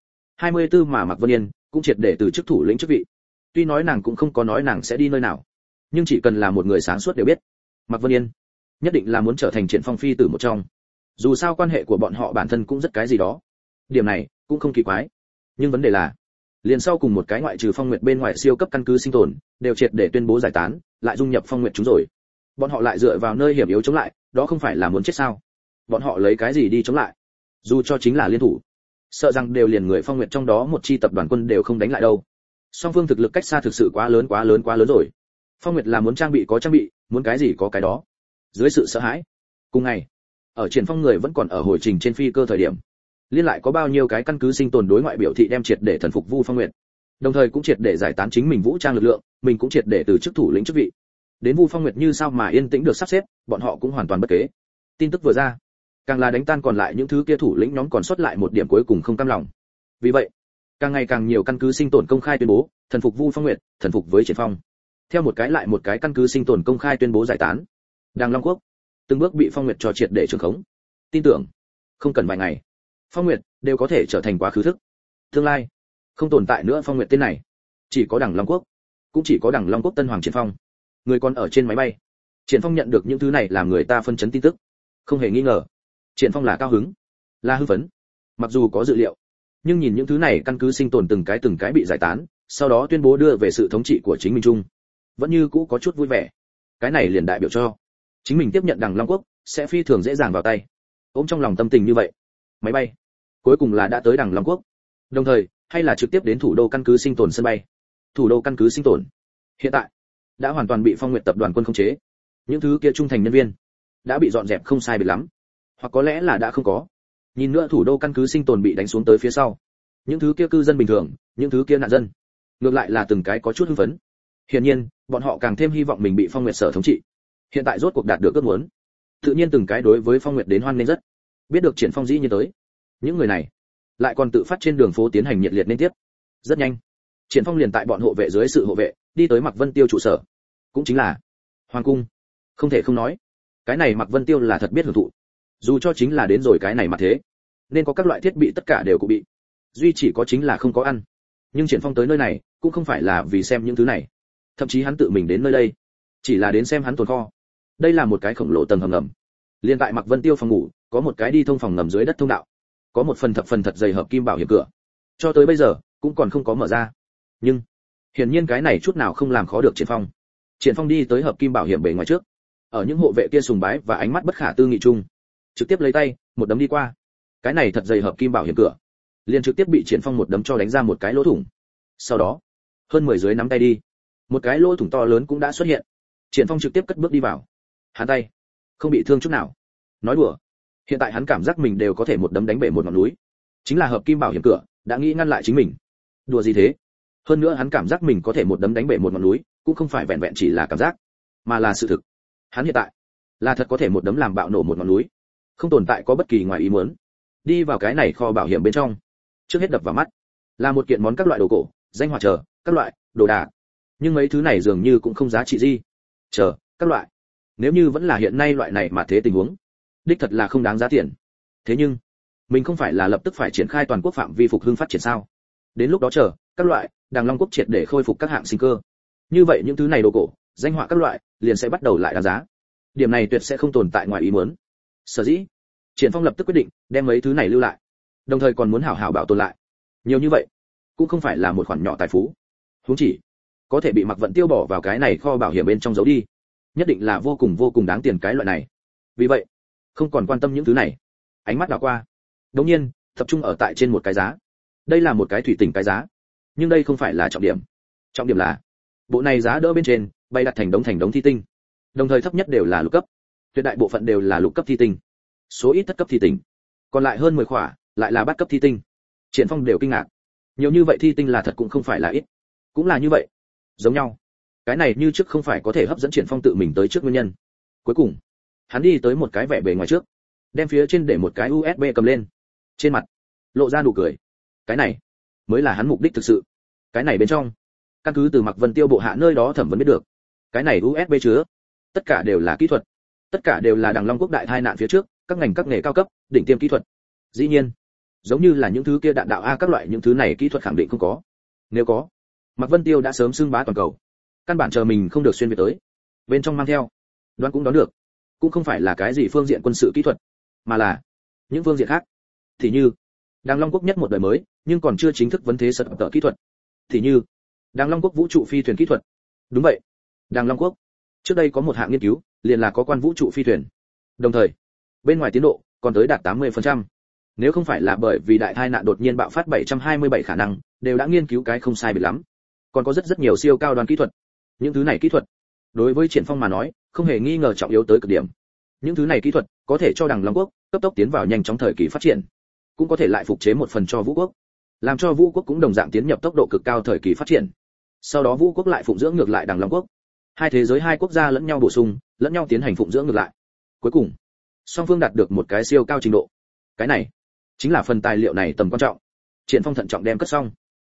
24 mà Mạc Vân Yên cũng triệt để từ chức thủ lĩnh chức vị. Tuy nói nàng cũng không có nói nàng sẽ đi nơi nào, nhưng chỉ cần là một người sáng suốt đều biết, Mạc Vân Yên nhất định là muốn trở thành Triển Phong phi tử một trong. Dù sao quan hệ của bọn họ bản thân cũng rất cái gì đó, điểm này cũng không kỳ quái. Nhưng vấn đề là, liền sau cùng một cái ngoại trừ Phong Nguyệt bên ngoài siêu cấp căn cứ sinh tồn đều triệt để tuyên bố giải tán, lại dung nhập Phong Nguyệt chúng rồi. Bọn họ lại dựa vào nơi hiểm yếu chống lại, đó không phải là muốn chết sao? Bọn họ lấy cái gì đi chống lại? Dù cho chính là liên thủ, sợ rằng đều liền người Phong Nguyệt trong đó một chi tập đoàn quân đều không đánh lại đâu. Song phương thực lực cách xa thực sự quá lớn rồi. Phong Nguyệt là muốn trang bị có trang bị, muốn cái gì có cái đó. Dưới sự sợ hãi, cùng ngày, ở Triển Phong người vẫn còn ở hồi trình trên phi cơ thời điểm, liên lại có bao nhiêu cái căn cứ sinh tồn đối ngoại biểu thị đem triệt để thần phục Vu Phong Nguyệt, đồng thời cũng triệt để giải tán chính mình vũ trang lực lượng, mình cũng triệt để từ chức thủ lĩnh chức vị. Đến Vu Phong Nguyệt như sao mà yên tĩnh được sắp xếp, bọn họ cũng hoàn toàn bất kế. Tin tức vừa ra, càng là đánh tan còn lại những thứ kia thủ lĩnh nhóm còn sót lại một điểm cuối cùng không cam lòng. Vì vậy, Càng ngày càng nhiều căn cứ sinh tồn công khai tuyên bố thần phục Vu Phong Nguyệt, thần phục với Triển Phong. Theo một cái lại một cái căn cứ sinh tồn công khai tuyên bố giải tán. Đàng Long Quốc từng bước bị Phong Nguyệt cho triệt để trường khống. Tin tưởng, không cần vài ngày, Phong Nguyệt đều có thể trở thành quá khứ thức. Tương lai không tồn tại nữa Phong Nguyệt tên này, chỉ có Đàng Long Quốc, cũng chỉ có Đàng Long Quốc Tân Hoàng Triển Phong. Người còn ở trên máy bay. Triển Phong nhận được những thứ này làm người ta phân chấn tin tức. Không hề nghi ngờ, Triển Phong là cao hứng, là hưng phấn. Mặc dù có dự liệu, nhưng nhìn những thứ này căn cứ sinh tồn từng cái bị giải tán, sau đó tuyên bố đưa về sự thống trị của chính mình chung, vẫn như cũ có chút vui vẻ. Cái này liền đại biểu cho chính mình tiếp nhận Đàng Long Quốc sẽ phi thường dễ dàng vào tay. Ôm trong lòng tâm tình như vậy, máy bay cuối cùng là đã tới Đàng Long Quốc, đồng thời hay là trực tiếp đến thủ đô căn cứ sinh tồn sân bay. Thủ đô căn cứ sinh tồn hiện tại đã hoàn toàn bị Phong Nguyệt tập đoàn quân khống chế. Những thứ kia trung thành nhân viên đã bị dọn dẹp không sai biệt lắm, hoặc có lẽ là đã không có. Nhìn nữa thủ đô căn cứ sinh tồn bị đánh xuống tới phía sau, những thứ kia cư dân bình thường, những thứ kia nạn dân, ngược lại là từng cái có chút hưng phấn. Hiển nhiên, bọn họ càng thêm hy vọng mình bị Phong Nguyệt sở thống trị. Hiện tại rốt cuộc đạt được ước muốn, tự nhiên từng cái đối với Phong Nguyệt đến hoan nghênh rất. Biết được Triển Phong dĩ nhiên tới, những người này lại còn tự phát trên đường phố tiến hành nhiệt liệt liên tiếp. Rất nhanh, Triển Phong liền tại bọn hộ vệ dưới sự hộ vệ, đi tới Mạc Vân Tiêu trụ sở, cũng chính là Hoàng cung. Không thể không nói, cái này Mạc Vân Tiêu là thật biết hưởng thụ. Dù cho chính là đến rồi cái này mà thế, nên có các loại thiết bị tất cả đều cụ bị. Duy chỉ có chính là không có ăn. Nhưng Triển Phong tới nơi này, cũng không phải là vì xem những thứ này. Thậm chí hắn tự mình đến nơi đây, chỉ là đến xem hắn tồn kho. Đây là một cái khổng lồ tầng hầm ngầm. Liên tại Mạc Vân Tiêu phòng ngủ, có một cái đi thông phòng ngầm dưới đất thông đạo. Có một phần thật dày hợp kim bảo hiểm cửa. Cho tới bây giờ, cũng còn không có mở ra. Nhưng, hiển nhiên cái này chút nào không làm khó được Triển Phong. Triển Phong đi tới hợp kim bảo hiểm bề ngoài trước. Ở những hộ vệ kia sùng bái và ánh mắt bất khả tư nghị chung, trực tiếp lấy tay, một đấm đi qua. Cái này thật dày hợp kim bảo hiểm cửa, liền trực tiếp bị Triển Phong một đấm cho đánh ra một cái lỗ thủng. Sau đó, hơn 10 dưới nắm tay đi, một cái lỗ thủng to lớn cũng đã xuất hiện. Triển Phong trực tiếp cất bước đi vào. Hắn tay không bị thương chút nào. Nói đùa, hiện tại hắn cảm giác mình đều có thể một đấm đánh bể một ngọn núi. Chính là hợp kim bảo hiểm cửa đã nghĩ ngăn lại chính mình. Đùa gì thế? Hơn nữa hắn cảm giác mình có thể một đấm đánh bể một ngọn núi, cũng không phải vẹn vẹn chỉ là cảm giác, mà là sự thực. Hắn hiện tại là thật có thể một đấm làm bạo nổ một ngọn núi, không tồn tại có bất kỳ ngoài ý muốn. Đi vào cái này kho bảo hiểm bên trong, trước hết đập vào mắt là một kiện món các loại đồ cổ, danh họa chờ, các loại đồ đạc. Nhưng mấy thứ này dường như cũng không giá trị gì. Chờ, các loại. Nếu như vẫn là hiện nay loại này mà thế tình huống, đích thật là không đáng giá tiền. Thế nhưng, mình không phải là lập tức phải triển khai toàn quốc phạm vi phục hưng phát triển sao? Đến lúc đó chờ, các loại, Đàng Long Quốc triệt để khôi phục các hạng sinh cơ. Như vậy những thứ này đồ cổ, danh họa các loại, liền sẽ bắt đầu lại đáng giá. Điểm này tuyệt sẽ không tồn tại ngoài ý muốn. Sở dĩ, Triển Phong lập tức quyết định đem mấy thứ này lưu lại, đồng thời còn muốn hảo hảo bảo tồn lại. Nhiều như vậy, cũng không phải là một khoản nhỏ tài phú. Huống chỉ, có thể bị Mạc Vận Tiêu bỏ vào cái này kho bảo hiểm bên trong giấu đi, nhất định là vô cùng đáng tiền cái loại này. Vì vậy, không còn quan tâm những thứ này, ánh mắt đảo qua, đột nhiên tập trung ở tại trên một cái giá. Đây là một cái thủy tinh cái giá, nhưng đây không phải là trọng điểm. Trọng điểm là bộ này giá đỡ bên trên bày đặt thành đống thi tinh, đồng thời thấp nhất đều là lục cấp, tuyệt đại bộ phận đều là lục cấp thi tinh, số ít thất cấp thi tinh, còn lại hơn 10 khỏa lại là bát cấp thi tinh. Triển Phong đều kinh ngạc, nhiều như vậy thi tinh là thật cũng không phải là ít. Cũng là như vậy, giống nhau. Cái này như trước không phải có thể hấp dẫn Triển Phong tự mình tới trước nguyên nhân. Cuối cùng, hắn đi tới một cái vẻ bề ngoài trước, đem phía trên để một cái USB cầm lên, trên mặt lộ ra nụ cười. Cái này mới là hắn mục đích thực sự. Cái này bên trong, căn cứ từ Mạc Vân Tiêu bộ hạ nơi đó thẩm vấn biết được, cái này USB chứa tất cả đều là kỹ thuật, tất cả đều là Đàng Long Quốc đại tai nạn phía trước các ngành các nghề cao cấp đỉnh tiêm kỹ thuật. Dĩ nhiên, giống như là những thứ kia đạn đạo a các loại những thứ này kỹ thuật khẳng định không có. Nếu có, Mạc Vân Tiêu đã sớm xưng bá toàn cầu, căn bản chờ mình không được xuyên việt tới. Bên trong mang theo, đoán cũng đoán được, cũng không phải là cái gì phương diện quân sự kỹ thuật, mà là những phương diện khác. Thì như Đàng Long Quốc nhất một đời mới, nhưng còn chưa chính thức vấn thế sật tợ kỹ thuật. Thì như Đàng Long Quốc vũ trụ phi thuyền kỹ thuật. Đúng vậy, Đàng Long Quốc trước đây có một hạng nghiên cứu, liền là có quan vũ trụ phi thuyền. Đồng thời, bên ngoài tiến độ còn tới đạt 80%. Nếu không phải là bởi vì đại tai nạn đột nhiên bạo phát 727 khả năng, đều đã nghiên cứu cái không sai biệt lắm. Còn có rất nhiều siêu cao đoan kỹ thuật. Những thứ này kỹ thuật, đối với Triển Phong mà nói, không hề nghi ngờ trọng yếu tới cực điểm. Những thứ này kỹ thuật có thể cho Đàng Long Quốc cấp tốc tiến vào nhanh chóng thời kỳ phát triển, cũng có thể lại phục chế một phần cho Vũ Quốc, làm cho Vũ Quốc cũng đồng dạng tiến nhập tốc độ cực cao thời kỳ phát triển. Sau đó Vũ Quốc lại phụng dưỡng ngược lại Đàng Long Quốc. Hai thế giới hai quốc gia lẫn nhau bổ sung, lẫn nhau tiến hành phụng dưỡng ngược lại. Cuối cùng, song phương đạt được một cái siêu cao trình độ. Cái này chính là phần tài liệu này tầm quan trọng. Triển Phong thận trọng đem cất xong,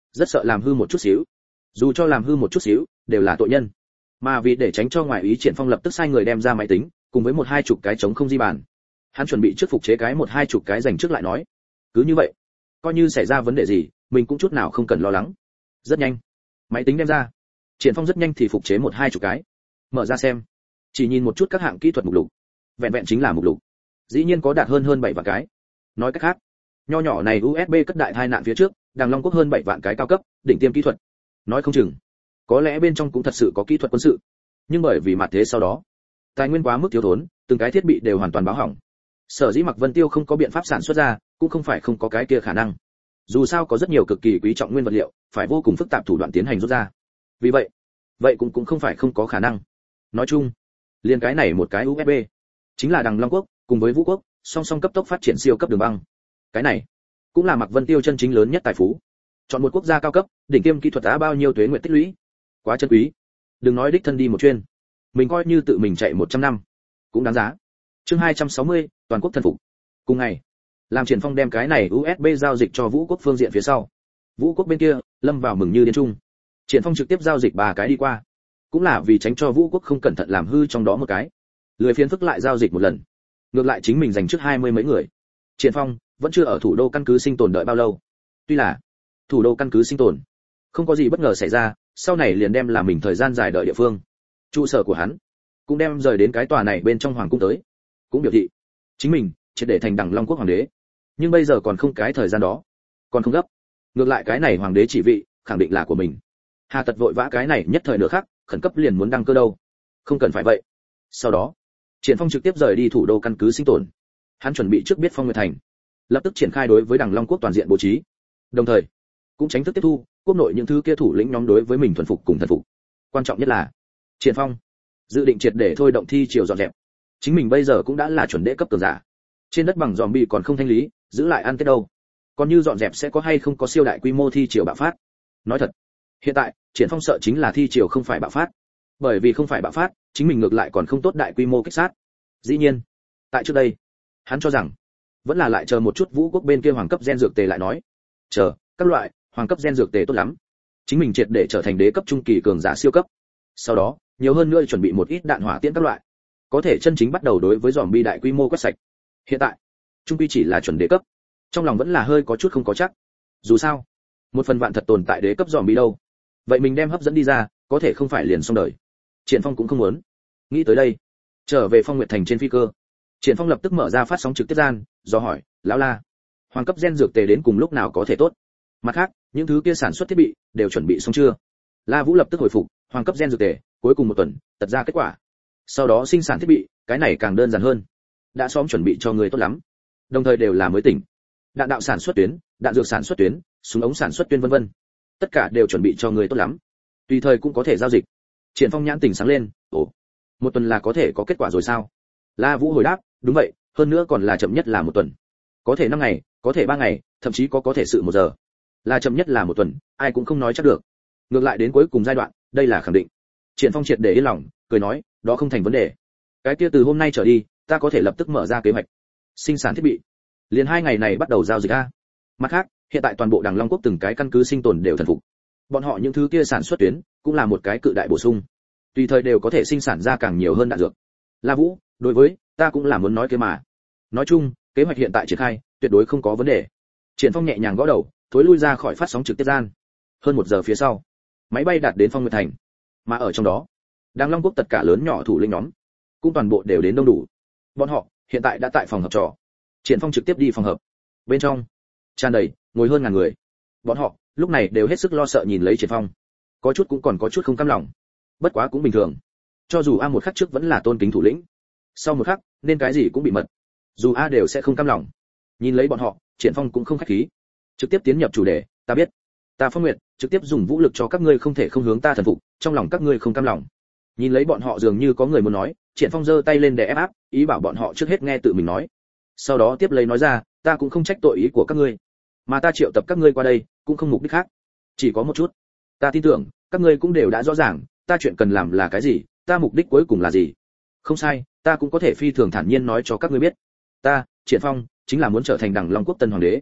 rất sợ làm hư một chút xíu. Dù cho làm hư một chút xíu, đều là tội nhân. Mà vì để tránh cho ngoại ý, Triển Phong lập tức sai người đem ra máy tính, cùng với một hai chục cái trống không di bàn. Hắn chuẩn bị trước phục chế cái một hai chục cái dành trước lại nói. Cứ như vậy, coi như xảy ra vấn đề gì, mình cũng chút nào không cần lo lắng. Rất nhanh, máy tính đem ra. Triển Phong rất nhanh thì phục chế một hai chục cái. Mở ra xem, chỉ nhìn một chút các hạng kỹ thuật mục lục. Vẹn vẹn chính là mục lục, dĩ nhiên có đạt hơn 7 vạn cái. Nói cách khác, nho nhỏ này USB cất đại tai nạn phía trước, Đằng Long Quốc hơn 7 vạn cái cao cấp, đỉnh tiêm kỹ thuật. Nói không chừng, có lẽ bên trong cũng thật sự có kỹ thuật quân sự. Nhưng bởi vì mặt thế sau đó, tài nguyên quá mức thiếu thốn, từng cái thiết bị đều hoàn toàn báo hỏng. Sở dĩ Mạc Vân Tiêu không có biện pháp sản xuất ra, cũng không phải không có cái kia khả năng. Dù sao có rất nhiều cực kỳ quý trọng nguyên vật liệu, phải vô cùng phức tạp thủ đoạn tiến hành rút ra. Vì vậy cũng không phải không có khả năng. Nói chung, liền cái này một cái USB, chính là Đằng Long Quốc cùng với Vũ Quốc, song song cấp tốc phát triển siêu cấp đường băng. Cái này cũng là Mạc Vân Tiêu chân chính lớn nhất tài phú. Chọn một quốc gia cao cấp, đỉnh tiêm kỹ thuật đã bao nhiêu tuế nguyệt tích lũy, quá chân quý. Đừng nói đích thân đi một chuyên, mình coi như tự mình chạy 100 năm, cũng đáng giá. Chương 260, toàn quốc thần phục. Cùng ngày, làm Triển Phong đem cái này USB giao dịch cho Vũ Quốc phương diện phía sau. Vũ Quốc bên kia lâm vào mừng như điên trung. Triển Phong trực tiếp giao dịch 3 cái đi qua, cũng là vì tránh cho Vũ Quốc không cẩn thận làm hư trong đó một cái. Lười phiền phức lại giao dịch một lần. Ngược lại chính mình dành trước 20 mấy người. Triển Phong vẫn chưa ở thủ đô căn cứ sinh tồn đợi bao lâu. Tuy là thủ đô căn cứ sinh tồn, không có gì bất ngờ xảy ra, sau này liền đem làm mình thời gian dài đợi địa phương. Trụ sở của hắn cũng đem rời đến cái tòa này bên trong hoàng cung tới, cũng biểu thị chính mình triệt để thành Đằng Long Quốc hoàng đế. Nhưng bây giờ còn không cái thời gian đó, còn không gấp. Ngược lại cái này hoàng đế chỉ vị khẳng định là của mình. Hà tật vội vã cái này nhất thời nửa khắc, khẩn cấp liền muốn đăng cơ đâu. Không cần phải vậy. Sau đó, Triển Phong trực tiếp rời đi thủ đô căn cứ sinh tồn. Hắn chuẩn bị trước biết Phong Nguyệt Thành, lập tức triển khai đối với Đằng Long Quốc toàn diện bố trí. Đồng thời, cũng tránh thức tiếp thu quốc nội những thứ kia thủ lĩnh nhóm đối với mình thuần phục cùng thần phục. Quan trọng nhất là, Triển Phong dự định triệt để thôi động thi triều dọn dẹp. Chính mình bây giờ cũng đã là chuẩn đế cấp cường giả. Trên đất bằng zombie còn không thanh lý, giữ lại ăn tết đâu. Còn như dọn dẹp sẽ có hay không có siêu đại quy mô thi triều bạo phát. Nói thật, hiện tại, Triển Phong sợ chính là thi triều không phải bạo phát. Bởi vì không phải bạo phát, chính mình ngược lại còn không tốt đại quy mô kích sát. Dĩ nhiên, tại trước đây, hắn cho rằng vẫn là lại chờ một chút Vũ Quốc bên kia hoàng cấp gen dược tề lại nói. Chờ, các loại hoàng cấp gen dược tề tốt lắm. Chính mình triệt để trở thành đế cấp trung kỳ cường giả siêu cấp. Sau đó, nhiều hơn nữa chuẩn bị một ít đạn hỏa tiễn các loại, có thể chân chính bắt đầu đối với zombie đại quy mô quét sạch. Hiện tại, trung quy chỉ là chuẩn đế cấp, trong lòng vẫn là hơi có chút không có chắc. Dù sao, một phần vạn thật tồn tại đế cấp zombie đâu. Vậy mình đem hấp dẫn đi ra, có thể không phải liền xong đời. Triển Phong cũng không muốn. Nghĩ tới đây, trở về Phong Nguyệt Thành trên phi cơ, Triển Phong lập tức mở ra phát sóng trực tiếp gian, do hỏi, lão La, hoàng cấp gen dược tề đến cùng lúc nào có thể tốt? Mặt khác, những thứ kia sản xuất thiết bị đều chuẩn bị xong chưa? La Vũ lập tức hồi phục, hoàng cấp gen dược tề, cuối cùng một tuần, tật ra kết quả. Sau đó sinh sản thiết bị, cái này càng đơn giản hơn. Đã xóm chuẩn bị cho người tốt lắm. Đồng thời đều là mới tỉnh. Đạn đạo sản xuất tuyến, đạn dược sản xuất tuyến, súng ống sản xuất tuyến vân vân. Tất cả đều chuẩn bị cho người tốt lắm. Tùy thời cũng có thể giao dịch. Triển Phong nhãn tỉnh sáng lên, ồ, một tuần là có thể có kết quả rồi sao? La Vũ hồi đáp, đúng vậy, hơn nữa còn là chậm nhất là một tuần. Có thể 5 ngày, có thể 3 ngày, thậm chí có thể sự 1 giờ. Là chậm nhất là một tuần, ai cũng không nói chắc được. Ngược lại đến cuối cùng giai đoạn, đây là khẳng định. Triển Phong triệt để yên lòng, cười nói, đó không thành vấn đề. Cái kia từ hôm nay trở đi, ta có thể lập tức mở ra kế hoạch sinh sản thiết bị. Liền 2 ngày này bắt đầu giao dịch a. Mặt khác, hiện tại toàn bộ Đằng Long Quốc từng cái căn cứ sinh tồn đều thần phục. Bọn họ những thứ kia sản xuất tuyến, cũng là một cái cự đại bổ sung. Tùy thời đều có thể sinh sản ra càng nhiều hơn đạn dược. La Vũ, đối với ta cũng là muốn nói cái mà. Nói chung, kế hoạch hiện tại triển khai, tuyệt đối không có vấn đề. Triển Phong nhẹ nhàng gõ đầu, thối lui ra khỏi phát sóng trực tiếp gian. Hơn 1 giờ phía sau, máy bay đạt đến Phong Nguyệt Thành. Mà ở trong đó, Đằng Long Quốc tất cả lớn nhỏ thủ lĩnh nhóm, cũng toàn bộ đều đến đông đủ. Bọn họ hiện tại đã tại phòng họp trò. Triển Phong trực tiếp đi phòng họp. Bên trong tràn đầy, ngồi hơn ngàn người. Bọn họ lúc này đều hết sức lo sợ nhìn lấy Triển Phong. Có chút cũng còn có chút không cam lòng. Bất quá cũng bình thường. Cho dù A một khắc trước vẫn là tôn kính thủ lĩnh, sau một khắc, nên cái gì cũng bị mật. Dù A đều sẽ không cam lòng. Nhìn lấy bọn họ, Triển Phong cũng không khách khí. Trực tiếp tiến nhập chủ đề, ta biết. Ta Phong Nguyệt, trực tiếp dùng vũ lực cho các ngươi không thể không hướng ta thần phục, trong lòng các ngươi không cam lòng. Nhìn lấy bọn họ dường như có người muốn nói, Triển Phong giơ tay lên để ép áp, ý bảo bọn họ trước hết nghe tự mình nói. Sau đó tiếp lấy nói ra, ta cũng không trách tội ý của các ngươi, mà ta triệu tập các ngươi qua đây, cũng không mục đích khác. Chỉ có một chút. Ta tin tưởng, các ngươi cũng đều đã rõ ràng, ta chuyện cần làm là cái gì, ta mục đích cuối cùng là gì. Không sai, ta cũng có thể phi thường thản nhiên nói cho các ngươi biết. Ta, Triển Phong, chính là muốn trở thành Đằng Long Quốc tân hoàng đế.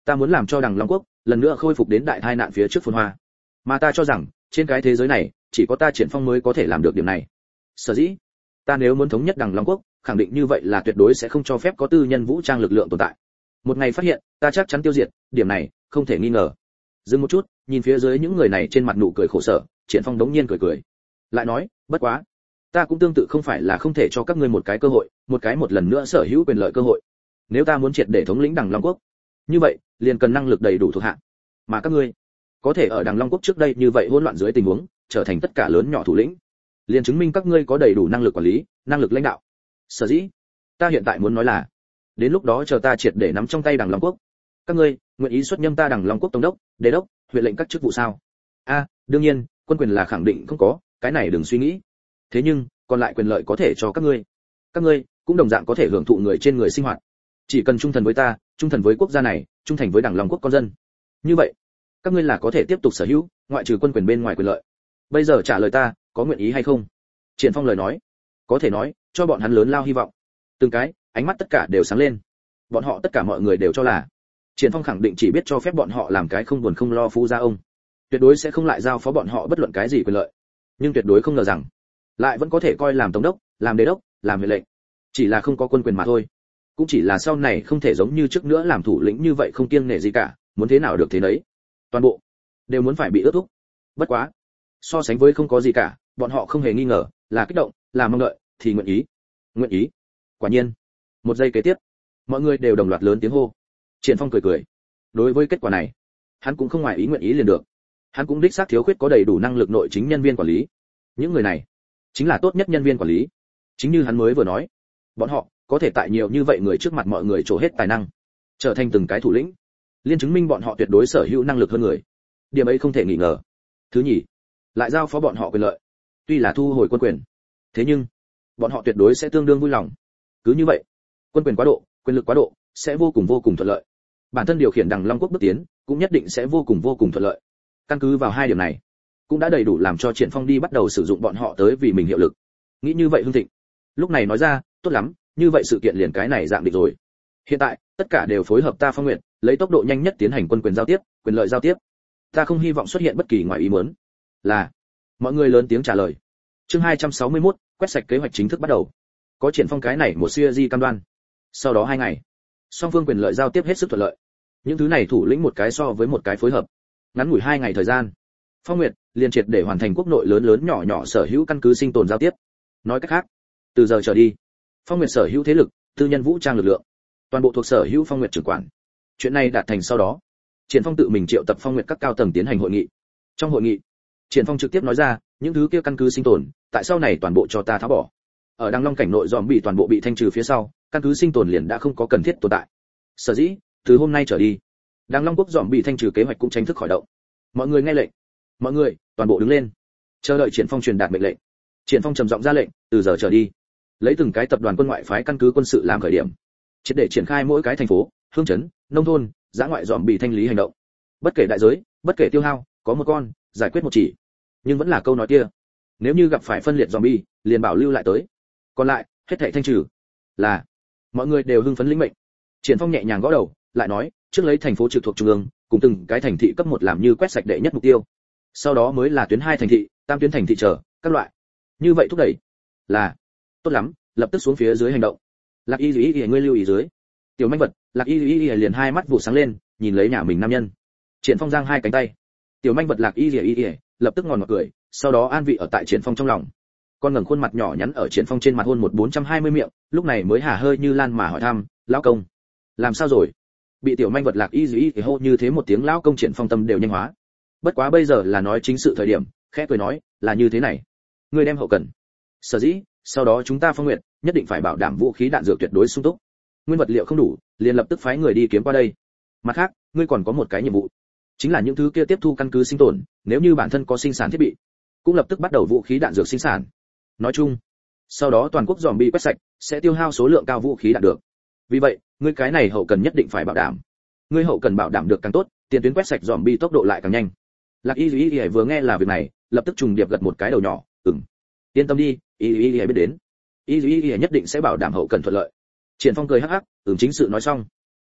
Ta muốn làm cho Đằng Long quốc lần nữa khôi phục đến đại tai nạn phía trước phồn hoa. Mà ta cho rằng, trên cái thế giới này, chỉ có ta Triển Phong mới có thể làm được điểm này. Sở dĩ, ta nếu muốn thống nhất Đằng Long quốc, khẳng định như vậy là tuyệt đối sẽ không cho phép có tư nhân vũ trang lực lượng tồn tại. Một ngày phát hiện, ta chắc chắn tiêu diệt, điểm này không thể nghi ngờ. Dừng một chút, nhìn phía dưới những người này trên mặt nụ cười khổ sở, Triển Phong đống nhiên cười cười. Lại nói, bất quá, ta cũng tương tự không phải là không thể cho các ngươi một cái cơ hội, một lần nữa sở hữu quyền lợi cơ hội. Nếu ta muốn triệt để thống lĩnh Đằng Long quốc, như vậy, liền cần năng lực đầy đủ thuộc hạ. Mà các ngươi, có thể ở Đằng Long quốc trước đây như vậy hỗn loạn dưới tình huống, trở thành tất cả lớn nhỏ thủ lĩnh, liền chứng minh các ngươi có đầy đủ năng lực quản lý, năng lực lãnh đạo. Sở dĩ, ta hiện tại muốn nói là, đến lúc đó chờ ta triệt để nắm trong tay Đằng Long quốc, các ngươi nguyện ý xuất nhâm ta Đằng Long quốc tổng đốc, đế đốc, huyện lệnh các chức vụ sao? Đương nhiên, quân quyền là khẳng định không có, cái này đừng suy nghĩ. Thế nhưng, còn lại quyền lợi có thể cho các ngươi cũng đồng dạng có thể hưởng thụ người trên người sinh hoạt. Chỉ cần trung thần với ta, trung thần với quốc gia này, trung thành với Đằng Long quốc con dân. Như vậy, các ngươi là có thể tiếp tục sở hữu, ngoại trừ quân quyền bên ngoài quyền lợi. Bây giờ trả lời ta, có nguyện ý hay không? Triển Phong lời nói, có thể nói, cho bọn hắn lớn lao hy vọng. Từng cái, ánh mắt tất cả đều sáng lên. Bọn họ tất cả mọi người đều cho là, Triển Phong khẳng định chỉ biết cho phép bọn họ làm cái không buồn không lo phú gia ông, tuyệt đối sẽ không lại giao phó bọn họ bất luận cái gì quyền lợi. Nhưng tuyệt đối không ngờ rằng, lại vẫn có thể coi làm tổng đốc, làm đế đốc, làm huyện lệnh, chỉ là không có quân quyền mà thôi. Cũng chỉ là sau này không thể giống như trước nữa làm thủ lĩnh như vậy không kiêng nể gì cả, muốn thế nào được thế nấy. Toàn bộ đều muốn phải bị ước thúc. Bất quá, so sánh với không có gì cả, bọn họ không hề nghi ngờ, là kích động, là mong đợi, thì nguyện ý. Nguyện ý. Quả nhiên, một giây kế tiếp, mọi người đều đồng loạt lớn tiếng hô. Triển Phong cười cười. Đối với kết quả này, hắn cũng không ngoài ý nguyện ý liền được. Hắn cũng đích xác thiếu khuyết có đầy đủ năng lực nội chính nhân viên quản lý. Những người này chính là tốt nhất nhân viên quản lý. Chính như hắn mới vừa nói, bọn họ có thể tại nhiều như vậy người trước mặt mọi người trổ hết tài năng, trở thành từng cái thủ lĩnh, liên chứng minh bọn họ tuyệt đối sở hữu năng lực hơn người. Điểm ấy không thể nghi ngờ. Thứ nhì, lại giao phó bọn họ quyền lợi. Tuy là thu hồi quân quyền, thế nhưng bọn họ tuyệt đối sẽ tương đương vui lòng. Cứ như vậy, quân quyền quá độ, quyền lực quá độ, sẽ vô cùng thuận lợi. Bản thân điều khiển Đằng Long quốc bước tiến, cũng nhất định sẽ vô cùng thuận lợi. Căn cứ vào hai điểm này, cũng đã đầy đủ làm cho Triển Phong đi bắt đầu sử dụng bọn họ tới vì mình hiệu lực. Nghĩ như vậy Hưng Thịnh, lúc này nói ra, tốt lắm, như vậy sự kiện liền cái này dạng định rồi. Hiện tại, tất cả đều phối hợp ta Phong Nguyệt, lấy tốc độ nhanh nhất tiến hành quân quyền giao tiếp, quyền lợi giao tiếp. Ta không hy vọng xuất hiện bất kỳ ngoài ý muốn. Là. Mọi người lớn tiếng trả lời. Chương 261, quét sạch kế hoạch chính thức bắt đầu. Có Triển Phong cái này một series cam đoan. Sau đó 2 ngày, song phương quyền lợi giao tiếp hết sức thuận lợi. Những thứ này thủ lĩnh một cái so với một cái phối hợp. Ngắn ngủi 2 ngày thời gian, Phong Nguyệt liền triệt để hoàn thành quốc nội lớn lớn nhỏ nhỏ sở hữu căn cứ sinh tồn giao tiếp. Nói cách khác, từ giờ trở đi, Phong Nguyệt sở hữu thế lực, tư nhân vũ trang lực lượng, toàn bộ thuộc sở hữu Phong Nguyệt trưởng quản. Chuyện này đạt thành sau đó, Triển Phong tự mình triệu tập Phong Nguyệt các cao tầng tiến hành hội nghị. Trong hội nghị, Triển Phong trực tiếp nói ra, những thứ kia căn cứ sinh tồn, tại sau này toàn bộ cho ta tháo bỏ. Ở Đằng Long cảnh nội dòm bị toàn bộ bị thanh trừ phía sau, căn cứ sinh tồn liền đã không có cần thiết tồn tại. Sở dĩ, từ hôm nay trở đi, Đằng Long quốc dòm bị thanh trừ kế hoạch cũng chính thức khởi động. Mọi người nghe lệnh. Mọi người, toàn bộ đứng lên. Chờ đợi Triển Phong truyền đạt mệnh lệnh. Triển Phong trầm giọng ra lệnh, từ giờ trở đi, lấy từng cái tập đoàn quân ngoại phái căn cứ quân sự làm khởi điểm, triệt để triển khai mỗi cái thành phố, hương trấn, nông thôn, dã ngoại dòm bị thanh lý hành động. Bất kể đại giới, bất kể tiêu hao, có một con, giải quyết một chỉ. Nhưng vẫn là câu nói kia, nếu như gặp phải phân liệt zombie, liền bảo lưu lại tới. Còn lại, hết thảy thanh trừ. Là. Mọi người đều hưng phấn lĩnh mệnh. Triển Phong nhẹ nhàng gõ đầu, lại nói, trước lấy thành phố trực thuộc trung ương, cùng từng cái thành thị cấp 1 làm như quét sạch đệ nhất mục tiêu. Sau đó mới là tuyến 2 thành thị, tam tuyến thành thị trở, các loại. Như vậy thúc đẩy. Là. Tốt lắm, lập tức xuống phía dưới hành động. Lạc Y Duy ngươi lưu ý dưới. Tiểu manh vật, Lạc Y Duy liền hai mắt vụ sáng lên, nhìn lấy nhà mình nam nhân. Triển Phong giang hai cánh tay. Tiểu manh vật Lạc Y Duy lập tức ngòn ngọt cười, sau đó an vị ở tại Triển Phong trong lòng. Con ngẩng khuôn mặt nhỏ nhắn ở Triển Phong trên mặt hôn một 420 miệng, lúc này mới hả hơi như lan mà hỏi thăm, lão công, làm sao rồi? Bị tiểu manh vật Lạc Y Duy hô như thế một tiếng, lão công Triển Phong tâm đều nhanh hóa. Bất quá bây giờ là nói chính sự thời điểm, khẽ cười nói, là như thế này, ngươi đem hậu cần. Sở dĩ, sau đó chúng ta Phong Nguyệt nhất định phải bảo đảm vũ khí đạn dược tuyệt đối sung túc. Nguyên vật liệu không đủ, liền lập tức phái người đi kiếm qua đây. Mặt khác, ngươi còn có một cái nhiệm vụ, chính là những thứ kia tiếp thu căn cứ sinh tồn, nếu như bản thân có sinh sản thiết bị, cũng lập tức bắt đầu vũ khí đạn dược sinh sản. Nói chung, sau đó toàn quốc zombie quét sạch, sẽ tiêu hao số lượng cao vũ khí đạn được. Vì vậy, ngươi cái này hậu cần nhất định phải bảo đảm. Ngươi hậu cần bảo đảm được càng tốt, tiền tuyến quét sạch zombie tốc độ lại càng nhanh. Lạc Y Duy vừa nghe là việc này, lập tức trùng điệp gật một cái đầu nhỏ, yên tâm đi, Y Duy biết đến. Y Duy nhất định sẽ bảo đảm hậu cần thuận lợi. Triển Phong cười hắc hắc, chính sự nói xong.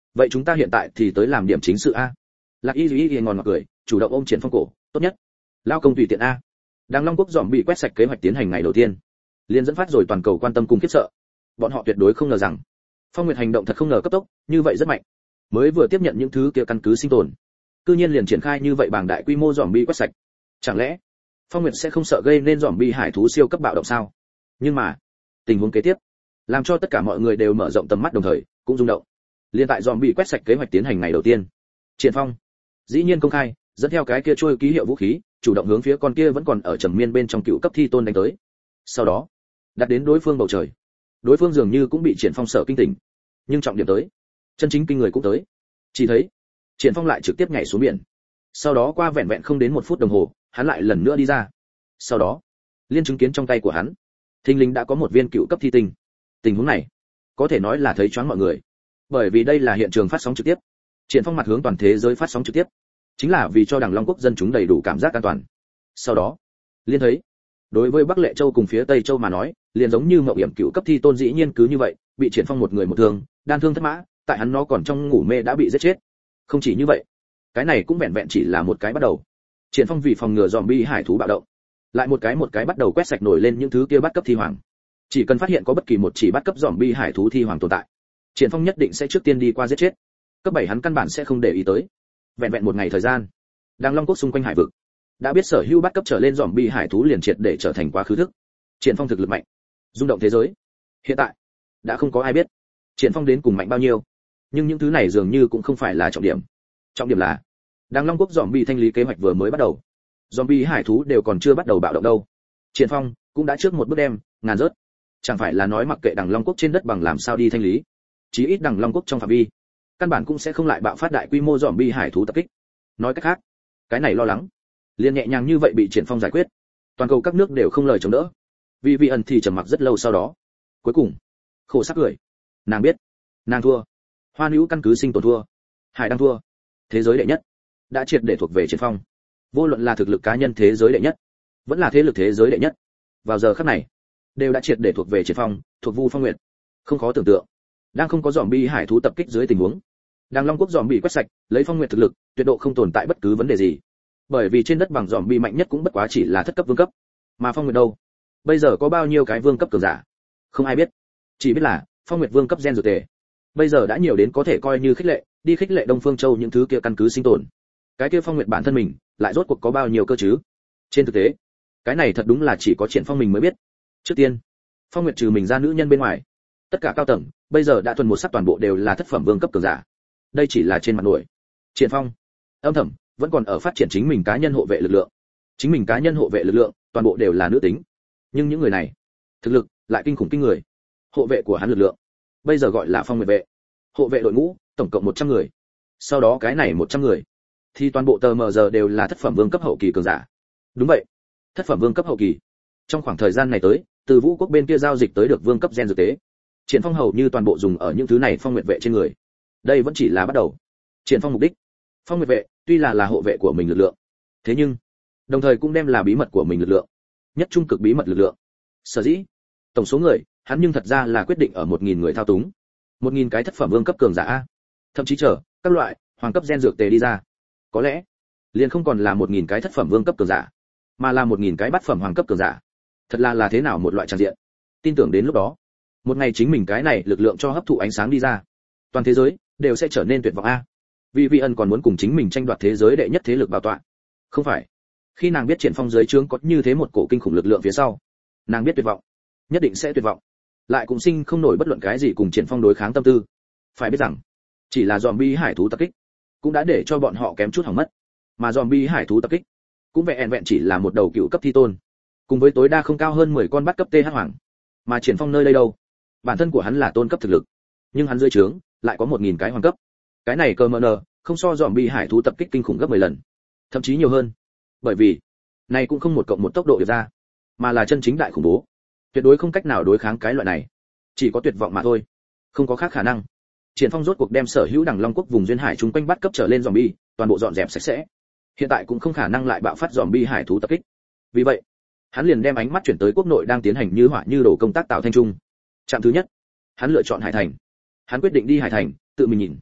vậy chúng ta hiện tại thì tới làm điểm chính sự a. Lạc Y Duy ngon ngọt cười, chủ động ôm Triển Phong cổ, tốt nhất lao công tùy tiện a. Đàng Long Quốc dòm bị quét sạch kế hoạch tiến hành ngày đầu tiên, liền dẫn phát rồi toàn cầu quan tâm cùng khiếp sợ. Bọn họ tuyệt đối không ngờ rằng Phong Nguyệt hành động thật không ngờ cấp tốc, như vậy rất mạnh. Mới vừa tiếp nhận những thứ kia căn cứ sinh tồn, cư nhiên liền triển khai như vậy bảng đại quy mô dòm bị quét sạch. Chẳng lẽ Phong Nguyệt sẽ không sợ gây nên dòm bị hải thú siêu cấp bạo động sao? Nhưng mà tình huống kế tiếp làm cho tất cả mọi người đều mở rộng tầm mắt đồng thời cũng rung động. Liên tại dòm bị quét sạch kế hoạch tiến hành ngày đầu tiên, Triển Phong dĩ nhiên công khai dẫn theo cái kia trôi ký hiệu vũ khí, chủ động hướng phía con kia vẫn còn ở trầm miên bên trong cựu cấp thi tôn đánh tới. Sau đó đặt đến đối phương bầu trời, đối phương dường như cũng bị Triển Phong sợ kinh tỉnh, nhưng trọng điểm tới, chân chính kinh người cũng tới. Chỉ thấy Triển Phong lại trực tiếp nhảy xuống biển. Sau đó qua vẹn vẹn không đến 1 phút đồng hồ, hắn lại lần nữa đi ra. Sau đó liên chứng kiến trong tay của hắn thình lình đã có một viên cựu cấp thi tinh. Tình huống này có thể nói là thấy choáng mọi người, bởi vì đây là hiện trường phát sóng trực tiếp. Triển Phong mặt hướng toàn thế giới phát sóng trực tiếp, chính là vì cho Đàng Long Quốc dân chúng đầy đủ cảm giác an toàn. Sau đó liên thấy đối với Bắc Lệ Châu cùng phía Tây Châu mà nói, liền giống như mộng hiểm cựu cấp thi tôn dĩ nhiên cứ như vậy bị Triển Phong một người một thương, đan thương thất mã, tại hắn nó còn trong ngủ mê đã bị giết chết. Không chỉ như vậy, cái này cũng vẹn vẹn chỉ là một cái bắt đầu. Triển Phong vì phòng ngừa zombie hải thú bạo động, lại một cái bắt đầu quét sạch nổi lên những thứ kia bắt cấp thi hoàng. Chỉ cần phát hiện có bất kỳ một chỉ bắt cấp zombie hải thú thi hoàng tồn tại, Triển Phong nhất định sẽ trước tiên đi qua giết chết. Cấp 7 hắn căn bản sẽ không để ý tới. Vẹn vẹn một ngày thời gian, Đàng Long Quốc xung quanh hải vực đã biết sở hữu bắt cấp trở lên zombie hải thú liền triệt để trở thành quá khứ thức. Triển Phong thực lực mạnh, rung động thế giới. Hiện tại đã không có ai biết Triển Phong đến cùng mạnh bao nhiêu, nhưng những thứ này dường như cũng không phải là trọng điểm. Trọng điểm là Đàng Long Quốc zombie thanh lý kế hoạch vừa mới bắt đầu, zombie hải thú đều còn chưa bắt đầu bạo động đâu. Triển Phong cũng đã trước một bước đem ngàn rớt. Chẳng phải là nói mặc kệ Đàng Long Quốc trên đất bằng làm sao đi thanh lý, chí ít Đàng Long Quốc trong phạm vi căn bản cũng sẽ không lại bạo phát đại quy mô zombie hải thú tập kích. Nói cách khác, cái này lo lắng liền nhẹ nhàng như vậy bị Triển Phong giải quyết. Toàn cầu các nước đều không lời chống đỡ. Vì vị ẩn thì trầm mặc rất lâu, sau đó cuối cùng khổ sắc cười. Nàng biết nàng thua. Hoa Nữ căn cứ sinh tồn thua, Hải đang thua. Thế giới đệ nhất đã triệt để thuộc về Triển Phong. Vô luận là thực lực cá nhân thế giới đệ nhất, vẫn là thế lực thế giới đệ nhất, vào giờ khắc này đều đã triệt để thuộc về Triển Phong, thuộc Vu Phong Nguyệt. Không khó tưởng tượng, đang không có zombie hải thú tập kích dưới tình huống, Đàng Long Quốc zombie quét sạch, lấy Phong Nguyệt thực lực, tuyệt độ không tồn tại bất cứ vấn đề gì. Bởi vì trên đất bằng zombie mạnh nhất cũng bất quá chỉ là thất cấp vương cấp, mà Phong Nguyệt đâu? Bây giờ có bao nhiêu cái vương cấp cường giả? Không ai biết. Chỉ biết là Phong Nguyệt vương cấp gen dược tề, bây giờ đã nhiều đến có thể coi như khích lệ, đi khích lệ Đông Phương Châu những thứ kia căn cứ sinh tồn. Cái kia Phong Nguyệt bản thân mình, lại rốt cuộc có bao nhiêu cơ chứ? Trên thực tế, cái này thật đúng là chỉ có Triển Phong mình mới biết. Trước tiên, Phong Nguyệt trừ mình ra nữ nhân bên ngoài, tất cả cao tầng bây giờ đã thuần một sắc toàn bộ đều là thất phẩm vương cấp cường giả. Đây chỉ là trên mặt nổi. Triển Phong âm thầm vẫn còn ở phát triển chính mình cá nhân hộ vệ lực lượng. Chính mình cá nhân hộ vệ lực lượng toàn bộ đều là nữ tính, nhưng những người này thực lực lại kinh khủng kinh người. Hộ vệ của hắn lực lượng bây giờ gọi là Phong Nguyệt vệ. Hộ vệ đội ngũ tổng cộng 100 người. Sau đó cái này 100 người thì toàn bộ tờ mờ giờ đều là thất phẩm vương cấp hậu kỳ cường giả. Đúng vậy, thất phẩm vương cấp hậu kỳ. Trong khoảng thời gian này tới, từ Vũ quốc bên kia giao dịch tới được vương cấp gen dược tế, Triển Phong hầu như toàn bộ dùng ở những thứ này Phong Nguyệt vệ trên người. Đây vẫn chỉ là bắt đầu. Triển Phong mục đích, Phong Nguyệt vệ tuy là hộ vệ của mình lực lượng, thế nhưng đồng thời cũng đem là bí mật của mình lực lượng, nhất trung cực bí mật lực lượng. Sở dĩ tổng số người, hắn nhưng thật ra là quyết định ở 1000 người thao túng. 1000 cái thất phẩm vương cấp cường giả a. Thậm chí chờ các loại hoàng cấp gen dược tề đi ra, có lẽ liền không còn là 1000 cái thất phẩm vương cấp cường giả, mà là 1000 cái bát phẩm hoàng cấp cường giả. Thật là thế nào một loại tràn diện. Tin tưởng đến lúc đó, một ngày chính mình cái này lực lượng cho hấp thụ ánh sáng đi ra, toàn thế giới đều sẽ trở nên tuyệt vọng a. Vì vị ân còn muốn cùng chính mình tranh đoạt thế giới đệ nhất thế lực bảo tọa. Không phải. Khi nàng biết Triển Phong dưới trướng có như thế một cổ kinh khủng lực lượng phía sau, nàng biết tuyệt vọng, nhất định sẽ tuyệt vọng, lại cũng sinh không nổi bất luận cái gì cùng Triển Phong đối kháng tâm tư. Phải biết rằng, chỉ là zombie hải thú tập kích, cũng đã để cho bọn họ kém chút hỏng mất. Mà zombie hải thú tập kích, cũng vẹn vẹn chỉ là một đầu cựu cấp thi tôn, cùng với tối đa không cao hơn 10 con bắt cấp TH hoàng. Mà Triển Phong nơi đây đâu? Bản thân của hắn là tôn cấp thực lực, nhưng hắn dưới trướng lại có 1000 cái hoàng cấp. Cái này cơ mờ nờ, không so zombie hải thú tập kích kinh khủng gấp 10 lần, thậm chí nhiều hơn. Bởi vì, này cũng không 1+1 tốc độ được ra, mà là chân chính đại khủng bố. Tuyệt đối không cách nào đối kháng cái loại này, chỉ có tuyệt vọng mà thôi, không có khác khả năng. Triển Phong rốt cuộc đem sở hữu Đàng Long Quốc vùng duyên hải chúng quanh bắt cấp trở lên zombie, toàn bộ dọn dẹp sạch sẽ. Hiện tại cũng không khả năng lại bạo phát zombie hải thú tập kích. Vì vậy, hắn liền đem ánh mắt chuyển tới quốc nội đang tiến hành như hỏa như đổ công tác tạo thanh trung. Trạm thứ nhất, hắn lựa chọn Hải Thành. Hắn quyết định đi Hải Thành, tự mình nhìn.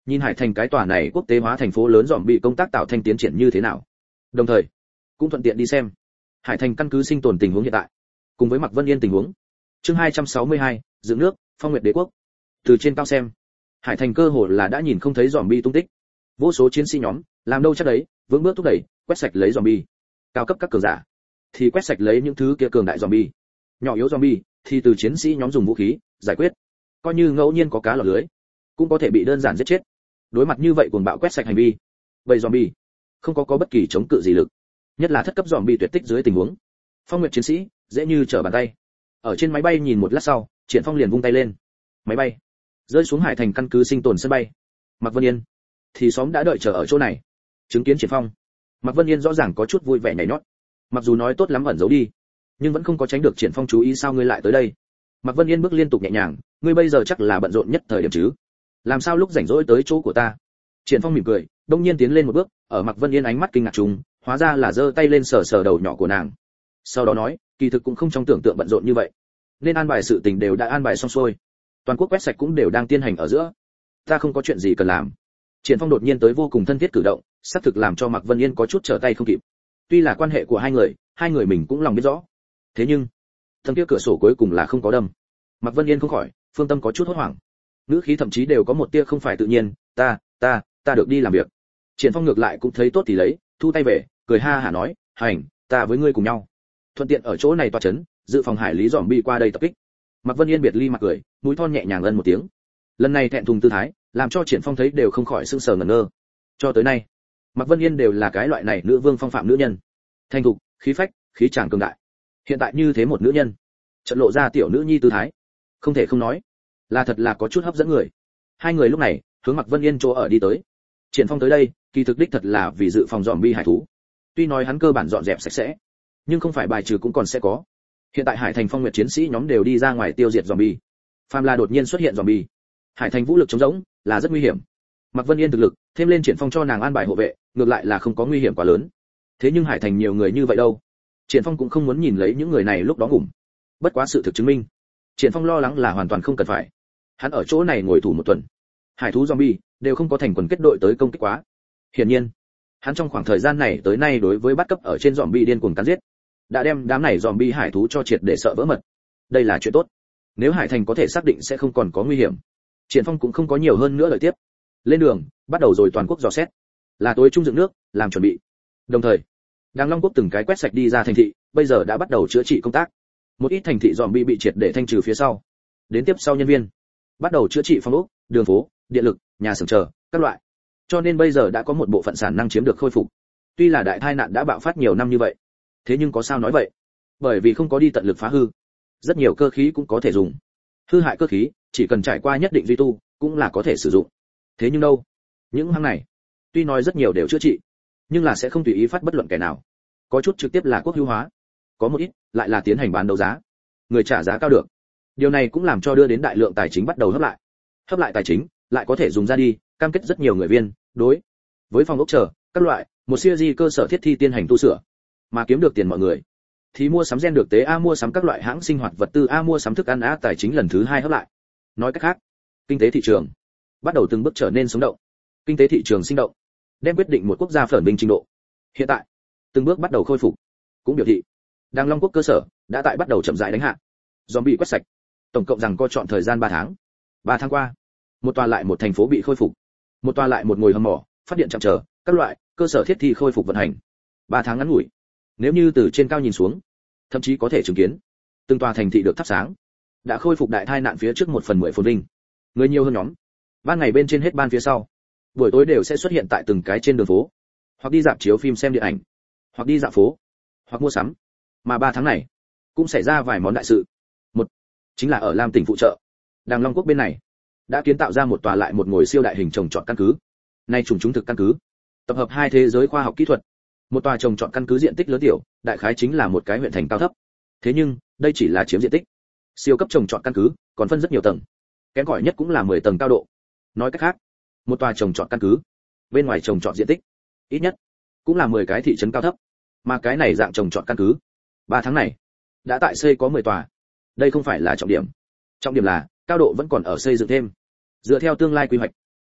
Nhìn Hải Thành cái tòa này quốc tế hóa thành phố lớn dòm bị công tác tạo thành tiến triển như thế nào. Đồng thời, cũng thuận tiện đi xem Hải Thành căn cứ sinh tồn tình huống hiện tại, cùng với Mạc Vân Yên tình huống. Chương 262, dựng nước, Phong Nguyệt Đế quốc. Từ trên cao xem, Hải Thành cơ hồ là đã nhìn không thấy dòm bi tung tích. Vô số chiến sĩ nhóm, làm đâu chắc đấy, vững bước thúc đẩy, quét sạch lấy dòm bi. Cao cấp các cường giả thì quét sạch lấy những thứ kia cường đại dòm bi. Nhỏ yếu dòm bi thì từ chiến sĩ nhóm dùng vũ khí giải quyết. Coi như ngẫu nhiên có cá lọt lưới, cũng có thể bị đơn giản giết chết. Đối mặt như vậy cuồng bạo quét sạch hành vi, vậy zombie không có bất kỳ chống cự gì lực, nhất là thất cấp zombie tuyệt tích dưới tình huống. Phong Nguyệt chiến sĩ dễ như trở bàn tay. Ở trên máy bay nhìn một lát sau, Triển Phong liền vung tay lên. Máy bay rơi xuống Hải Thành căn cứ sinh tồn sân bay. Mạc Vân Yên thì xóm đã đợi chờ ở chỗ này, chứng kiến Triển Phong. Mạc Vân Yên rõ ràng có chút vui vẻ nhảy nhót. Mặc dù nói tốt lắm ẩn giấu đi, nhưng vẫn không có tránh được Triển Phong chú ý sao ngươi lại tới đây. Mạc Vân Yên bước liên tục nhẹ nhàng, ngươi bây giờ chắc là bận rộn nhất thời điểm chứ? Làm sao lúc rảnh rỗi tới chỗ của ta? Triển Phong mỉm cười, đông nhiên tiến lên một bước, ở Mạc Vân Yên ánh mắt kinh ngạc trùng, hóa ra là giơ tay lên sờ sờ đầu nhỏ của nàng. Sau đó nói, kỳ thực cũng không trong tưởng tượng bận rộn như vậy, nên an bài sự tình đều đã an bài xong xuôi, toàn quốc quét sạch cũng đều đang tiến hành ở giữa, ta không có chuyện gì cần làm. Triển Phong đột nhiên tới vô cùng thân thiết cử động, xác thực làm cho Mạc Vân Yên có chút trở tay không kịp. Tuy là quan hệ của hai người mình cũng lòng biết rõ, thế nhưng tầng kia cửa sổ cuối cùng là không có đâm. Mạc Vân Yên không khỏi, phương tâm có chút hốt hoảng, ngữ khí thậm chí đều có một tia không phải tự nhiên. Ta được đi làm việc. Triển Phong ngược lại cũng thấy tốt thì lấy, thu tay về, cười ha hả nói, hành, ta với ngươi cùng nhau, thuận tiện ở chỗ này tọa chấn, dự phòng hải lý dòm bi qua đây tập kích. Mạc Vân Yên biệt ly mặt cười, mũi thon nhẹ nhàng ân một tiếng. Lần này thẹn thùng tư thái, làm cho Triển Phong thấy đều không khỏi sững sờ ngẩn ngơ. Cho tới nay, Mạc Vân Yên đều là cái loại này nữ vương phong phạm nữ nhân, thanh thục, khí phách, khí chàng cường đại. Hiện tại như thế một nữ nhân, chợt lộ ra tiểu nữ nhi tư thái, không thể không nói, là thật là có chút hấp dẫn người. Hai người lúc này hướng Mạc Vân Yên chỗ ở đi tới. Triển Phong tới đây, kỳ thực đích thật là vì dự phòng dòm bi hải thú. Tuy nói hắn cơ bản dọn dẹp sạch sẽ, nhưng không phải bài trừ cũng còn sẽ có. Hiện tại Hải Thành Phong Nguyệt chiến sĩ nhóm đều đi ra ngoài tiêu diệt dòm bi. Phàm là đột nhiên xuất hiện dòm bi, Hải Thành vũ lực chống rỗng là rất nguy hiểm. Mạc Vân Yên thực lực, thêm lên Triển Phong cho nàng an bài hộ vệ, ngược lại là không có nguy hiểm quá lớn. Thế nhưng Hải Thành nhiều người như vậy đâu, Triển Phong cũng không muốn nhìn lấy những người này lúc đó ngủm. Bất quá sự thực chứng minh, Triển Phong lo lắng là hoàn toàn không cần phải. Hắn ở chỗ này ngồi thủ một tuần, hải thú zombie đều không có thành quần kết đội tới công kích quá. Hiển nhiên, hắn trong khoảng thời gian này tới nay đối với bắt cấp ở trên zombie điên cuồng cắn giết, đã đem đám này zombie hải thú cho triệt để sợ vỡ mật. Đây là chuyện tốt. Nếu Hải Thành có thể xác định sẽ không còn có nguy hiểm, Triển Phong cũng không có nhiều hơn nữa lời tiếp. Lên đường, bắt đầu rồi toàn quốc dò xét, là tối trung dựng nước, làm chuẩn bị. Đồng thời, Đàng Long quốc từng cái quét sạch đi ra thành thị, bây giờ đã bắt đầu chữa trị công tác. Một ít thành thị zombie bị triệt để thanh trừ phía sau, đến tiếp sau nhân viên bắt đầu chữa trị phong ốc, đường phố, điện lực, nhà xưởng chờ các loại. Cho nên bây giờ đã có một bộ phận sản năng chiếm được khôi phục. Tuy là đại tai nạn đã bạo phát nhiều năm như vậy, thế nhưng có sao nói vậy? Bởi vì không có đi tận lực phá hư, rất nhiều cơ khí cũng có thể dùng. Hư hại cơ khí, chỉ cần trải qua nhất định duy tu, cũng là có thể sử dụng. Thế nhưng đâu, những hang này, tuy nói rất nhiều đều chữa trị, nhưng là sẽ không tùy ý phát bất luận kẻ nào. Có chút trực tiếp là quốc hữu hóa, có một ít lại là tiến hành bán đấu giá, người trả giá cao được. Điều này cũng làm cho đưa đến đại lượng tài chính bắt đầu hấp lại tài chính, lại có thể dùng ra đi, cam kết rất nhiều người viên, đối với phòng ốc chờ các loại, một series cơ sở thiết thi tiến hành tu sửa, mà kiếm được tiền mọi người thì mua sắm gen được tế a, mua sắm các loại hãng sinh hoạt vật tư a, mua sắm thức ăn a, tài chính lần thứ hai hấp lại. Nói cách khác, kinh tế thị trường bắt đầu từng bước trở nên sống động. Kinh tế thị trường sinh động, đem quyết định một quốc gia phồn vinh trình độ. Hiện tại, từng bước bắt đầu khôi phục, cũng biểu thị Đàng Long quốc cơ sở đã tại bắt đầu chậm rãi đánh hạ. Zombie quét sạch, tổng cộng rằng có chọn thời gian 3 tháng. 3 tháng qua, một tòa lại một thành phố bị khôi phục, một tòa lại một ngồi hầm mỏ, phát điện chạm chờ, các loại cơ sở thiết thi khôi phục vận hành. 3 tháng ngắn ngủi, nếu như từ trên cao nhìn xuống, thậm chí có thể chứng kiến từng tòa thành thị được thắp sáng, đã khôi phục đại tai nạn phía trước 1/10 phồn vinh. Người nhiều hơn nhóm, ban ngày bên trên hết ban phía sau, buổi tối đều sẽ xuất hiện tại từng cái trên đường phố, hoặc đi dạp chiếu phim xem điện ảnh, hoặc đi dạo phố, hoặc mua sắm. Mà 3 tháng này, cũng xảy ra vài món đại sự. Một, chính là ở Lam tỉnh phụ trợ, Đàng Long quốc bên này đã kiến tạo ra một tòa lại một ngồi siêu đại hình trồng trọt căn cứ. Nay trùng chúng thực căn cứ, tập hợp hai thế giới khoa học kỹ thuật. Một tòa trồng trọt căn cứ diện tích lớn tiểu, đại khái chính là một cái huyện thành cao thấp. Thế nhưng, đây chỉ là chiếm diện tích. Siêu cấp trồng trọt căn cứ còn phân rất nhiều tầng. Kém cỏi nhất cũng là 10 tầng cao độ. Nói cách khác, một tòa trồng trọt căn cứ, bên ngoài trồng trọt diện tích ít nhất cũng là 10 cái thị trấn cao thấp. Mà cái này dạng trồng trọt căn cứ, 3 tháng này đã tại xây có 10 tòa. Đây không phải là trọng điểm. Trọng điểm là cao độ vẫn còn ở xây dựng thêm. Dựa theo tương lai quy hoạch,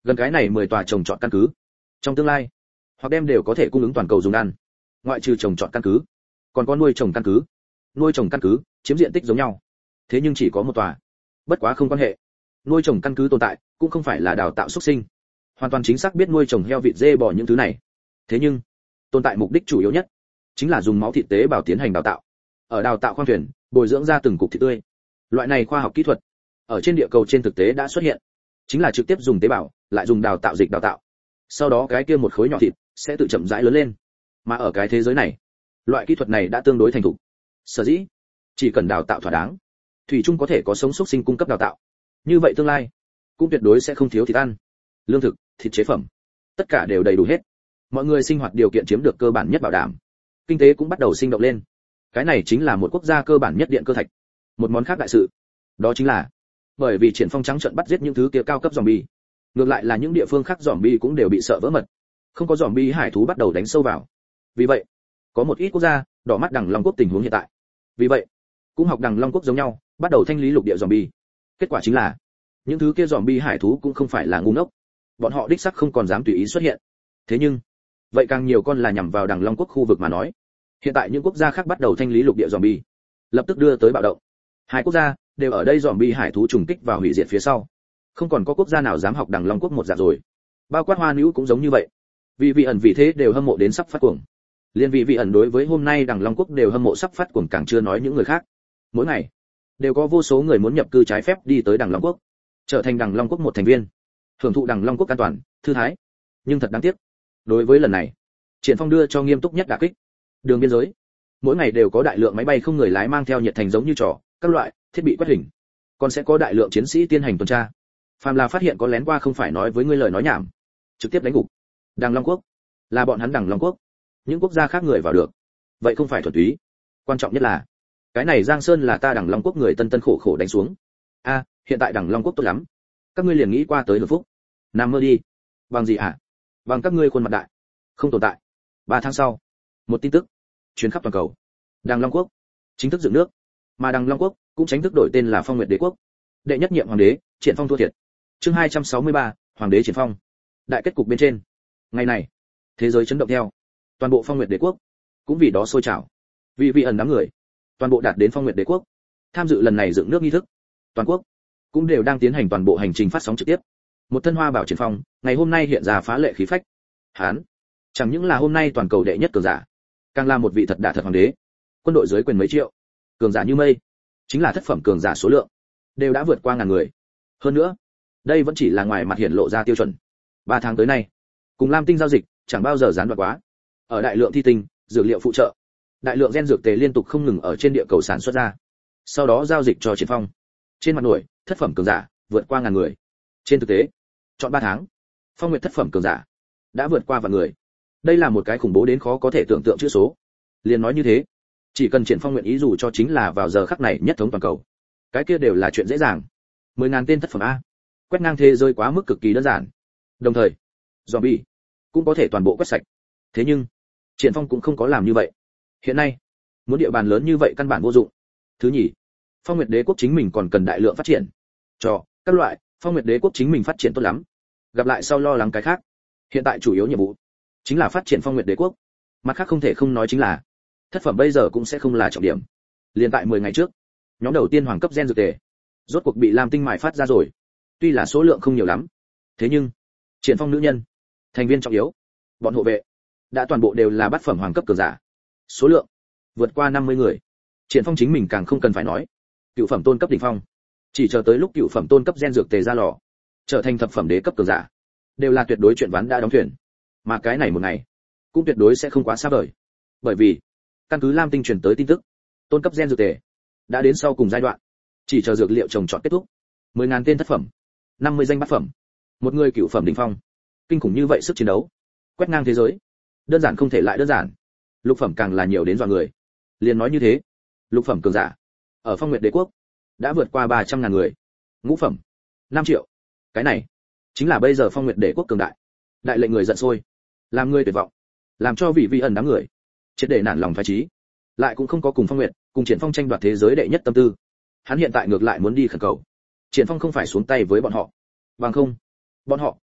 Gần cái này 10 tòa trồng trọt căn cứ, trong tương lai, hoặc đem đều có thể cung ứng toàn cầu dùng ăn. Ngoại trừ trồng trọt căn cứ, còn có nuôi trồng căn cứ. Nuôi trồng căn cứ chiếm diện tích giống nhau, thế nhưng chỉ có một tòa. Bất quá không quan hệ. Nuôi trồng căn cứ tồn tại, cũng không phải là đào tạo xuất sinh. Hoàn toàn chính xác biết nuôi trồng heo vịt dê bò những thứ này. Thế nhưng, tồn tại mục đích chủ yếu nhất chính là dùng máu thịt tế bào tiến hành đào tạo. Ở đào tạo khoang thuyền, bồi dưỡng ra từng cục thịt tươi. Loại này khoa học kỹ thuật ở trên địa cầu trên thực tế đã xuất hiện, chính là trực tiếp dùng tế bào, lại dùng đào tạo dịch đào tạo. Sau đó cái kia một khối nhỏ thịt sẽ tự chậm rãi lớn lên. Mà ở cái thế giới này, loại kỹ thuật này đã tương đối thành thục. Sở dĩ, chỉ cần đào tạo thỏa đáng, thủy chung có thể có sống súc sinh cung cấp đào tạo. Như vậy tương lai cũng tuyệt đối sẽ không thiếu thịt ăn, lương thực, thịt chế phẩm, tất cả đều đầy đủ hết. Mọi người sinh hoạt điều kiện chiếm được cơ bản nhất bảo đảm, kinh tế cũng bắt đầu sinh động lên. Cái này chính là một quốc gia cơ bản nhất điện cơ thạch. Một món khác đại sự, đó chính là bởi vì Triển Phong trắng trợn bắt giết những thứ kia cao cấp zombie, ngược lại là những địa phương khác zombie cũng đều bị sợ vỡ mật. Không có zombie hải thú bắt đầu đánh sâu vào. Vì vậy, có một ít quốc gia đỏ mắt Đằng Long quốc tình huống hiện tại. Vì vậy, cũng học Đằng Long quốc giống nhau, bắt đầu thanh lý lục địa zombie. Kết quả chính là, những thứ kia zombie hải thú cũng không phải là ngu ngốc. Bọn họ đích xác không còn dám tùy ý xuất hiện. Thế nhưng, vậy càng nhiều con là nhằm vào Đằng Long quốc khu vực mà nói. Hiện tại những quốc gia khác bắt đầu thanh lý lục địa zombie, lập tức đưa tới bạo động. Hai quốc gia đều ở đây zombie hải thú trùng kích vào hủy diệt phía sau. Không còn có quốc gia nào dám học Đằng Long quốc một dạng rồi. Bao quát Hoa Nữ cũng giống như vậy. Vì ẩn vì thế đều hâm mộ đến sắp phát cuồng. Liên vì ẩn đối với hôm nay Đằng Long quốc đều hâm mộ sắp phát cuồng, càng chưa nói những người khác. Mỗi ngày đều có vô số người muốn nhập cư trái phép đi tới Đằng Long quốc, trở thành Đằng Long quốc một thành viên, hưởng thụ Đằng Long quốc an toàn, thư thái. Nhưng thật đáng tiếc, đối với lần này, Triển Phong đưa cho nghiêm túc nhất đả kích. Đường biên giới, mỗi ngày đều có đại lượng máy bay không người lái mang theo nhiệt thành giống như trò, các loại thiết bị quét hình, còn sẽ có đại lượng chiến sĩ tiến hành tuần tra. Phàm là phát hiện có lén qua không phải nói với ngươi lời nói nhảm, trực tiếp đánh gục. Đằng Long quốc là bọn hắn Đằng Long quốc, những quốc gia khác người vào được, vậy không phải thuần túy. Quan trọng nhất là, cái này Giang Sơn là ta Đằng Long quốc người tân tân khổ khổ đánh xuống. A, hiện tại Đằng Long quốc tốt lắm, các ngươi liền nghĩ qua tới hưởng phúc, nằm mơ đi. Bằng gì hả? Bằng các ngươi khuôn mặt đại, không tồn tại. 3 tháng sau, một tin tức truyền khắp toàn cầu. Đằng Long quốc chính thức dựng nước, mà Đằng Long quốc cũng chính thức đổi tên là Phong Nguyệt Đế quốc. Đệ nhất nhiệm hoàng đế, Triển Phong thua thiệt. Chương 263, Hoàng đế Triển Phong. Đại kết cục bên trên. Ngày này, thế giới chấn động theo. Toàn bộ Phong Nguyệt Đế quốc cũng vì đó sôi trào. Vì ẩn đám người, toàn bộ đạt đến Phong Nguyệt Đế quốc, tham dự lần này dựng nước nghi thức. Toàn quốc cũng đều đang tiến hành toàn bộ hành trình phát sóng trực tiếp. Một thân hoa bảo Triển Phong, ngày hôm nay hiện ra phá lệ khí phách. Hán, chẳng những là hôm nay toàn cầu đệ nhất cường giả, càng là một vị thật đả thật hoàng đế. Quân đội dưới quyền mấy triệu, cường giả như mây, chính là thất phẩm cường giả số lượng đều đã vượt qua ngàn người. Hơn nữa, đây vẫn chỉ là ngoài mặt hiển lộ ra tiêu chuẩn. 3 tháng tới nay, cùng Lam Tinh giao dịch chẳng bao giờ gián đoạn quá. Ở đại lượng thi tinh, dược liệu phụ trợ, đại lượng gen dược tề liên tục không ngừng ở trên địa cầu sản xuất ra. Sau đó giao dịch cho Triển Phong. Trên mặt nổi, thất phẩm cường giả vượt qua ngàn người. Trên thực tế, chọn 3 tháng, Phong Nguyệt thất phẩm cường giả đã vượt qua vạn người. Đây là một cái khủng bố đến khó có thể tưởng tượng chữ số. Liền nói như thế, chỉ cần Triển Phong nguyện ý dù cho chính là vào giờ khắc này nhất thống toàn cầu, cái kia đều là chuyện dễ dàng. 10.000 tên thất phẩm a, quét ngang thế giới quá mức cực kỳ đơn giản. Đồng thời, zombie cũng có thể toàn bộ quét sạch. Thế nhưng, Triển Phong cũng không có làm như vậy. Hiện nay, muốn địa bàn lớn như vậy căn bản vô dụng. Thứ nhì, Phong Nguyệt Đế quốc chính mình còn cần đại lượng phát triển. Cho các loại, Phong Nguyệt Đế quốc chính mình phát triển tốt lắm. Gặp lại sau lo lắng cái khác. Hiện tại chủ yếu nhiệm vụ chính là phát triển Phong Nguyệt Đế quốc. Mặt khác không thể không nói chính là, thất phẩm bây giờ cũng sẽ không là trọng điểm. Liên tại 10 ngày trước, nhóm đầu tiên hoàng cấp gen dược tề rốt cuộc bị Lam Tinh mài phát ra rồi. Tuy là số lượng không nhiều lắm, thế nhưng Triển Phong nữ nhân, thành viên trọng yếu, bọn hộ vệ đã toàn bộ đều là bát phẩm hoàng cấp cường giả. Số lượng vượt qua 50 người. Triển Phong chính mình càng không cần phải nói. Cựu phẩm tôn cấp đỉnh phong, chỉ chờ tới lúc cựu phẩm tôn cấp gen dược tề ra lò, trở thành thập phẩm đế cấp cường giả, đều là tuyệt đối chuyện ván đã đóng thuyền. Mà cái này một ngày, cũng tuyệt đối sẽ không quá xa vời. Bởi vì, căn cứ Lam Tinh truyền tới tin tức, tôn cấp gen dược tề đã đến sau cùng giai đoạn, chỉ chờ dược liệu trồng trọt kết thúc. 10.000 tên thất phẩm, 50 danh bát phẩm, một người cựu phẩm đỉnh phong. Kinh khủng như vậy sức chiến đấu, quét ngang thế giới, đơn giản không thể lại đơn giản. Lục phẩm càng là nhiều đến dọa người. Liền nói như thế, lục phẩm cường giả ở Phong Nguyệt Đế quốc đã vượt qua 300.000 người. Ngũ phẩm, 5 triệu. Cái này chính là bây giờ Phong Nguyệt Đế quốc cường đại. Đại lệnh người giận sôi, làm người tuyệt vọng, làm cho vị ẩn đám người triệt để nản lòng phái chí. Lại cũng không có cùng Phong Nguyệt, cùng Triển Phong tranh đoạt thế giới đệ nhất tâm tư. Hắn hiện tại ngược lại muốn đi khẩn cầu Triển Phong không phải xuống tay với bọn họ, bằng không bọn họ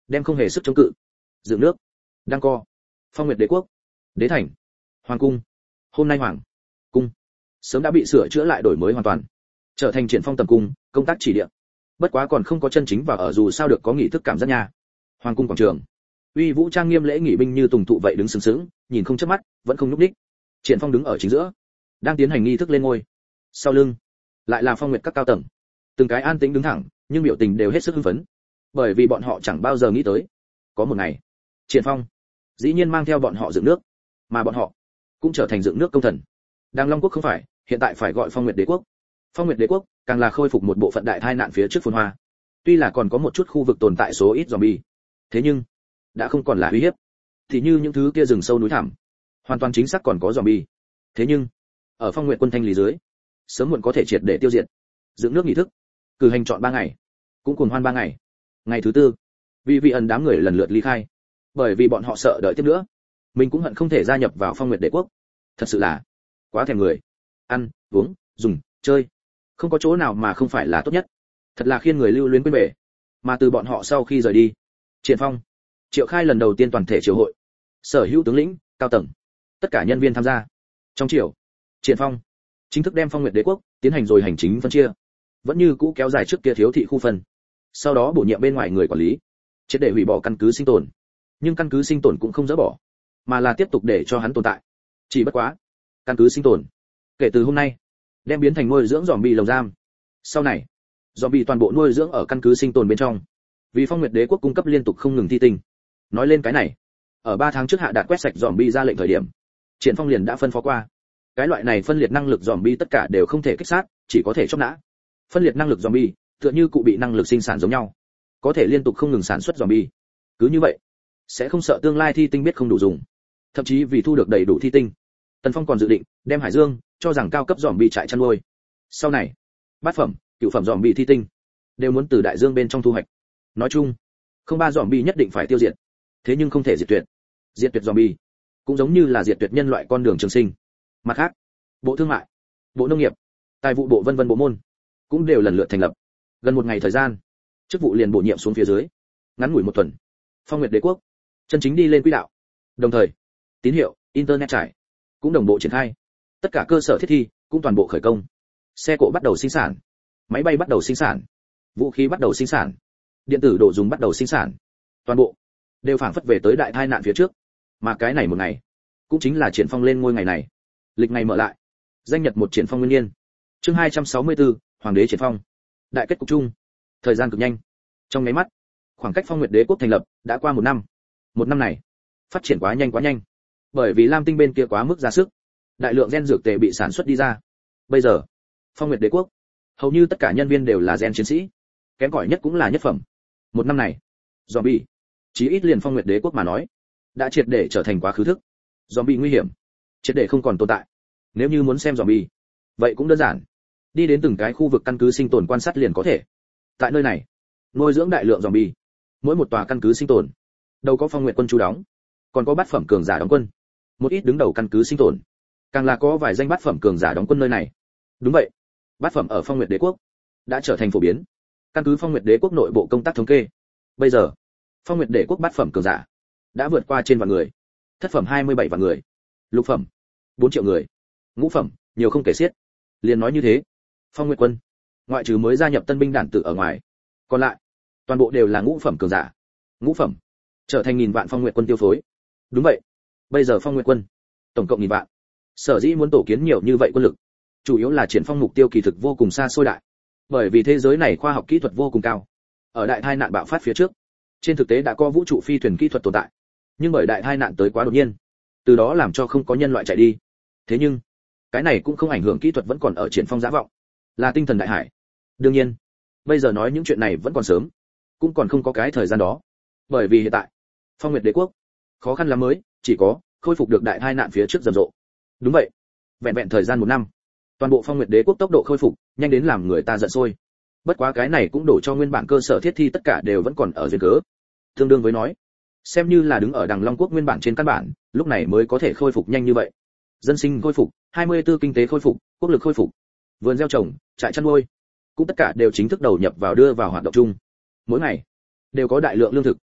đem không hề sức chống cự. Dựng nước, Đăng Co, Phong Nguyệt Đế quốc, Đế thành, Hoàng cung. Hôm nay Hoàng cung sớm đã bị sửa chữa lại đổi mới hoàn toàn, trở thành Triển Phong tầm cung, công tác chỉ địa. Bất quá còn không có chân chính vào ở, dù sao được có nghị thức cảm giác nha. Hoàng cung quảng trường, uy vũ trang nghiêm lễ nghị binh như tùng tụ vậy đứng sừng sững, nhìn không chớp mắt, vẫn không nhúc nhích. Triển Phong đứng ở chính giữa, đang tiến hành nghi thức lên ngôi. Sau lưng lại là Phong Nguyệt các cao tầng, từng cái an tĩnh đứng thẳng, nhưng biểu tình đều hết sức hưng phấn, bởi vì bọn họ chẳng bao giờ nghĩ tới có một ngày Triển Phong dĩ nhiên mang theo bọn họ dựng nước, mà bọn họ cũng trở thành dựng nước công thần. Đàng Long quốc không phải, hiện tại phải gọi Phong Nguyệt Đế quốc. Phong Nguyệt Đế quốc càng là khôi phục một bộ phận đại tai nạn phía trước phồn hoa. Tuy là còn có một chút khu vực tồn tại số ít zombie, thế nhưng đã không còn là uy hiếp. Thì như những thứ kia rừng sâu núi thẳm, hoàn toàn chính xác còn có zombie. Thế nhưng ở Phong Nguyệt quân thanh lý dưới, sớm muộn có thể triệt để tiêu diệt. Dựng nước nghi thức cử hành chọn 3 ngày, cũng cuồng hoan 3 ngày. Ngày thứ tư, vị ẩn đám người lần lượt ly khai, bởi vì bọn họ sợ đợi tiếp nữa, mình cũng hận không thể gia nhập vào Phong Nguyệt Đế quốc. Thật sự là quá thèm người, ăn, uống, dùng, chơi, không có chỗ nào mà không phải là tốt nhất. Thật là khiến người lưu luyến quên bể. Mà từ bọn họ sau khi rời đi, Triển Phong triệu khai lần đầu tiên toàn thể triều hội, sở hữu tướng lĩnh, cao tầng, tất cả nhân viên tham gia. Trong triều, Triển Phong chính thức đem Phong Nguyệt Đế quốc tiến hành rồi hành chính phân chia, vẫn như cũ kéo dài trước kia thiếu thị khu phần, sau đó bổ nhiệm bên ngoài người quản lý, triệt để hủy bỏ căn cứ sinh tồn. Nhưng căn cứ sinh tồn cũng không dỡ bỏ, mà là tiếp tục để cho hắn tồn tại. Chỉ bất quá, căn cứ sinh tồn kể từ hôm nay đem biến thành nuôi dưỡng zombie lồng giam. Sau này, zombie toàn bộ nuôi dưỡng ở căn cứ sinh tồn bên trong, vì Phong Nguyệt Đế quốc cung cấp liên tục không ngừng thi tinh. Nói lên cái này, ở 3 tháng trước hạ đạt quét sạch zombie ra lệnh thời điểm, Triển Phong liền đã phân phó qua, cái loại này phân liệt năng lực zombie tất cả đều không thể kích sát, chỉ có thể chóc nã. Phân liệt năng lực zombie tựa như cụ bị năng lực sinh sản giống nhau, có thể liên tục không ngừng sản xuất zombie. Cứ như vậy, sẽ không sợ tương lai thi tinh biết không đủ dùng. Thậm chí vì thu được đầy đủ thi tinh, Tần Phong còn dự định đem Hải Dương cho rằng cao cấp zombie trại chăn nuôi. Sau này, bát phẩm, cửu phẩm zombie thi tinh đều muốn từ đại dương bên trong thu hoạch. Nói chung, không 3 zombie nhất định phải tiêu diệt, thế nhưng không thể diệt tuyệt. Diệt tuyệt zombie cũng giống như là diệt tuyệt nhân loại con đường trường sinh. Mặt khác, Bộ Thương mại, Bộ Nông nghiệp, Tài vụ bộ vân vân bộ môn cũng đều lần lượt thành lập. Gần 1 ngày thời gian, chức vụ liền bổ nhiệm xuống phía dưới. Ngắn ngủi 1 tuần, Phong Nguyệt Đế quốc chân chính đi lên quỹ đạo. Đồng thời, tín hiệu internet trải cũng đồng bộ triển khai. Tất cả cơ sở thiết thi cũng toàn bộ khởi công. Xe cộ bắt đầu sinh sản, máy bay bắt đầu sinh sản, vũ khí bắt đầu sinh sản, điện tử đồ dùng bắt đầu sinh sản. Toàn bộ đều phảng phất về tới đại tai nạn phía trước. Mà cái này một ngày, cũng chính là Triển Phong lên ngôi ngày này. Lịch ngày mở lại, danh nhật một Triển Phong nguyên niên. Chương 264, Hoàng đế Triển Phong. Đại kết cục chung. Thời gian cực nhanh. Trong nháy mắt, khoảng cách Phong Nguyệt Đế quốc thành lập đã qua 1 năm. 1 năm này, phát triển quá nhanh. Bởi vì Lam Tinh bên kia quá mức ra sức, đại lượng gen dược tề bị sản xuất đi ra. Bây giờ, Phong Nguyệt Đế quốc, hầu như tất cả nhân viên đều là gen chiến sĩ, kém cỏi nhất cũng là nhất phẩm. 1 năm này, zombie, chí ít liền Phong Nguyệt Đế quốc mà nói, đã triệt để trở thành quá khứ thức. Zombie nguy hiểm, triệt để không còn tồn tại. Nếu như muốn xem zombie, vậy cũng đơn giản, đi đến từng cái khu vực căn cứ sinh tồn quan sát liền có thể. Tại nơi này, nuôi dưỡng đại lượng zombie, mỗi một tòa căn cứ sinh tồn đâu có Phong Nguyệt quân chú đóng, còn có bát phẩm cường giả đóng quân. Một ít đứng đầu căn cứ sinh tồn, càng là có vài danh bát phẩm cường giả đóng quân nơi này. Đúng vậy, bát phẩm ở Phong Nguyệt Đế quốc đã trở thành phổ biến. Căn cứ Phong Nguyệt Đế quốc nội bộ công tác thống kê, bây giờ Phong Nguyệt Đế quốc bát phẩm cường giả đã vượt qua trên vạn người, thất phẩm 27 vạn người, lục phẩm 4 triệu người, ngũ phẩm nhiều không kể xiết. Liền nói như thế, Phong Nguyệt quân ngoại trừ mới gia nhập tân binh đản tử ở ngoài, còn lại toàn bộ đều là ngũ phẩm cường giả. Ngũ phẩm trở thành 1000 vạn Phong Nguyệt quân tiêu phối. Đúng vậy, bây giờ Phong Nguyệt quân tổng cộng 1000 vạn. Sở dĩ muốn tổ kiến nhiều như vậy quân lực, chủ yếu là Triển Phong mục tiêu kỳ thực vô cùng xa xôi đại. Bởi vì thế giới này khoa học kỹ thuật vô cùng cao. Ở đại tai nạn bạo phát phía trước, trên thực tế đã có vũ trụ phi thuyền kỹ thuật tồn tại. Nhưng bởi đại tai nạn tới quá đột nhiên, từ đó làm cho không có nhân loại chạy đi. Thế nhưng, cái này cũng không ảnh hưởng kỹ thuật vẫn còn ở Triển Phong dã vọng, là tinh thần đại hải. Đương nhiên, bây giờ nói những chuyện này vẫn còn sớm, cũng còn không có cái thời gian đó. Bởi vì hiện tại, Phong Nguyệt Đế quốc khó khăn lắm mới chỉ có khôi phục được đại tai nạn phía trước rầm rộ. Đúng vậy, vẹn vẹn thời gian 1 năm, toàn bộ Phong Nguyệt Đế quốc tốc độ khôi phục nhanh đến làm người ta giận sôi. Bất quá cái này cũng đổ cho nguyên bản cơ sở thiết thi tất cả đều vẫn còn ở duyên cớ. Tương đương với nói, xem như là đứng ở Đằng Long quốc nguyên bản trên căn bản, lúc này mới có thể khôi phục nhanh như vậy. Dân sinh khôi phục, 24 kinh tế khôi phục, quốc lực khôi phục, vườn gieo trồng, trại chăn nuôi, cũng tất cả đều chính thức đầu nhập vào đưa vào hoạt động chung. Mỗi ngày đều có đại lượng lương thực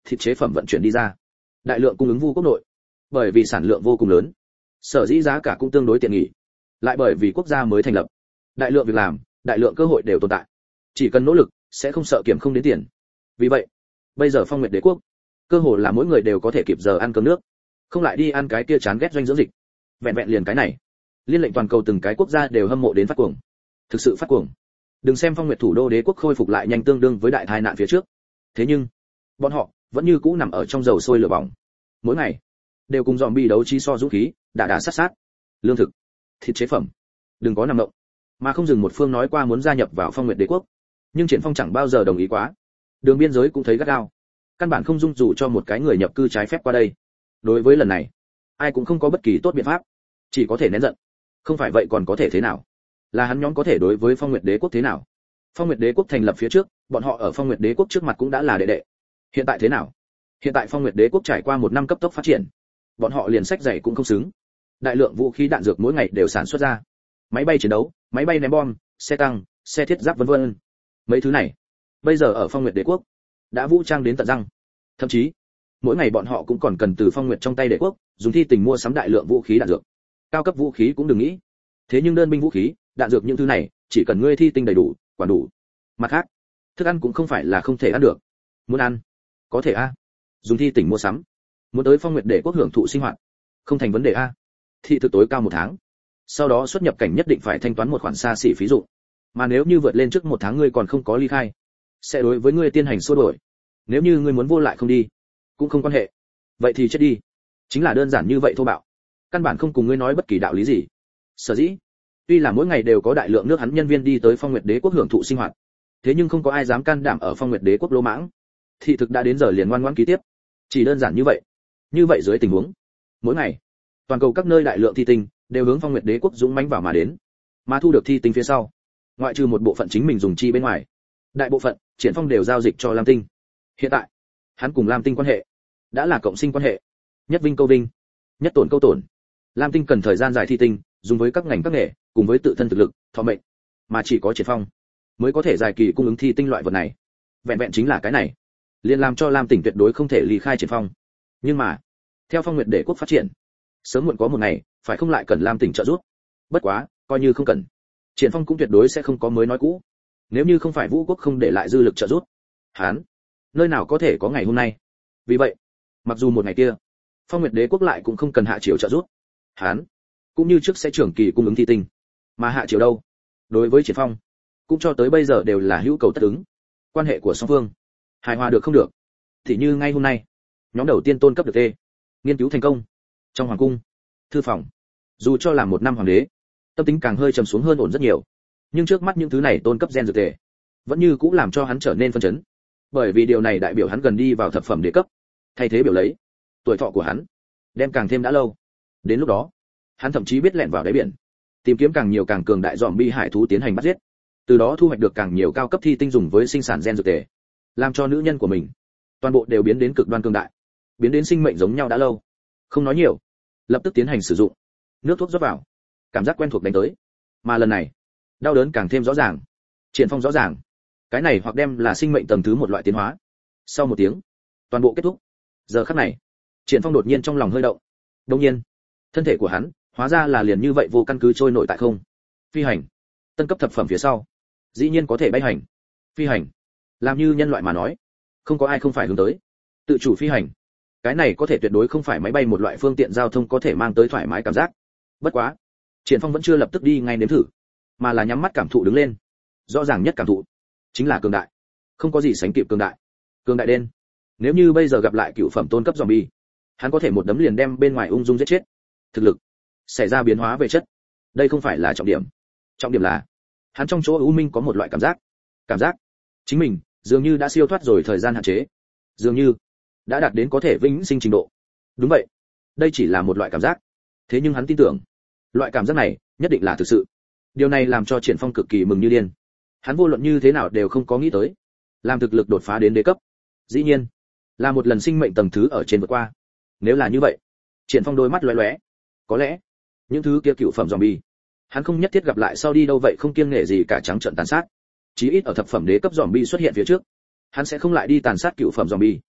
thịt chế phẩm vận chuyển đi ra, đại lượng cung ứng Vu quốc nội. Bởi vì sản lượng vô cùng lớn, sở dĩ giá cả cũng tương đối tiện nghi. Lại bởi vì quốc gia mới thành lập, đại lượng việc làm, đại lượng cơ hội đều tồn tại. Chỉ cần nỗ lực, sẽ không sợ kiếm không đến tiền. Vì vậy, bây giờ Phong Nguyệt Đế quốc, cơ hội là mỗi người đều có thể kịp giờ ăn cơm nước, không lại đi ăn cái kia chán ghét doanh dưỡng dịch. Vẹn vẹn liền cái này, liên lệnh toàn cầu từng cái quốc gia đều hâm mộ đến phát cuồng. Thực sự phát cuồng. Đừng xem Phong Nguyệt thủ đô đế quốc khôi phục lại nhanh tương đương với đại tai nạn phía trước. Thế nhưng, bọn họ vẫn như cũ nằm ở trong dầu sôi lửa bỏng. Mỗi ngày đều cùng zombie đấu trí so dũng khí, đả sát sát. Lương thực, thịt chế phẩm, đừng có nằm động. Mà không dừng một phương nói qua muốn gia nhập vào Phong Nguyệt đế quốc, nhưng Triển Phong chẳng bao giờ đồng ý quá. Đường biên giới cũng thấy gắt gao, căn bản không dung dù cho một cái người nhập cư trái phép qua đây. Đối với lần này, ai cũng không có bất kỳ tốt biện pháp, chỉ có thể nén giận. Không phải vậy còn có thể thế nào? Là hắn nhóm có thể đối với Phong Nguyệt đế quốc thế nào? Phong Nguyệt đế quốc thành lập phía trước, bọn họ ở Phong Nguyệt đế quốc trước mặt cũng đã là đệ đệ. Hiện tại thế nào? Hiện tại Phong Nguyệt đế quốc trải qua một năm cấp tốc phát triển, bọn họ liền sách giày cũng không xứng. Đại lượng vũ khí đạn dược mỗi ngày đều sản xuất ra, máy bay chiến đấu, máy bay ném bom, xe tăng, xe thiết giáp vân vân. Mấy thứ này, bây giờ ở Phong Nguyệt đế quốc đã vũ trang đến tận răng. Thậm chí, mỗi ngày bọn họ cũng còn cần từ Phong Nguyệt trong tay đế quốc dùng thi tình mua sắm đại lượng vũ khí đạn dược. Cao cấp vũ khí cũng đừng nghĩ. Thế nhưng đơn binh vũ khí, đạn dược những thứ này, chỉ cần ngươi thi tinh đầy đủ, quản đủ. Mặt khác, thức ăn cũng không phải là không thể ăn được. Muốn ăn, có thể a. Dùng thi tình mua sắm. Muốn tới Phong Nguyệt đế quốc hưởng thụ sinh hoạt, không thành vấn đề a. Thị thực tối cao 1 tháng. Sau đó xuất nhập cảnh nhất định phải thanh toán một khoản xa xỉ phí dụ. Mà nếu như vượt lên trước 1 tháng ngươi còn không có ly khai, sẽ đối với ngươi tiến hành xua đổi. Nếu như ngươi muốn vô lại không đi, cũng không quan hệ. Vậy thì chết đi. Chính là đơn giản như vậy thô bạo. Căn bản không cùng ngươi nói bất kỳ đạo lý gì. Sở dĩ, tuy là mỗi ngày đều có đại lượng nước hắn nhân viên đi tới Phong Nguyệt đế quốc hưởng thụ sinh hoạt, thế nhưng không có ai dám can đảm ở Phong Nguyệt đế quốc lỗ mãng. Thị thực đã đến giờ liền ngoan ngoãn ký tiếp. Chỉ đơn giản như vậy. Như vậy dưới tình huống, mỗi ngày, toàn cầu các nơi đại lượng thi tinh đều hướng Phong Nguyệt đế quốc dũng mãnh vào mà đến. Mà thu được thi tinh phía sau, ngoại trừ một bộ phận chính mình dùng chi bên ngoài, đại bộ phận Triển Phong đều giao dịch cho Lam Tinh. Hiện tại, hắn cùng Lam Tinh quan hệ đã là cộng sinh quan hệ, nhất vinh câu vinh, nhất tổn câu tổn. Lam Tinh cần thời gian dài thi tinh, dùng với các ngành các nghề, cùng với tự thân thực lực, thọ mệnh, mà chỉ có Triển Phong mới có thể dài kỳ cung ứng thi tinh loại vật này. Vẹn vẹn chính là cái này, liền làm cho Lam Tinh tuyệt đối không thể ly khai Triển Phong. Nhưng mà, theo Phong Nguyệt đế quốc phát triển, sớm muộn có một ngày, phải không lại cần Lam Tinh trợ giúp. Bất quá, coi như không cần, Triển Phong cũng tuyệt đối sẽ không có mới nói cũ. Nếu như không phải Vũ quốc không để lại dư lực trợ giúp, hắn nơi nào có thể có ngày hôm nay. Vì vậy, mặc dù một ngày kia, Phong Nguyệt đế quốc lại cũng không cần hạ triều trợ giúp, hắn cũng như trước sẽ trưởng kỳ cung ứng thi tinh. Mà hạ triều đâu? Đối với Triển Phong, cũng cho tới bây giờ đều là hữu cầu tất ứng. Quan hệ của song phương hài hòa được không được, thì như ngay hôm nay, nhóm đầu tiên tôn cấp được tê nghiên cứu thành công. Trong hoàng cung, thư phòng, dù cho là một năm hoàng đế, tâm tính càng hơi trầm xuống hơn ổn rất nhiều. Nhưng trước mắt những thứ này tôn cấp gen dược tề, vẫn như cũng làm cho hắn trở nên phân chấn. Bởi vì điều này đại biểu hắn gần đi vào thập phẩm đế cấp, thay thế biểu lấy tuổi thọ của hắn đem càng thêm đã lâu. Đến lúc đó, hắn thậm chí biết lẻn vào đáy biển, tìm kiếm càng nhiều càng cường đại zombie hải thú tiến hành bắt giết, từ đó thu hoạch được càng nhiều cao cấp thi tinh dùng với sinh sản gen dược tề, làm cho nữ nhân của mình toàn bộ đều biến đến cực đoan cường đại, biến đến sinh mệnh giống nhau đã lâu. Không nói nhiều, lập tức tiến hành sử dụng. Nước thuốc rót vào, cảm giác quen thuộc đánh tới, mà lần này đau đớn càng thêm rõ ràng. Triển Phong rõ ràng, cái này hoặc đem là sinh mệnh tầng thứ một loại tiến hóa. Sau một tiếng, toàn bộ kết thúc. Giờ khắc này, Triển Phong đột nhiên trong lòng hơi động. Đột nhiên, thân thể của hắn hóa ra là liền như vậy vô căn cứ trôi nổi tại không. Phi hành, tân cấp thập phẩm phía sau, dĩ nhiên có thể bay hành. Phi hành, làm như nhân loại mà nói, không có ai không phải hướng tới. Tự chủ phi hành, cái này có thể tuyệt đối không phải máy bay một loại phương tiện giao thông có thể mang tới thoải mái cảm giác. Bất quá, Triển Phong vẫn chưa lập tức đi ngay nếm thử, mà là nhắm mắt cảm thụ đứng lên. Rõ ràng nhất cảm thụ chính là cường đại, không có gì sánh kịp cường đại. Cường đại đen. Nếu như bây giờ gặp lại cựu phẩm tôn cấp zombie, hắn có thể một đấm liền đem bên ngoài ung dung giết chết. Thực lực xảy ra biến hóa về chất, đây không phải là trọng điểm. Trọng điểm là hắn trong chỗ u minh có một loại cảm giác chính mình dường như đã siêu thoát rồi thời gian hạn chế, dường như đã đạt đến có thể vĩnh sinh trình độ. Đúng vậy, đây chỉ là một loại cảm giác, thế nhưng hắn tin tưởng loại cảm giác này nhất định là thực sự. Điều này làm cho Triển Phong cực kỳ mừng như điên. Hắn vô luận như thế nào đều không có nghĩ tới, làm thực lực đột phá đến đế cấp, dĩ nhiên là một lần sinh mệnh tầng thứ ở trên vượt qua. Nếu là như vậy, Triển Phong đôi mắt lóe lóe, có lẽ những thứ kia cựu phẩm zombie, hắn không nhất thiết gặp lại sau đi đâu vậy không kiêng nể gì cả trắng trợn tàn sát. Chí ít ở thập phẩm đế cấp zombie xuất hiện phía trước, hắn sẽ không lại đi tàn sát cựu phẩm zombie.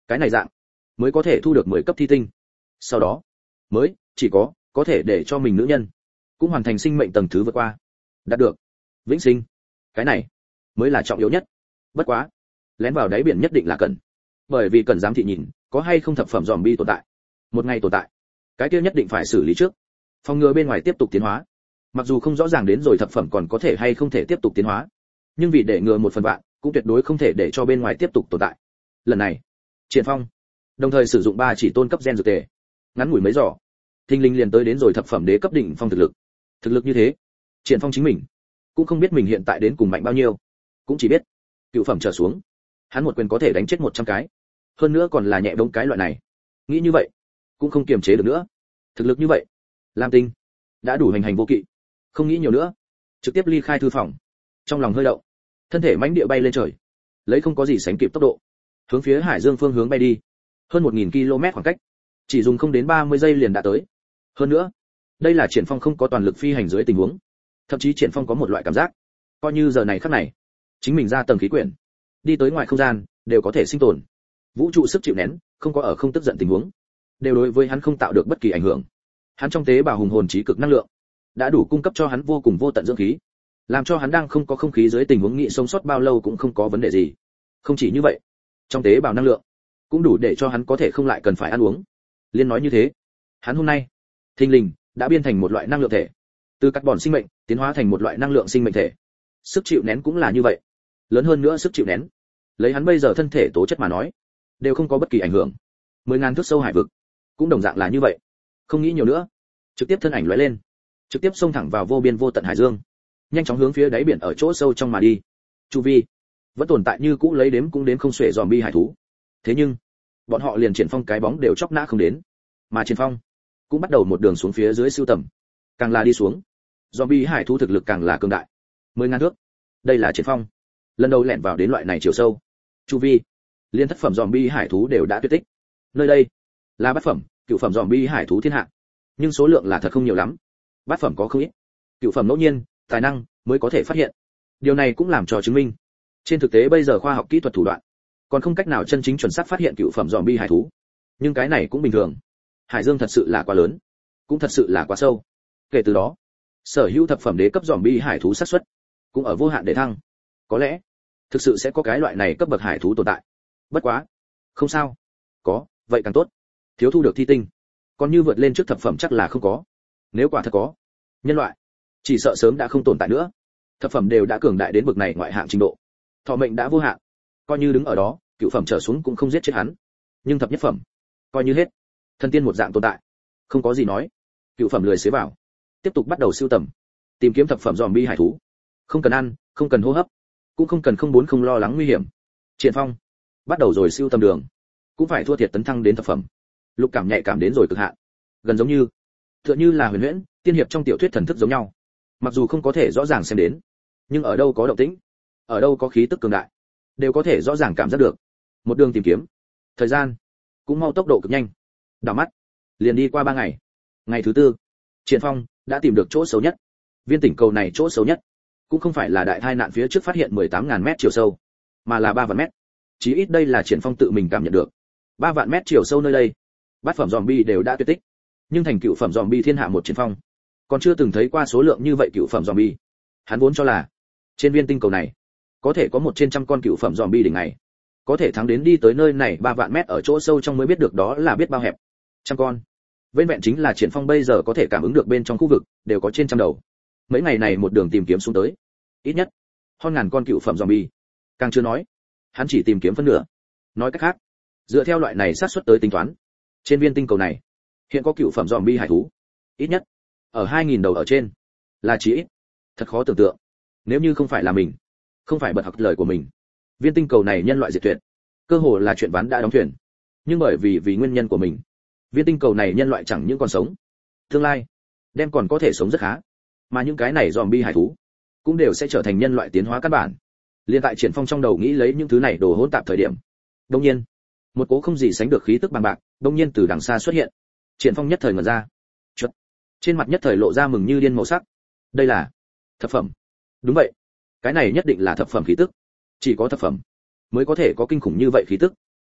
cái này dạng mới có thể thu được 10 cấp thi tinh. Sau đó, mới chỉ có thể để cho mình nữ nhân cũng hoàn thành sinh mệnh tầng thứ vượt qua, đạt được vĩnh sinh. Cái này mới là trọng yếu nhất. Bất quá, lén vào đáy biển nhất định là cần, bởi vì cần giám thị nhìn có hay không thập phẩm zombie tồn tại. Một ngày tồn tại, cái kia nhất định phải xử lý trước, phòng ngừa bên ngoài tiếp tục tiến hóa. Mặc dù không rõ ràng đến rồi thập phẩm còn có thể hay không thể tiếp tục tiến hóa, nhưng vì để ngừa một phần vạn, cũng tuyệt đối không thể để cho bên ngoài tiếp tục tồn tại. Lần này, Triển Phong đồng thời sử dụng 3 chỉ tôn cấp gen dược tề, ngắn ngủi mấy giỏ, thình lình liền tới đến rồi thập phẩm đế cấp đỉnh phong thực lực. Thực lực như thế, Triển Phong chính mình cũng không biết mình hiện tại đến cùng mạnh bao nhiêu, cũng chỉ biết cựu phẩm trở xuống, hắn một quyền có thể đánh chết 100 cái, hơn nữa còn là nhẹ đống cái loại này. Nghĩ như vậy, cũng không kiềm chế được nữa. Thực lực như vậy, Lam Tinh đã đủ hành hành vô kỵ, không nghĩ nhiều nữa, trực tiếp ly khai thư phòng. Trong lòng hơi động, thân thể mãnh địa bay lên trời, lấy không có gì sánh kịp tốc độ, hướng phía Hải Dương phương hướng bay đi. Hơn 1000 km khoảng cách, chỉ dùng không đến 30 giây liền đã tới. Hơn nữa, đây là Triển Phong không có toàn lực phi hành dưới tình huống, thậm chí Triển Phong có một loại cảm giác, coi như giờ này khắc này, chính mình ra tầng khí quyển, đi tới ngoài không gian, đều có thể sinh tồn. Vũ trụ sức chịu nén, không có ở không tức giận tình huống, đều đối với hắn không tạo được bất kỳ ảnh hưởng. Hắn trong tế bào hùng hồn trí cực năng lượng, đã đủ cung cấp cho hắn vô cùng vô tận dưỡng khí, làm cho hắn đang không có không khí dưới tình huống nghị sống sót bao lâu cũng không có vấn đề gì. Không chỉ như vậy, trong tế bào năng lượng cũng đủ để cho hắn có thể không lại cần phải ăn uống. Liên nói như thế, hắn hôm nay thình lình đã biến thành một loại năng lượng thể, từ carbon sinh mệnh tiến hóa thành một loại năng lượng sinh mệnh thể. Sức chịu nén cũng là như vậy, lớn hơn nữa sức chịu nén, lấy hắn bây giờ thân thể tố chất mà nói, đều không có bất kỳ ảnh hưởng. 10.000 thước sâu hải vực cũng đồng dạng là như vậy. Không nghĩ nhiều nữa, trực tiếp thân ảnh lóe lên, trực tiếp xông thẳng vào vô biên vô tận hải dương, nhanh chóng hướng phía đáy biển ở chỗ sâu trong mà đi. Chu vi vẫn tồn tại như cũ lấy đếm cũng đến không xuể zombie hải thú. Thế nhưng, bọn họ liền Triển Phong cái bóng đều chọc nã không đến, mà Triển Phong cũng bắt đầu một đường xuống phía dưới siêu tầm. Càng là đi xuống, zombie hải thú thực lực càng là cường đại. 10.000 thước, đây là Triển Phong lần đầu lẻn vào đến loại này chiều sâu. Chu vi liên thất phẩm zombie hải thú đều đã tuyệt tích. Nơi đây là bát phẩm, cửu phẩm zombie hải thú thiên hạ, nhưng số lượng là thật không nhiều lắm. Bát phẩm có không ít, cửu phẩm ngẫu nhiên, tài năng mới có thể phát hiện. Điều này cũng làm cho chứng minh, trên thực tế bây giờ khoa học kỹ thuật thủ đoạn còn không cách nào chân chính chuẩn xác phát hiện cửu phẩm zombie hải thú. Nhưng cái này cũng bình thường. Hải Dương thật sự là quá lớn, cũng thật sự là quá sâu. Kể từ đó, sở hữu thập phẩm đế cấp zombie hải thú xác suất cũng ở vô hạn để thăng. Có lẽ thực sự sẽ có cái loại này cấp bậc hải thú tồn tại. Bất quá, không sao, có vậy càng tốt. Thiếu thu được thi tinh, còn như vượt lên trước thập phẩm chắc là không có. Nếu quả thật có, nhân loại chỉ sợ sớm đã không tồn tại nữa. Thập phẩm đều đã cường đại đến bậc này ngoại hạng trình độ, thọ mệnh đã vô hạn, coi như đứng ở đó, cựu phẩm trở xuống cũng không giết chết hắn. Nhưng thập nhất phẩm, coi như hết, thần tiên một dạng tồn tại, không có gì nói. Cựu phẩm lười xế vào, tiếp tục bắt đầu sưu tầm, tìm kiếm thập phẩm zombie hải thú. Không cần ăn, không cần hô hấp, cũng không cần không muốn không lo lắng nguy hiểm. Triển Phong bắt đầu rồi sưu tầm đường, cũng phải thua thiệt tấn thăng đến thập phẩm. Lục cảm nhạy cảm đến rồi cực hạn, gần giống như tựa như là huyền huyễn tiên hiệp trong tiểu thuyết thần thức giống nhau. Mặc dù không có thể rõ ràng xem đến, nhưng ở đâu có động tĩnh, ở đâu có khí tức cường đại, đều có thể rõ ràng cảm giác được. Một đường tìm kiếm, thời gian cũng mau tốc độ cực nhanh. Đảo mắt liền đi qua 3 ngày. Ngày thứ 4, Triển Phong đã tìm được chỗ xấu nhất. Viên tỉnh cầu này chỗ xấu nhất cũng không phải là đại tai nạn phía trước phát hiện 18.000 mét chiều sâu, mà là 3 vạn mét. Chí ít đây là Triển Phong tự mình cảm nhận được. 3 vạn mét chiều sâu nơi đây, bát phẩm zombie đều đã tuyệt tích, nhưng thành cựu phẩm zombie thiên hạ một Triển Phong còn chưa từng thấy qua số lượng như vậy cựu phẩm zombie. Hắn vốn cho là trên viên tinh cầu này có thể có 1 trên trăm con cựu phẩm zombie đỉnh ngày, có thể thắng đến đi tới nơi này 3 vạn mét ở chỗ sâu trong mới biết được đó là biết bao hẹp. Trăm con, vẹn vẹn chính là Triển Phong bây giờ có thể cảm ứng được bên trong khu vực đều có trên trăm đầu. Mấy ngày này một đường tìm kiếm xuống tới, ít nhất hơn ngàn con cựu phẩm zombie. Càng chưa nói, hắn chỉ tìm kiếm phân nửa. Nói cách khác, dựa theo loại này xác suất tới tính toán, trên viên tinh cầu này hiện có cựu phẩm zombie hải thú ít nhất ở 2.000 đầu ở trên, là chí ít. Thật khó tưởng tượng, nếu như không phải là mình, không phải bật học lời của mình, viên tinh cầu này nhân loại diệt tuyệt, cơ hồ là chuyện ván đã đóng thuyền. Nhưng bởi vì nguyên nhân của mình, viên tinh cầu này nhân loại chẳng những còn sống, tương lai đem còn có thể sống rất khá, mà những cái này zombie hải thú cũng đều sẽ trở thành nhân loại tiến hóa căn bản. Liên tại Triển Phong trong đầu nghĩ lấy những thứ này đồ hỗn tạp thời điểm, đột nhiên, một cố không gì sánh được khí tức bằng bạc đột nhiên từ đằng xa xuất hiện. Triển Phong nhất thời ngẩn ra, chuột, trên mặt nhất thời lộ ra mừng như điên màu sắc. Đây là thập phẩm. Đúng vậy, cái này nhất định là thập phẩm khí tức. Chỉ có thập phẩm mới có thể có kinh khủng như vậy khí tức.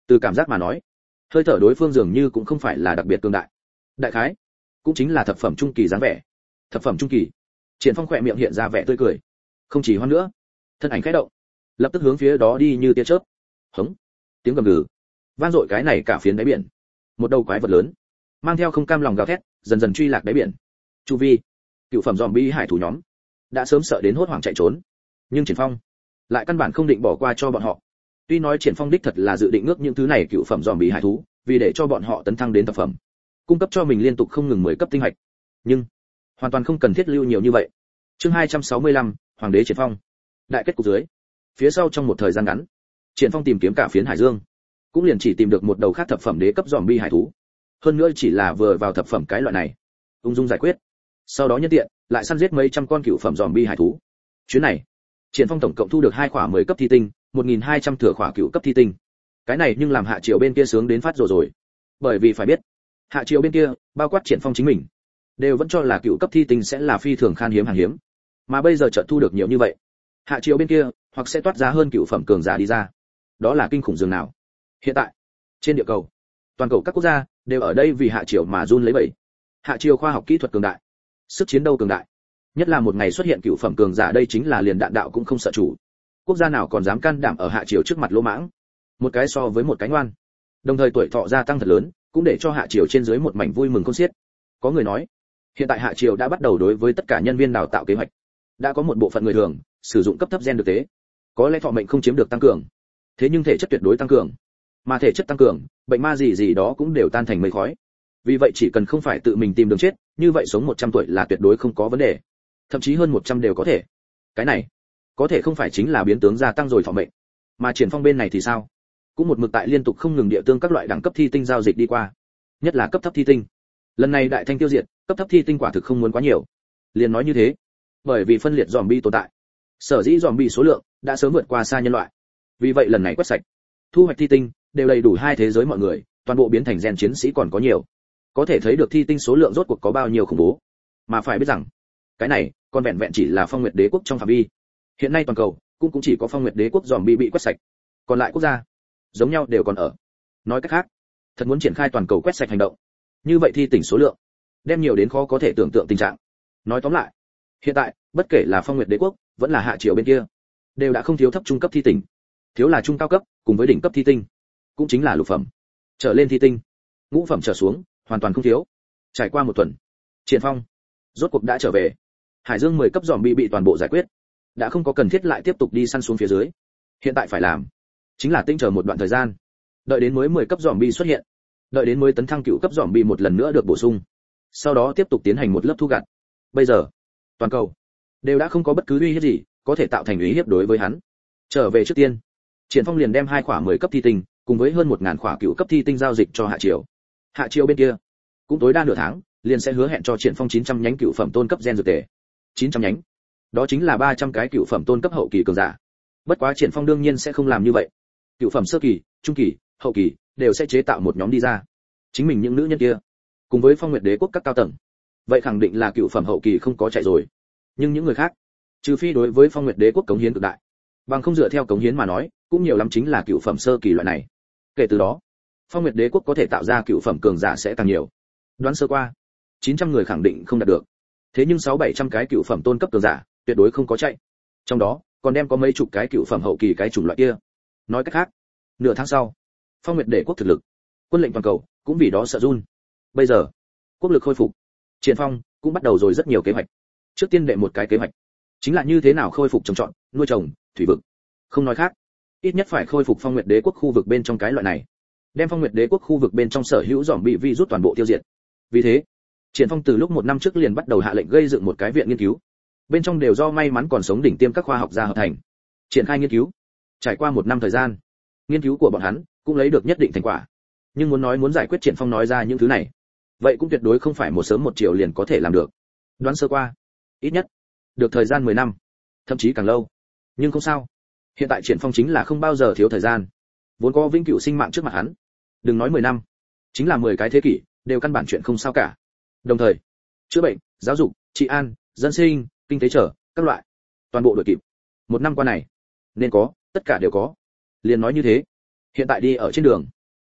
Từ cảm giác mà nói, hơi thở đối phương dường như cũng không phải là đặc biệt cường đại. Đại khái cũng chính là thập phẩm trung kỳ dáng vẻ. Thập phẩm trung kỳ. Triển Phong khỏe miệng hiện ra vẻ tươi cười. Không chỉ hoan nữa, thân ảnh khẽ động, lập tức hướng phía đó đi như tia chớp. Hống, tiếng gầm gừ vang dội cái này cả phiến đáy biển. Một đầu quái vật lớn mang theo không cam lòng gào thét, dần dần truy lạc đáy biển. Chu vi, cựu phẩm zombie hải thủ nhóm đã sớm sợ đến hốt hoảng chạy trốn, nhưng Triển Phong lại căn bản không định bỏ qua cho bọn họ. Tuy nói Triển Phong đích thật là dự định ước những thứ này cựu phẩm zombie hải thú, vì để cho bọn họ tấn thăng đến thập phẩm, cung cấp cho mình liên tục không ngừng 10 cấp tinh hạch, nhưng hoàn toàn không cần thiết lưu nhiều như vậy. Chương 265, Hoàng đế Triển Phong. Đại kết cục dưới. Phía sau trong một thời gian ngắn, Triển Phong tìm kiếm cả phiến hải dương, cũng liền chỉ tìm được một đầu khác thập phẩm đế cấp zombie hải thú. Hơn nữa chỉ là vừa vào thập phẩm cái loại này, ung dung giải quyết. Sau đó nhân tiện lại săn giết mấy trăm con cựu phẩm zombie hải thú. Chuyến này, Triển Phong tổng cộng thu được 2 khỏa 10 cấp thi tinh, 1200 thừa khỏa cựu cấp thi tinh. Cái này nhưng làm Hạ Triều bên kia sướng đến phát rồi. Bởi vì phải biết, Hạ Triều bên kia, bao quát Triển Phong chính mình, đều vẫn cho là cựu cấp thi tinh sẽ là phi thường khan hiếm hàng hiếm. Mà bây giờ chợt thu được nhiều như vậy, Hạ Triều bên kia hoặc sẽ toát ra hơn cựu phẩm cường giả đi ra. Đó là kinh khủng dường nào. Hiện tại, trên địa cầu, toàn cầu các quốc gia đều ở đây vì Hạ Triều mà run lấy bẩy. Hạ Triều khoa học kỹ thuật cường đại, sức chiến đấu cường đại, nhất là một ngày xuất hiện cựu phẩm cường giả, đây chính là liền đạn đạo cũng không sợ chủ. Quốc gia nào còn dám can đảm ở Hạ Triều trước mặt lỗ mãng. Một cái so với một cái ngoan. Đồng thời tuổi thọ gia tăng thật lớn, cũng để cho Hạ Triều trên dưới một mảnh vui mừng khôn xiết. Có người nói, hiện tại Hạ Triều đã bắt đầu đối với tất cả nhân viên đào tạo kế hoạch, đã có một bộ phận người thường sử dụng cấp thấp gen thực tế, có lẽ thọ mệnh không chiếm được tăng cường, thế nhưng thể chất tuyệt đối tăng cường, mà thể chất tăng cường, bệnh ma gì gì đó cũng đều tan thành mây khói. Vì vậy chỉ cần không phải tự mình tìm đường chết, như vậy sống 100 tuổi là tuyệt đối không có vấn đề, thậm chí hơn 100 đều có thể. Cái này có thể không phải chính là biến tướng gia tăng rồi thọ mệnh, mà Triển Phong bên này thì sao? Cũng một mực tại liên tục không ngừng địa tương các loại đẳng cấp thi tinh giao dịch đi qua, nhất là cấp thấp thi tinh. Lần này đại thanh tiêu diệt, cấp thấp thi tinh quả thực không muốn quá nhiều. Liền nói như thế, bởi vì phân liệt zombie tồn tại, sở dĩ zombie số lượng đã sớm vượt qua xa nhân loại. Vì vậy lần này quét sạch, thu hoạch thi tinh đều đầy đủ hai thế giới mọi người, toàn bộ biến thành gen chiến sĩ còn có nhiều. Có thể thấy được thi tinh số lượng rốt cuộc có bao nhiêu khủng bố. Mà phải biết rằng, cái này còn vẹn vẹn chỉ là Phong Nguyệt Đế quốc trong phạm vi. Hiện nay toàn cầu cũng chỉ có Phong Nguyệt Đế quốc zombie bị quét sạch, còn lại quốc gia giống nhau đều còn ở. Nói cách khác, thật muốn triển khai toàn cầu quét sạch hành động, như vậy thi tỉnh số lượng đem nhiều đến khó có thể tưởng tượng tình trạng. Nói tóm lại, hiện tại bất kể là Phong Nguyệt Đế quốc vẫn là Hạ Triều bên kia, đều đã không thiếu thấp trung cấp thi tỉnh, thiếu là trung cao cấp cùng với đỉnh cấp thi tinh, cũng chính là lục phẩm trở lên thi tinh, ngũ phẩm trở xuống hoàn toàn không thiếu. Trải qua một tuần, Triển Phong rốt cuộc đã trở về. Hải Dương 10 cấp zombie bị toàn bộ giải quyết, đã không có cần thiết lại tiếp tục đi săn xuống phía dưới. Hiện tại phải làm chính là tinh chờ một đoạn thời gian, đợi đến mới 10 cấp zombie xuất hiện, đợi đến mới tấn thăng cựu cấp zombie một lần nữa được bổ sung, sau đó tiếp tục tiến hành một lớp thu gặt. Bây giờ toàn cầu đều đã không có bất cứ uy hiếp gì có thể tạo thành uy hiếp đối với hắn. Trở về trước tiên, Triển Phong liền đem 2 khỏa 10 cấp thi tinh cùng với hơn 1000 khỏa cựu cấp thi tinh giao dịch cho Hạ Triều. Hạ Triều bên kia cũng tối đa nửa tháng liền sẽ hứa hẹn cho Triển Phong 900 nhánh cựu phẩm tôn cấp gen dược tề. 900 nhánh, đó chính là 300 cái cựu phẩm tôn cấp hậu kỳ cường giả. Bất quá Triển Phong đương nhiên sẽ không làm như vậy. Cựu phẩm sơ kỳ, trung kỳ, hậu kỳ đều sẽ chế tạo một nhóm đi ra. Chính mình những nữ nhân kia, cùng với Phong Nguyệt Đế quốc các cao tầng, vậy khẳng định là cựu phẩm hậu kỳ không có chạy rồi. Nhưng những người khác, trừ phi đối với Phong Nguyệt Đế quốc cống hiến cực đại, bằng không dựa theo cống hiến mà nói, cũng nhiều lắm chính là cựu phẩm sơ kỳ loại này. Kể từ đó, Phong Nguyệt Đế quốc có thể tạo ra cựu phẩm cường giả sẽ càng nhiều. Đoán sơ qua, 900 người khẳng định không đạt được. Thế nhưng 600-700 cái cựu phẩm tôn cấp cường giả, tuyệt đối không có chạy. Trong đó, còn đem có mấy chục cái cựu phẩm hậu kỳ cái chủng loại kia. Nói cách khác, nửa tháng sau, Phong Nguyệt Đế quốc thực lực, quân lệnh toàn cầu cũng vì đó sợ run. Bây giờ, quốc lực khôi phục, Triển Phong cũng bắt đầu rồi rất nhiều kế hoạch. Trước tiên đệ một cái kế hoạch, chính là như thế nào khôi phục trồng trọt, nuôi trồng, thủy vực. Không nói khác, ít nhất phải khôi phục Phong Nguyệt Đế quốc khu vực bên trong cái loại này. Đem Phong Nguyệt Đế quốc khu vực bên trong sở hữu zombie virus toàn bộ tiêu diệt. Vì thế, Triển Phong từ lúc 1 năm trước liền bắt đầu hạ lệnh gây dựng một cái viện nghiên cứu. Bên trong đều do may mắn còn sống đỉnh tiêm các khoa học gia hợp thành. Triển khai nghiên cứu. Trải qua 1 năm thời gian, nghiên cứu của bọn hắn cũng lấy được nhất định thành quả. Nhưng muốn giải quyết Triển Phong nói ra những thứ này, vậy cũng tuyệt đối không phải một sớm một chiều liền có thể làm được. Đoán sơ qua, ít nhất được thời gian 10 năm, thậm chí càng lâu. Nhưng không sao, hiện tại Triển Phong chính là không bao giờ thiếu thời gian. Vốn có vĩnh cửu sinh mạng trước mặt hắn, đừng nói 10 năm, chính là 10 cái thế kỷ, đều căn bản chuyện không sao cả. Đồng thời, chữa bệnh, giáo dục, trị an, dân sinh, kinh tế trở, các loại, toàn bộ đội kịp. 1 năm qua này, nên có, tất cả đều có. Liền nói như thế, hiện tại đi ở trên đường,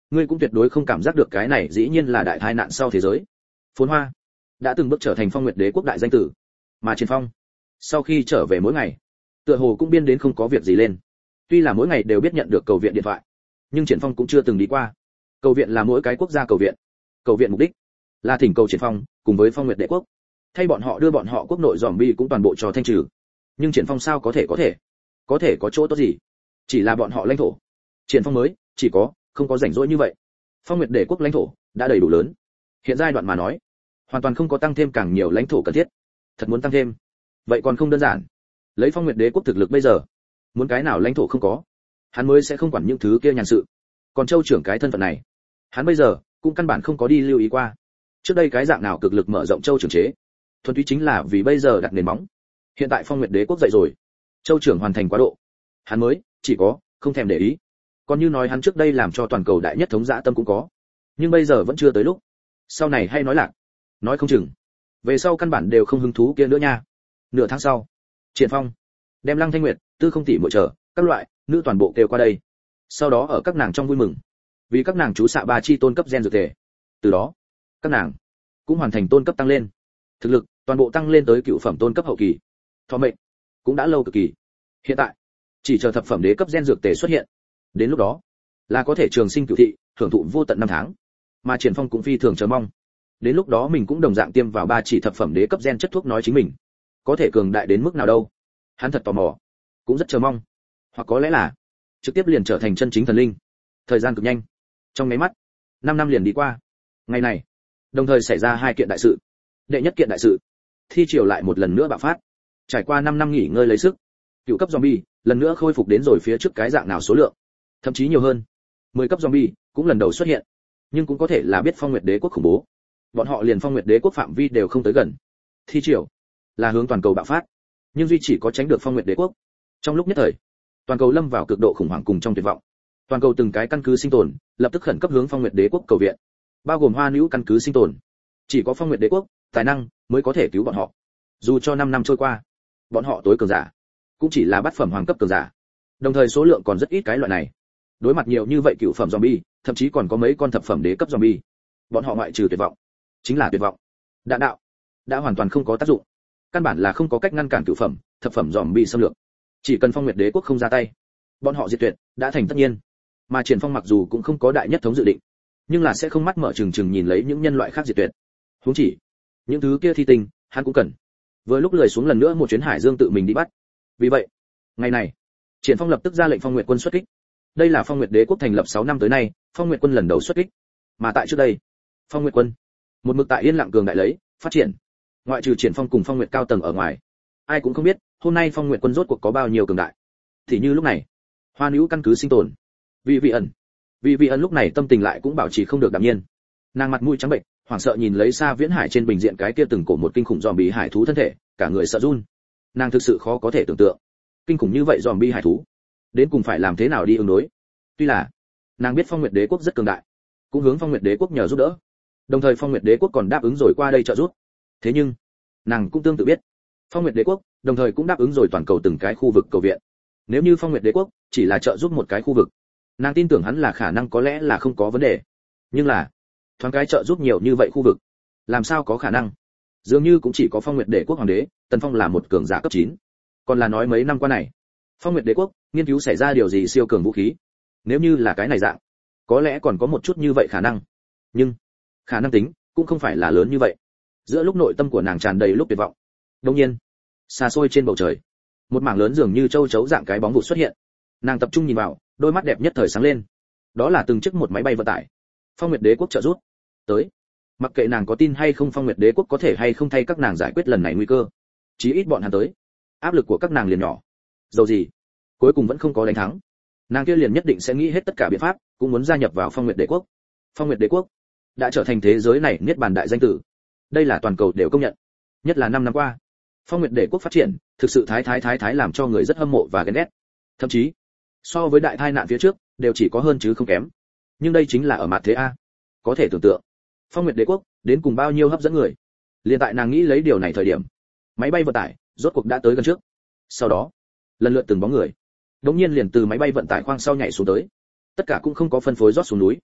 ngươi cũng tuyệt đối không cảm giác được cái này dĩ nhiên là đại tai nạn sau thế giới. Phồn hoa đã từng bước trở thành Phong Nguyệt Đế quốc đại danh tử, mà Triển Phong sau khi trở về mỗi ngày, tựa hồ cũng biên đến không có việc gì lên. Tuy là mỗi ngày đều biết nhận được cầu viện điện thoại, nhưng Triển Phong cũng chưa từng đi qua. Cầu viện là mỗi cái quốc gia cầu viện. Cầu viện mục đích là thỉnh cầu Triển Phong cùng với Phong Nguyệt Đế quốc, thay bọn họ đưa bọn họ quốc nội zombie cũng toàn bộ cho thanh trừ. Nhưng Triển Phong sao có thể có chỗ tốt gì? Chỉ là bọn họ lãnh thổ. Triển Phong mới chỉ có không có rảnh rỗi như vậy. Phong Nguyệt Đế quốc lãnh thổ đã đầy đủ lớn. Hiện giai đoạn mà nói, hoàn toàn không có tăng thêm càng nhiều lãnh thổ cần thiết. Thật muốn tăng thêm, vậy còn không đơn giản. Lấy Phong Nguyệt Đế quốc thực lực bây giờ, muốn cái nào lãnh thổ không có, hắn mới sẽ không quản những thứ kia nhàn sự. Còn Châu trưởng cái thân phận này, hắn bây giờ cũng căn bản không có đi lưu ý qua. Trước đây cái dạng nào cực lực mở rộng Châu trưởng chế, thuần túy chính là vì bây giờ đặt nền móng. Hiện tại Phong Nguyệt Đế quốc dậy rồi, Châu trưởng hoàn thành quá độ, hắn mới chỉ có không thèm để ý. Còn như nói hắn trước đây làm cho toàn cầu đại nhất thống dã tâm cũng có, nhưng bây giờ vẫn chưa tới lúc. Sau này hay nói lạc, nói không chừng về sau căn bản đều không hứng thú kia nữa nha. Nửa tháng sau, Triển Phong đem Lăng Thanh Nguyệt, Tư Không tỷ muội chờ các loại nữ toàn bộ kêu qua đây. Sau đó ở các nàng trong vui mừng, vì các nàng chú xạ 3 chi tôn cấp gen dược thể. Từ đó, các nàng cũng hoàn thành tôn cấp tăng lên, thực lực toàn bộ tăng lên tới cựu phẩm tôn cấp hậu kỳ. Thọ mệnh cũng đã lâu cực kỳ. Hiện tại chỉ chờ thập phẩm đế cấp gen dược tề xuất hiện, đến lúc đó là có thể trường sinh cửu thị, hưởng thụ vô tận năm tháng. Mà Triển Phong cũng phi thường chờ mong, đến lúc đó mình cũng đồng dạng tiêm vào 3 chỉ thập phẩm đế cấp gen chất thuốc nói chính mình có thể cường đại đến mức nào đâu. Hắn thật tò mò, cũng rất chờ mong, hoặc có lẽ là trực tiếp liền trở thành chân chính thần linh. Thời gian cực nhanh, trong mấy mắt 5 năm liền đi qua. Ngày này đồng thời xảy ra 2 kiện đại sự. Đệ nhất kiện đại sự, thi triều lại một lần nữa bạo phát. Trải qua 5 năm nghỉ ngơi lấy sức, cựu cấp zombie lần nữa khôi phục đến rồi phía trước cái dạng nào số lượng, thậm chí nhiều hơn. 10 cấp zombie cũng lần đầu xuất hiện, nhưng cũng có thể là biết Phong Nguyệt Đế quốc khủng bố. Bọn họ liền Phong Nguyệt Đế quốc phạm vi đều không tới gần. Thi triều là hướng toàn cầu bạo phát, nhưng duy chỉ có tránh được Phong Nguyệt Đế quốc. Trong lúc nhất thời, toàn cầu lâm vào cực độ khủng hoảng cùng trong tuyệt vọng. Toàn cầu từng cái căn cứ sinh tồn, lập tức khẩn cấp hướng Phong Nguyệt Đế quốc cầu viện, bao gồm Hoa Nữ căn cứ sinh tồn. Chỉ có Phong Nguyệt Đế quốc tài năng mới có thể cứu bọn họ. Dù cho 5 năm trôi qua, bọn họ tối cường giả cũng chỉ là bát phẩm hoàng cấp cường giả, đồng thời số lượng còn rất ít cái loại này. Đối mặt nhiều như vậy cựu phẩm zombie, thậm chí còn có mấy con thập phẩm đế cấp zombie, bọn họ ngoại trừ tuyệt vọng chính là tuyệt vọng. Đạn đạo đã hoàn toàn không có tác dụng, căn bản là không có cách ngăn cản cựu phẩm, thập phẩm zombie xâm lược. Chỉ cần Phong Nguyệt Đế quốc không ra tay, bọn họ diệt tuyệt đã thành tất nhiên. Mà Triển Phong mặc dù cũng không có đại nhất thống dự định, nhưng là sẽ không mắt mở trừng trừng nhìn lấy những nhân loại khác diệt tuyệt. Huống chỉ những thứ kia thi tinh, hắn cũng cần. Vừa lúc lười xuống lần nữa một chuyến hải dương tự mình đi bắt. Vì vậy, ngày này, Triển Phong lập tức ra lệnh Phong Nguyệt quân xuất kích. Đây là Phong Nguyệt Đế quốc thành lập 6 năm tới nay, Phong Nguyệt quân lần đầu xuất kích. Mà tại trước đây, Phong Nguyệt quân một mực tại yên lặng cường đại lấy, phát triển. Ngoại trừ Triển Phong cùng Phong Nguyệt cao tầng ở ngoài, ai cũng không biết, hôm nay Phong Nguyệt quân rốt cuộc có bao nhiêu cường đại. Thì như lúc này, Hoa Nữ căn cứ sinh tồn. Vì vị ẩn lúc này tâm tình lại cũng bảo trì không được đạm nhiên. Nàng mặt mũi trắng bệnh, hoảng sợ nhìn lấy xa viễn hải trên bình diện cái kia từng cổ một kinh khủng zombie hải thú thân thể, cả người sợ run. Nàng thực sự khó có thể tưởng tượng, kinh khủng như vậy zombie hải thú, đến cùng phải làm thế nào đi ứng đối. Tuy là nàng biết Phong Nguyệt Đế quốc rất cường đại, cũng hướng Phong Nguyệt Đế quốc nhờ giúp đỡ, đồng thời Phong Nguyệt Đế quốc còn đáp ứng rồi qua đây trợ giúp. Thế nhưng nàng cũng tương tự biết, Phong Nguyệt Đế quốc đồng thời cũng đáp ứng rồi toàn cầu từng cái khu vực cầu viện. Nếu như Phong Nguyệt Đế quốc chỉ là trợ giúp một cái khu vực, nàng tin tưởng hắn là khả năng có lẽ là không có vấn đề. Nhưng là thoáng cái trợ giúp nhiều như vậy khu vực, làm sao có khả năng? Dường như cũng chỉ có Phong Nguyệt Đế quốc hoàng đế Tần Phong là một cường giả cấp 9. Còn là nói mấy năm qua này, Phong Nguyệt Đế quốc nghiên cứu xảy ra điều gì siêu cường vũ khí. Nếu như là cái này dạng, có lẽ còn có một chút như vậy khả năng. Nhưng khả năng tính cũng không phải là lớn như vậy. Giữa lúc nội tâm của nàng tràn đầy lúc tuyệt vọng, đột nhiên, xa xôi trên bầu trời, một mảng lớn dường như châu chấu dạng cái bóng vụt xuất hiện. Nàng tập trung nhìn vào, đôi mắt đẹp nhất thời sáng lên. Đó là từng chiếc một máy bay vận tải. Phong Nguyệt Đế quốc trợ giúp tới. Mặc kệ nàng có tin hay không Phong Nguyệt Đế quốc có thể hay không thay các nàng giải quyết lần này nguy cơ, chí ít bọn hắn tới, áp lực của các nàng liền nhỏ. Dầu gì, cuối cùng vẫn không có đánh thắng. Nàng kia liền nhất định sẽ nghĩ hết tất cả biện pháp, cũng muốn gia nhập vào Phong Nguyệt Đế quốc. Phong Nguyệt Đế quốc đã trở thành thế giới này niết bàn đại danh tử. Đây là toàn cầu đều công nhận. Nhất là 5 năm qua, Phong Nguyệt Đế quốc phát triển, thực sự thái làm cho người rất hâm mộ và ghen ghét. Thậm chí, so với đại tai nạn phía trước, đều chỉ có hơn chứ không kém. Nhưng đây chính là ở mặt thế a. Có thể tưởng tượng, Phong Nguyệt Đế quốc đến cùng bao nhiêu hấp dẫn người. Liên tại nàng nghĩ lấy điều này thời điểm, máy bay vận tải rốt cuộc đã tới gần trước. Sau đó, lần lượt từng bóng người, đống nhiên liền từ máy bay vận tải khoang sau nhảy xuống tới. Tất cả cũng không có phân phối rót xuống núi,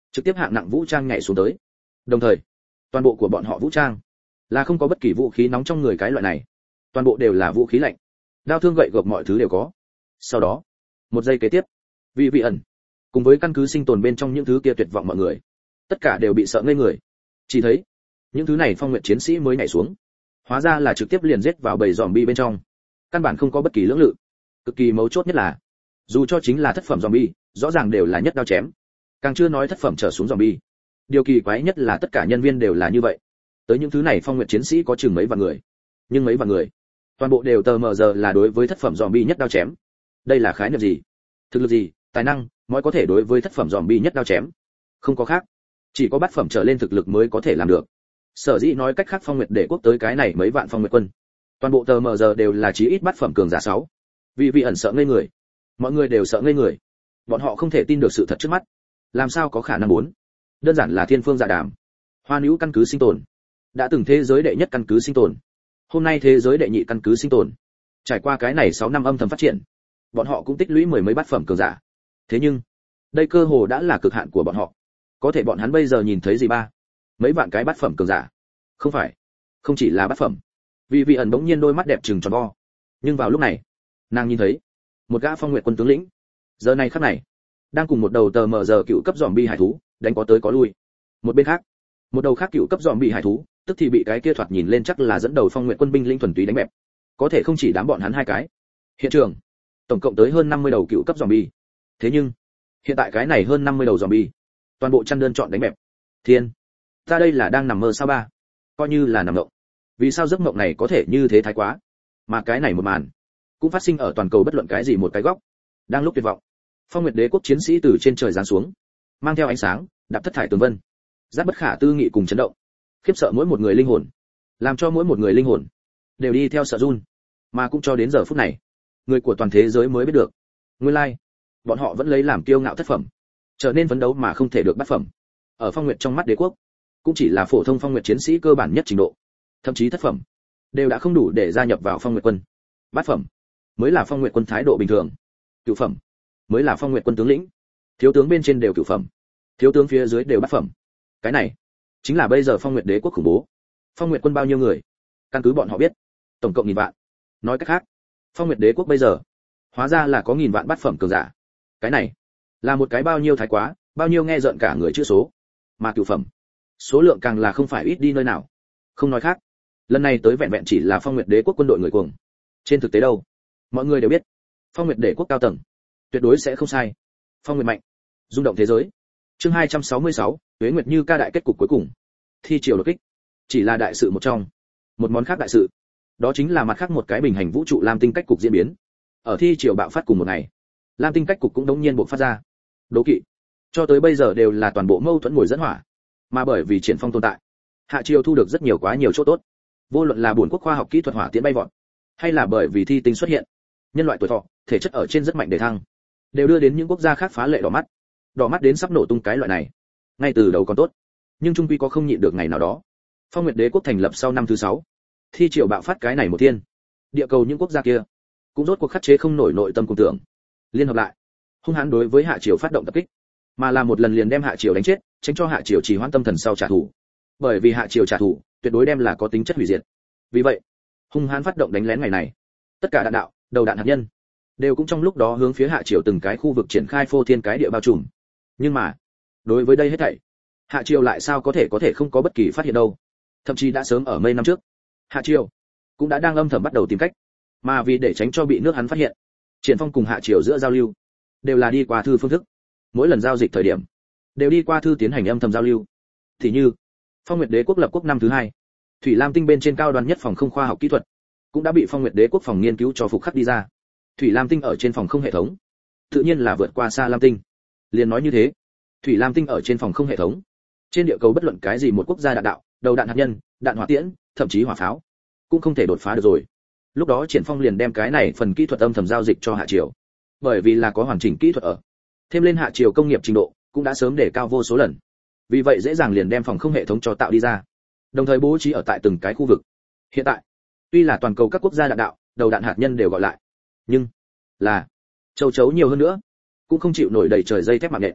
trực tiếp hạng nặng vũ trang nhảy xuống tới. Đồng thời, toàn bộ của bọn họ vũ trang là không có bất kỳ vũ khí nóng trong người cái loại này, toàn bộ đều là vũ khí lạnh, đao thương gậy gộc mọi thứ đều có. Sau đó, một giây kế tiếp, vị ẩn cùng với căn cứ sinh tồn bên trong những thứ kia tuyệt vọng mọi người, tất cả đều bị sợ ngây người. Chỉ thấy những thứ này Phong Nguyệt chiến sĩ mới nhảy xuống, hóa ra là trực tiếp liền giết vào bầy zombie bên trong, căn bản không có bất kỳ lưỡng lự. Cực kỳ mấu chốt nhất là, dù cho chính là thất phẩm zombie, rõ ràng đều là nhất đao chém, càng chưa nói thất phẩm trở xuống zombie. Điều kỳ quái nhất là tất cả nhân viên đều là như vậy. Tới những thứ này Phong Nguyệt chiến sĩ có chừng mấy vạn người, nhưng mấy vạn người, toàn bộ đều tờ mờ giờ là đối với thất phẩm zombie nhất đao chém. Đây là khái niệm gì? Thực lực gì? Tài năng mới có thể đối với thất phẩm zombie nhất đao chém? Không có khác, chỉ có bát phẩm trở lên thực lực mới có thể làm được. Sở dĩ nói cách khác, Phong Nguyệt Đế quốc tới cái này mấy vạn Phong Nguyệt quân, toàn bộ tờ mờ giờ đều là chí ít bát phẩm cường giả 6. Vị ẩn sợ ngây người, mọi người đều sợ ngây người, bọn họ không thể tin được sự thật trước mắt. Làm sao có khả năng muốn? Đơn giản là thiên phương dạ đàm. Hoa Nữu căn cứ sinh tồn, đã từng thế giới đệ nhất căn cứ sinh tồn, hôm nay thế giới đệ nhị căn cứ sinh tồn. Trải qua cái này 6 năm âm thầm phát triển, bọn họ cũng tích lũy mười mấy bát phẩm cường giả. Thế nhưng, đây cơ hồ đã là cực hạn của bọn họ. Có thể bọn hắn bây giờ nhìn thấy gì ba? Mấy vạn cái bát phẩm cường giả. Không phải, không chỉ là bát phẩm. Vị ẩn bỗng nhiên đôi mắt đẹp trừng tròn vo. Nhưng vào lúc này, nàng nhìn thấy một gã Phong Nguyệt quân tướng lĩnh, giờ này khắc này, đang cùng một đầu tờ mờ giờ cựu cấp zombie hải thú đánh có tới có lui. Một bên khác, một đầu khác cựu cấp zombie hải thú, tức thì bị cái kia thoạt nhìn lên chắc là dẫn đầu Phong Nguyệt quân binh lính thuần túy đánh bẹp. Có thể không chỉ đám bọn hắn hai cái. Hiện trường, tổng cộng tới hơn 50 đầu cựu cấp zombie. Thế nhưng, hiện tại cái này hơn 50 đầu zombie, toàn bộ chăn đơn chọn đánh bẹp. Thiên, ta đây là đang nằm mơ sao ba? Coi như là nằm mộng. Vì sao giấc mộng này có thể như thế thái quá? Mà cái này một màn, cũng phát sinh ở toàn cầu bất luận cái gì một cái góc. Đang lúc tuyệt vọng, Phong Nguyệt Đế quốc chiến sĩ từ trên trời giáng xuống, mang theo ánh sáng, đạp thất thải tường vân, giáp bất khả tư nghị cùng chấn động, khiếp sợ mỗi một người linh hồn, làm cho mỗi một người linh hồn đều đi theo sợ run. Mà cũng cho đến giờ phút này, người của toàn thế giới mới biết được, nguyên lai, bọn họ vẫn lấy làm kiêu ngạo thất phẩm, trở nên phấn đấu mà không thể được bát phẩm. Ở Phong Nguyệt trong mắt đế quốc, cũng chỉ là phổ thông Phong Nguyệt chiến sĩ cơ bản nhất trình độ, thậm chí thất phẩm đều đã không đủ để gia nhập vào Phong Nguyệt quân. Bát phẩm mới là Phong Nguyệt quân thái độ bình thường, cửu phẩm mới là Phong Nguyệt quân tướng lĩnh. Thiếu tướng bên trên đều cửu phẩm, thiếu tướng phía dưới đều bát phẩm. Cái này chính là bây giờ Phong Nguyệt Đế quốc khủng bố. Phong Nguyệt quân bao nhiêu người? Căn cứ bọn họ biết, tổng cộng 1000 vạn. Nói cách khác, Phong Nguyệt Đế quốc bây giờ hóa ra là có 1000 vạn bát phẩm cường giả. Cái này là một cái bao nhiêu thái quá, bao nhiêu nghe rợn cả người chữ số. Mà cửu phẩm, số lượng càng là không phải ít đi nơi nào. Không nói khác, lần này tới vẹn vẹn chỉ là Phong Nguyệt Đế quốc quân đội người cuồng. Trên thực tế đâu, mọi người đều biết, Phong Nguyệt Đế quốc cao tầng tuyệt đối sẽ không sai. Phong Nguyệt mạnh, rung động thế giới. Chương 266, Tuế Nguyệt Như ca đại kết cục cuối cùng. Thi triều đột kích, chỉ là đại sự một trong. Một món khác đại sự, đó chính là mặt khác một cái bình hành vũ trụ Lam Tinh cách cục diễn biến. Ở thi triều bạo phát cùng một ngày, Lam Tinh cách cục cũng đống nhiên bộc phát ra. Đố kỵ, cho tới bây giờ đều là toàn bộ mâu thuẫn ngồi dẫn hỏa. Mà bởi vì Triển Phong tồn tại, hạ triều thu được rất nhiều quá nhiều chỗ tốt. Vô luận là buồn quốc khoa học kỹ thuật hỏa tiễn bay vọt, hay là bởi vì thi tinh xuất hiện, nhân loại tuổi thọ, thể chất ở trên rất mạnh để thăng, đều đưa đến những quốc gia khác phá lệ đỏ mắt đến sắp nổ tung cái loại này. Ngay từ đầu còn tốt, nhưng trung quy có không nhịn được ngày nào đó. Phong Nguyệt Đế quốc thành lập sau năm thứ 6, thi triều bạo phát cái này một thiên, địa cầu những quốc gia kia cũng rốt cuộc khắc chế không nổi nội tâm cùng tưởng, liên hợp lại, hung hãn đối với hạ triều phát động tập kích, mà là một lần liền đem hạ triều đánh chết, tránh cho hạ triều trì hoãn tâm thần sau trả thù. Bởi vì hạ triều trả thù, tuyệt đối đem là có tính chất hủy diệt. Vì vậy, hung hãn phát động đánh lén ngày này, tất cả đạn đạo, đầu đạn hạt nhân đều cũng trong lúc đó hướng phía hạ triều từng cái khu vực triển khai phô thiên cái địa bao trùm. Nhưng mà, đối với đây hết thảy, hạ triều lại sao có thể không có bất kỳ phát hiện đâu. Thậm chí đã sớm ở mấy năm trước, hạ triều cũng đã đang âm thầm bắt đầu tìm cách, mà vì để tránh cho bị nước hắn phát hiện, Triển Phong cùng hạ triều giữa giao lưu đều là đi qua thư phương thức. Mỗi lần giao dịch thời điểm, đều đi qua thư tiến hành âm thầm giao lưu. Thì như, Phong Nguyệt Đế quốc lập quốc năm thứ 2, Thủy Lam Tinh bên trên cao đoan nhất phòng không khoa học kỹ thuật, cũng đã bị Phong Nguyệt Đế quốc phòng nghiên cứu cho phục khắc đi ra. Thủy Lam Tinh ở trên phòng không hệ thống, tự nhiên là vượt qua xa Lam Tinh. Liền nói như thế, Thủy Lam Tinh ở trên phòng không hệ thống, trên địa cầu bất luận cái gì một quốc gia đạn đạo, đầu đạn hạt nhân, đạn hỏa tiễn, thậm chí hỏa pháo, cũng không thể đột phá được rồi. Lúc đó Triển Phong liền đem cái này phần kỹ thuật âm thầm giao dịch cho hạ triều, bởi vì là có hoàn chỉnh kỹ thuật ở, thêm lên hạ triều công nghiệp trình độ cũng đã sớm để cao vô số lần, vì vậy dễ dàng liền đem phòng không hệ thống cho tạo đi ra, đồng thời bố trí ở tại từng cái khu vực. Hiện tại, tuy là toàn cầu các quốc gia đạn đạo, đầu đạn hạt nhân đều gọi lại, nhưng là châu chấu nhiều hơn nữa, cũng không chịu nổi đầy trời dây thép mạng nhện.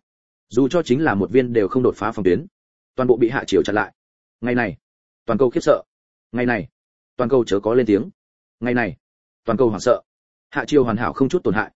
dù cho chính là một viên đều không đột phá phòng tuyến, toàn bộ bị hạ triều chặn lại. Ngày này, toàn cầu khiếp sợ. Ngày này, toàn cầu chớ có lên tiếng. Ngày này, toàn cầu hoảng sợ. Hạ triều hoàn hảo không chút tổn hại.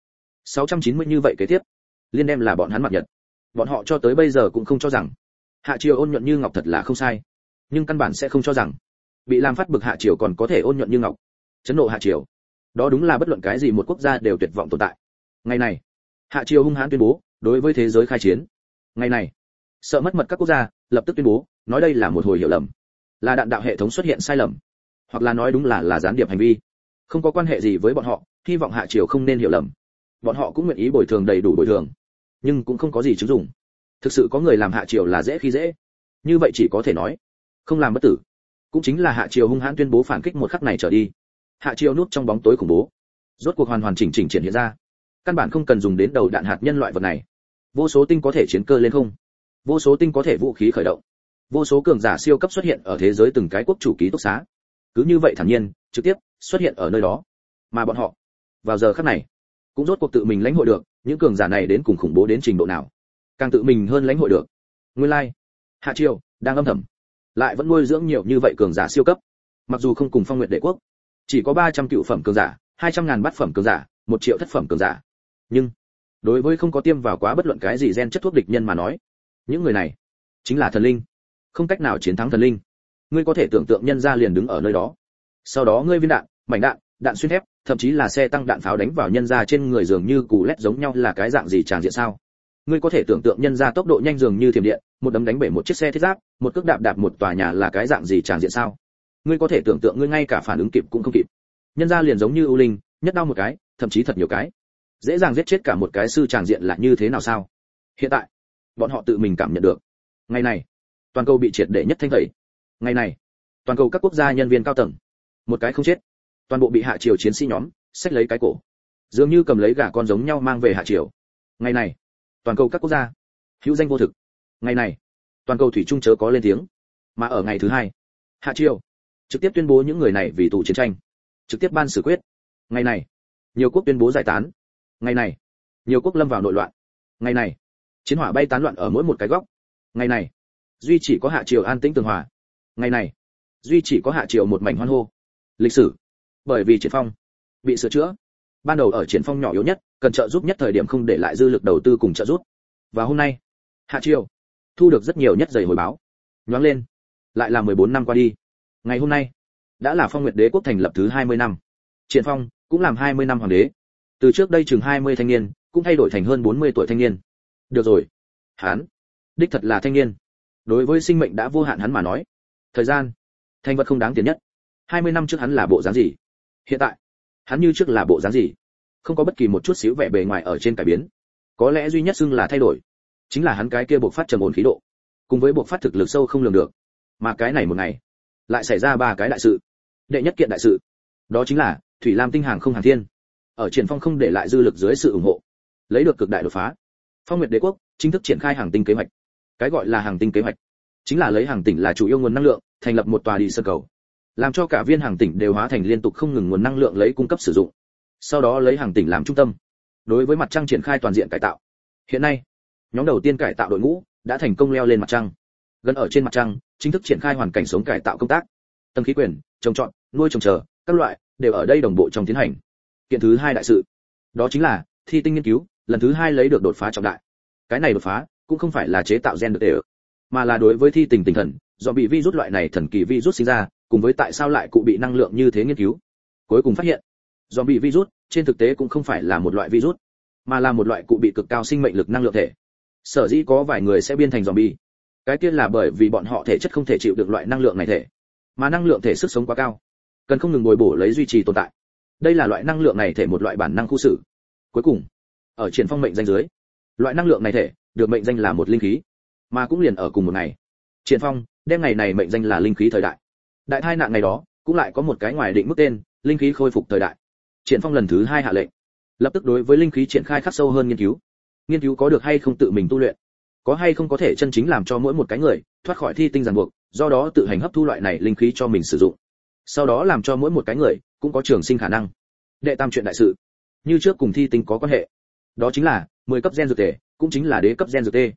690 như vậy kế tiếp, liên đem là bọn hắn mặt nhật. Bọn họ cho tới bây giờ cũng không cho rằng hạ triều ôn nhuận như ngọc thật là không sai, nhưng căn bản sẽ không cho rằng bị làm phát bực hạ triều còn có thể ôn nhuận như ngọc. Chấn nộ hạ triều, đó đúng là bất luận cái gì một quốc gia đều tuyệt vọng tồn tại. Ngày này, hạ triều hung hãn tuyên bố đối với thế giới khai chiến. Ngày này, sợ mất mật các quốc gia lập tức tuyên bố nói đây là một hồi hiểu lầm, là đạn đạo hệ thống xuất hiện sai lầm, hoặc là nói đúng là gián điệp hành vi, không có quan hệ gì với bọn họ, hy vọng hạ triều không nên hiểu lầm. Bọn họ cũng nguyện ý bồi thường đầy đủ bồi thường, nhưng cũng không có gì chứng dụng. Thực sự có người làm hạ triều là dễ khi dễ, như vậy chỉ có thể nói không làm bất tử. Cũng chính là hạ triều hung hãn tuyên bố phản kích một khắc này trở đi, hạ triều núp trong bóng tối khủng bố rốt cuộc hoàn hoàn chỉnh chỉnh triển hiện ra. Căn bản không cần dùng đến đầu đạn hạt nhân loại vật này, vô số tinh có thể chiến cơ lên không, vô số tinh có thể vũ khí khởi động, vô số cường giả siêu cấp xuất hiện ở thế giới từng cái quốc chủ ký túc xá, cứ như vậy thản nhiên trực tiếp xuất hiện ở nơi đó. Mà bọn họ vào giờ khắc này cũng rốt cuộc tự mình lãnh hội được những cường giả này đến cùng khủng bố đến trình độ nào, càng tự mình hơn lãnh hội được nguyên lai hạ triều đang âm thầm lại vẫn nuôi dưỡng nhiều như vậy cường giả siêu cấp. Mặc dù không cùng Phong Nguyệt Đế quốc chỉ có 300 cựu phẩm cường giả, 200.000 bát phẩm cường giả, 1 triệu thất phẩm cường giả, nhưng đối với không có tiêm vào quá bất luận cái gì gen chất thuốc địch nhân mà nói, những người này chính là thần linh, không cách nào chiến thắng thần linh. Ngươi có thể tưởng tượng nhân gia liền đứng ở nơi đó, sau đó ngươi viên đạn, mảnh đạn, đạn xuyên thép, thậm chí là xe tăng đạn pháo đánh vào nhân gia trên người dường như cù lét giống nhau là cái dạng gì tràng diện sao? Ngươi có thể tưởng tượng nhân gia tốc độ nhanh dường như thiểm điện, một đấm đánh bể một chiếc xe thiết giáp, một cước đạp đạp một tòa nhà là cái dạng gì tràng diện sao? Ngươi có thể tưởng tượng ngươi ngay cả phản ứng kịp cũng không kịp. Nhân gia liền giống như ưu linh, nhất đau một cái, thậm chí thật nhiều cái, dễ dàng giết chết cả một cái sư tràng diện là như thế nào sao? Hiện tại, bọn họ tự mình cảm nhận được. Ngày này, toàn cầu bị triệt để nhất thanh tẩy. Ngày này, toàn cầu các quốc gia nhân viên cao tầng, một cái không chết, toàn bộ bị hạ triều chiến sĩ nhóm xách lấy cái cổ, dường như cầm lấy gà con giống nhau mang về hạ triều. Ngày này, toàn cầu các quốc gia hữu danh vô thực. Ngày này, toàn cầu thủy chung chớ có lên tiếng. Mà ở ngày thứ hai, hạ triều trực tiếp tuyên bố những người này vì tù chiến tranh, trực tiếp ban xử quyết. Ngày này, nhiều quốc tuyên bố giải tán. Ngày này, nhiều quốc lâm vào nội loạn. Ngày này, chiến hỏa bay tán loạn ở mỗi một cái góc. Ngày này, duy chỉ có hạ triều an tĩnh tường hòa. Ngày này, duy chỉ có hạ triều một mảnh hoan hô. Lịch sử, bởi vì Triển Phong bị sửa chữa, ban đầu ở Triển Phong nhỏ yếu nhất, cần trợ giúp nhất thời điểm không để lại dư lực đầu tư cùng trợ giúp. Và hôm nay, hạ triều thu được rất nhiều nhất giày hồi báo. Nhoáng lên, lại là 14 năm qua đi. Ngày hôm nay, đã là Phong Nguyệt Đế quốc thành lập thứ 20 năm. Triển Phong cũng làm 20 năm hoàng đế. Từ trước đây chừng 20 thanh niên, cũng thay đổi thành hơn 40 tuổi thanh niên. Được rồi, hắn đích thật là thanh niên. Đối với sinh mệnh đã vô hạn hắn mà nói, thời gian thành vật không đáng tiền nhất. 20 năm trước hắn là bộ dáng gì, hiện tại hắn như trước là bộ dáng gì, không có bất kỳ một chút xíu vẻ bề ngoài ở trên cải biến. Có lẽ duy nhất xưng là thay đổi chính là hắn cái kia buộc phát trầm ổn khí độ, cùng với buộc phát thực lực sâu không lường được. Mà cái này một ngày lại xảy ra 3 cái đại sự. Đệ nhất kiện đại sự, đó chính là Thủy Lam tinh hàng không hàng thiên ở Triển Phong không để lại dư lực dưới sự ủng hộ, lấy được cực đại đột phá. Phong Nguyệt Đế quốc chính thức triển khai hàng tinh kế hoạch. Cái gọi là hàng tinh kế hoạch chính là lấy hàng tỉnh là chủ yếu nguồn năng lượng, thành lập một tòa đi sơn cầu, làm cho cả viên hàng tỉnh đều hóa thành liên tục không ngừng nguồn năng lượng lấy cung cấp sử dụng. Sau đó lấy hàng tỉnh làm trung tâm, đối với mặt trăng triển khai toàn diện cải tạo. Hiện nay, nhóm đầu tiên cải tạo đội ngũ đã thành công leo lên mặt trăng. Gần ở trên mặt trăng, chính thức triển khai hoàn cảnh sống cải tạo công tác. Tầng khí quyển, trồng trọt, nuôi trồng chờ, các loại đều ở đây đồng bộ trong tiến hành. Kiện thứ hai đại sự, đó chính là thi tinh nghiên cứu, lần thứ 2 lấy được đột phá trọng đại. Cái này đột phá cũng không phải là chế tạo gen được đều, mà là đối với thi tình tinh thần, do bị virus loại này thần kỳ virus sinh ra, cùng với tại sao lại cụ bị năng lượng như thế nghiên cứu. Cuối cùng phát hiện, do bị virus trên thực tế cũng không phải là một loại virus, mà là một loại cụ bị cực cao sinh mệnh lực năng lượng thể. Sở dĩ có vài người sẽ biến thành zombie, cái kia là bởi vì bọn họ thể chất không thể chịu được loại năng lượng này thể, mà năng lượng thể sức sống quá cao, cần không ngừng bồi bổ lấy duy trì tồn tại. Đây là loại năng lượng này thể một loại bản năng khu xử. Cuối cùng, ở Triển Phong mệnh danh dưới, loại năng lượng này thể được mệnh danh là một linh khí, mà cũng liền ở cùng một ngày, Triển Phong đem ngày này mệnh danh là linh khí thời đại. Đại tai nạn ngày đó, cũng lại có một cái ngoài định mức tên, linh khí khôi phục thời đại. Triển Phong lần thứ 2 hạ lệnh, lập tức đối với linh khí triển khai khắc sâu hơn nghiên cứu. Nghiên cứu có được hay không tự mình tu luyện, có hay không có thể chân chính làm cho mỗi một cái người thoát khỏi thi tinh ràng buộc, do đó tự hành hấp thu loại này linh khí cho mình sử dụng. Sau đó làm cho mỗi một cái người cũng có trường sinh khả năng. Đệ tam chuyện đại sự, như trước cùng thi tinh có quan hệ, đó chính là 10 cấp gen dược tề, cũng chính là đế cấp gen dược tê.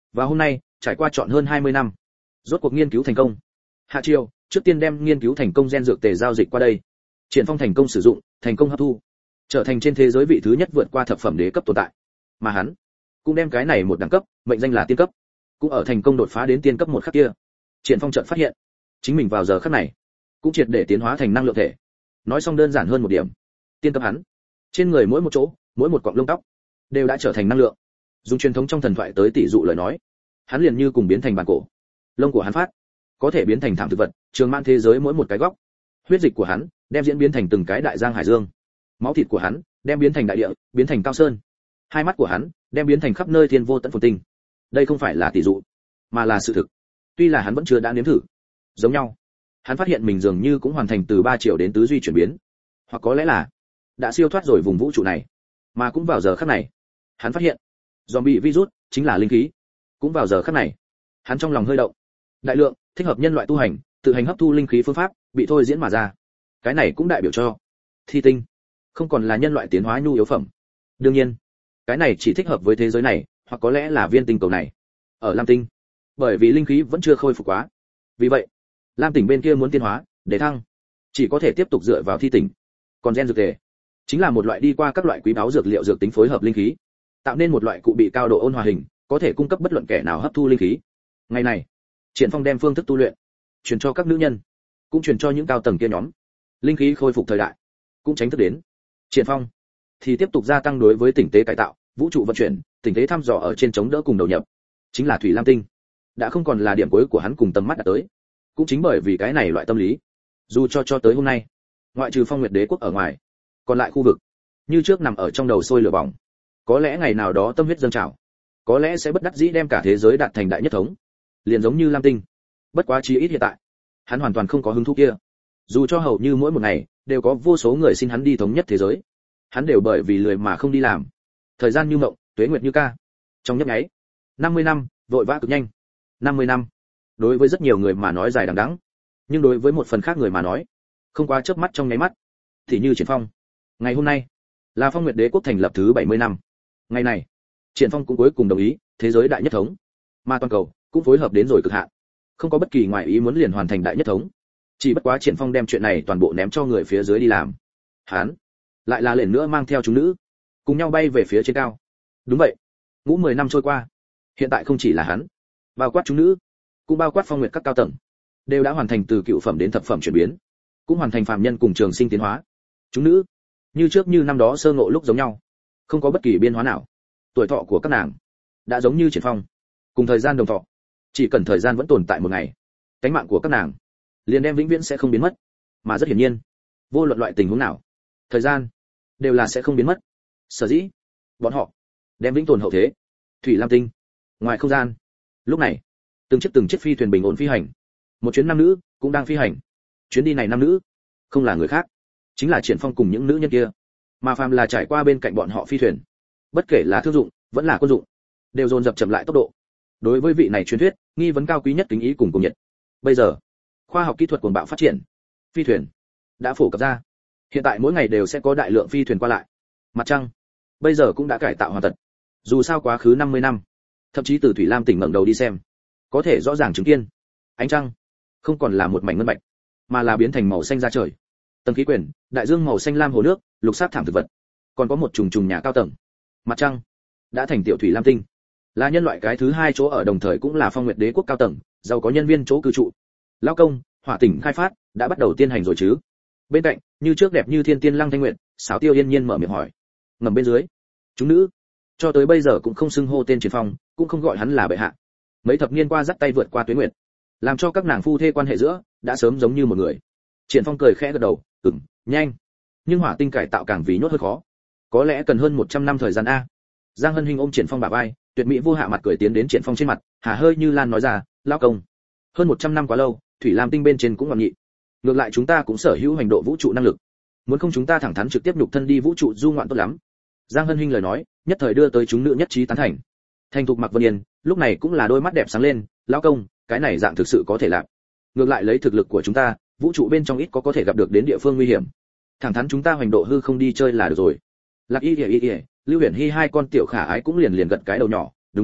Và hôm nay, trải qua trọn hơn 20 năm, rốt cuộc nghiên cứu thành công. Hạ Triều, trước tiên đem nghiên cứu thành công gen dược tề giao dịch qua đây. Triển Phong thành công sử dụng, thành công hấp thu, trở thành trên thế giới vị thứ nhất vượt qua thập phẩm đế cấp tồn tại. Mà hắn cũng đem cái này một đẳng cấp, mệnh danh là tiên cấp, cũng ở thành công đột phá đến tiên cấp một khắc kia. Triển Phong chợt phát hiện, chính mình vào giờ khắc này, cũng triệt để tiến hóa thành năng lượng thể. Nói xong đơn giản hơn một điểm, tiên cấp hắn, trên người mỗi một chỗ, mỗi một cọng lông tóc, đều đã trở thành năng lượng. Dùng truyền thống trong thần thoại tới tỷ dụ lời nói, hắn liền như cùng biến thành bản cổ. Lông của hắn phát, có thể biến thành thảm thực vật, trường mãn thế giới mỗi một cái góc. Huyết dịch của hắn, đem diễn biến thành từng cái đại giang hải dương. Máu thịt của hắn, đem biến thành đại địa, biến thành cao sơn. Hai mắt của hắn, đem biến thành khắp nơi thiên vô tận phồn tinh. Đây không phải là tỷ dụ, mà là sự thực. Tuy là hắn vẫn chưa đã nếm thử, giống nhau, hắn phát hiện mình dường như cũng hoàn thành từ 3 triệu đến tứ duy chuyển biến, hoặc có lẽ là đã siêu thoát rồi vùng vũ trụ này. Mà cũng vào giờ khắc này, hắn phát hiện, zombie virus chính là linh khí. Cũng vào giờ khắc này, hắn trong lòng hơi động. Đại lượng thích hợp nhân loại tu hành, tự hành hấp thu linh khí phương pháp bị thôi diễn mà ra. Cái này cũng đại biểu cho thi tinh không còn là nhân loại tiến hóa nhu yếu phẩm. Đương nhiên, cái này chỉ thích hợp với thế giới này, hoặc có lẽ là viên tinh cầu này. Ở Lam Tinh, bởi vì linh khí vẫn chưa khôi phục quá, vì vậy, Lam Tỉnh bên kia muốn tiến hóa, để thăng, chỉ có thể tiếp tục dựa vào thi tỉnh. Còn gen dược tề, chính là một loại đi qua các loại quý báu dược liệu dược tính phối hợp linh khí, tạo nên một loại cụ bị cao độ ôn hòa hình, có thể cung cấp bất luận kẻ nào hấp thu linh khí. Ngày này, Triển Phong đem phương thức tu luyện truyền cho các nữ nhân, cũng truyền cho những cao tầng kia nhóm. Linh khí khôi phục thời đại, cũng tránh thức đến. Triển Phong thì tiếp tục gia tăng đối với tỉnh tế cải tạo, vũ trụ vận chuyển, tỉnh tế thăm dò ở trên chống đỡ cùng đầu nhập. Chính là Thủy Lam Tinh, đã không còn là điểm cuối của hắn cùng tầm mắt đã tới. Cũng chính bởi vì cái này loại tâm lý, dù cho tới hôm nay, ngoại trừ Phong Nguyệt Đế quốc ở ngoài, còn lại khu vực như trước nằm ở trong đầu sôi lửa bỏng. Có lẽ ngày nào đó tâm huyết dâng trào, có lẽ sẽ bất đắc dĩ đem cả thế giới đạt thành đại nhất thống, liền giống như Lam Tinh. Bất quá chí ít hiện tại, hắn hoàn toàn không có hứng thú kia. Dù cho hầu như mỗi một ngày đều có vô số người xin hắn đi thống nhất thế giới, hắn đều bởi vì lười mà không đi làm. Thời gian như mộng, tuế nguyệt như ca. Trong nhấp nháy, 50 năm vội vã cực nhanh. 50 năm, đối với rất nhiều người mà nói dài đằng đẵng, nhưng đối với một phần khác người mà nói, không quá chớp mắt trong nháy mắt. Thì như Triển Phong, ngày hôm nay là Phong Nguyệt Đế quốc thành lập thứ 70 năm. Ngày này, Triển Phong cũng cuối cùng đồng ý thế giới đại nhất thống, mà toàn cầu cũng phối hợp đến rồi cực hạn, không có bất kỳ ngoại ý muốn liền hoàn thành đại nhất thống. Chỉ bất quá Triển Phong đem chuyện này toàn bộ ném cho người phía dưới đi làm. Hắn lại là lần nữa mang theo chúng nữ, cùng nhau bay về phía trên cao. Đúng vậy, ngũ 10 năm trôi qua, hiện tại không chỉ là hắn, bao quát chúng nữ, cũng bao quát Phong Nguyệt các cao tầng, đều đã hoàn thành từ cựu phẩm đến thập phẩm chuyển biến, cũng hoàn thành phàm nhân cùng trường sinh tiến hóa. Chúng nữ, như trước như năm đó sơ ngộ lúc giống nhau, không có bất kỳ biến hóa nào. Tuổi thọ của các nàng đã giống như Triển Phong, cùng thời gian đồng thọ, chỉ cần thời gian vẫn tồn tại một ngày, cánh mạng của các nàng liền đem vĩnh viễn sẽ không biến mất. Mà rất hiển nhiên, vô luận loại tình huống nào, thời gian đều là sẽ không biến mất. Sở dĩ bọn họ đem vĩnh tồn hậu thế. Thủy Lam Tinh, ngoài không gian, lúc này từng chiếc phi thuyền bình ổn phi hành. Một chuyến nam nữ cũng đang phi hành. Chuyến đi này nam nữ không là người khác, chính là Triển Phong cùng những nữ nhân kia. Mà phàm là trải qua bên cạnh bọn họ phi thuyền, bất kể là thương dụng vẫn là quân dụng, đều dồn dập chậm lại tốc độ. Đối với vị này truyền thuyết nghi vấn cao quý nhất kính ý cùng nhiệt. Bây giờ khoa học kỹ thuật cuồng bạo phát triển, phi thuyền đã phổ cập ra. Hiện tại mỗi ngày đều sẽ có đại lượng phi thuyền qua lại. Mặt trăng bây giờ cũng đã cải tạo hoàn tật. Dù sao quá khứ 50 năm, thậm chí từ Thủy Lam tỉnh ngẩng đầu đi xem, có thể rõ ràng chứng kiến, ánh trăng không còn là một mảnh ngân bạch, mà là biến thành màu xanh da trời. Tầng khí quyển, đại dương màu xanh lam hồ nước, lục sắc thảm thực vật, còn có một trùng nhà cao tầng. Mặt trăng đã thành tiểu Thủy Lam Tinh, là nhân loại cái thứ hai chỗ ở, đồng thời cũng là Phong Nguyệt Đế quốc cao tầng, giàu có nhân viên chỗ cư trụ. Lao công, hỏa tỉnh khai phát đã bắt đầu tiến hành rồi chứ? Bên cạnh, như trước đẹp như thiên tiên Lăng Thanh Nguyệt, Sáo Tiêu yên nhiên mở miệng hỏi. Ngầm bên dưới, chúng nữ cho tới bây giờ cũng không xưng hô tên Triển Phong, cũng không gọi hắn là bệ hạ. Mấy thập niên qua dắt tay vượt qua tuế nguyệt, làm cho các nàng phu thê quan hệ giữa đã sớm giống như một người. Triển Phong cười khẽ gật đầu, nhanh. Nhưng hỏa tinh cải tạo càng vì nhốt hơi khó, có lẽ cần hơn 100 năm thời gian a. Giang Hân Hinh ôm Triển Phong bả vai, tuyệt mỹ vô hạ mặt cười tiến đến Triển Phong trên mặt, hà hơi như lan nói ra, lão công, hơn 100 năm quá lâu, Thủy Lam Tinh bên trên cũng ngoan nghị. Ngược lại chúng ta cũng sở hữu hành độ vũ trụ năng lực, muốn không chúng ta thẳng thắn trực tiếp nhục thân đi vũ trụ du ngoạn tốt lắm. Giang Hân Hinh lời nói, nhất thời đưa tới chúng nữ nhất trí tán thành. Thành thục Mạc Vân Yên, lúc này cũng là đôi mắt đẹp sáng lên, lão công, cái này dạng thực sự có thể làm. Ngược lại lấy thực lực của chúng ta, vũ trụ bên trong ít có thể gặp được đến địa phương nguy hiểm. Thẳng thắn chúng ta hành độ hư không đi chơi là được rồi. Lạc Y, Lưu Huyền Hi hai con tiểu khả ái cũng liền gật cái đầu nhỏ, đúng,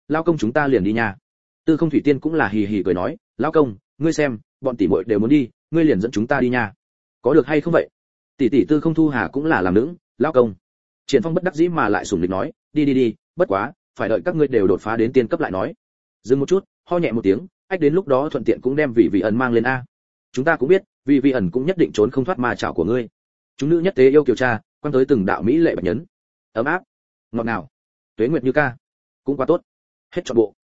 lao công chúng ta liền đi nha. Tư Không Thủy Tiên cũng là hì hì cười nói, lao công, ngươi xem, bọn tỷ muội đều muốn đi, ngươi liền dẫn chúng ta đi nha. Có được hay không vậy? Tỷ tỷ Tư Không Thu Hà cũng là làm nũng, lao công. Triển Phong bất đắc dĩ mà lại sủng lịch nói, đi đi đi, bất quá, phải đợi các ngươi đều đột phá đến tiên cấp lại nói. Dừng một chút, ho nhẹ một tiếng, ách đến lúc đó thuận tiện cũng đem vị ẩn mang lên a. Chúng ta cũng biết, vị ẩn cũng nhất định trốn không thoát ma chảo của ngươi. Chúng nữ nhất tế yêu kiều cha, quan tới từng đạo mỹ lệ bạch nhấn. Ấm áp, ngọt ngào, tuế nguyệt như ca, cũng quá tốt. Hết trọn bộ.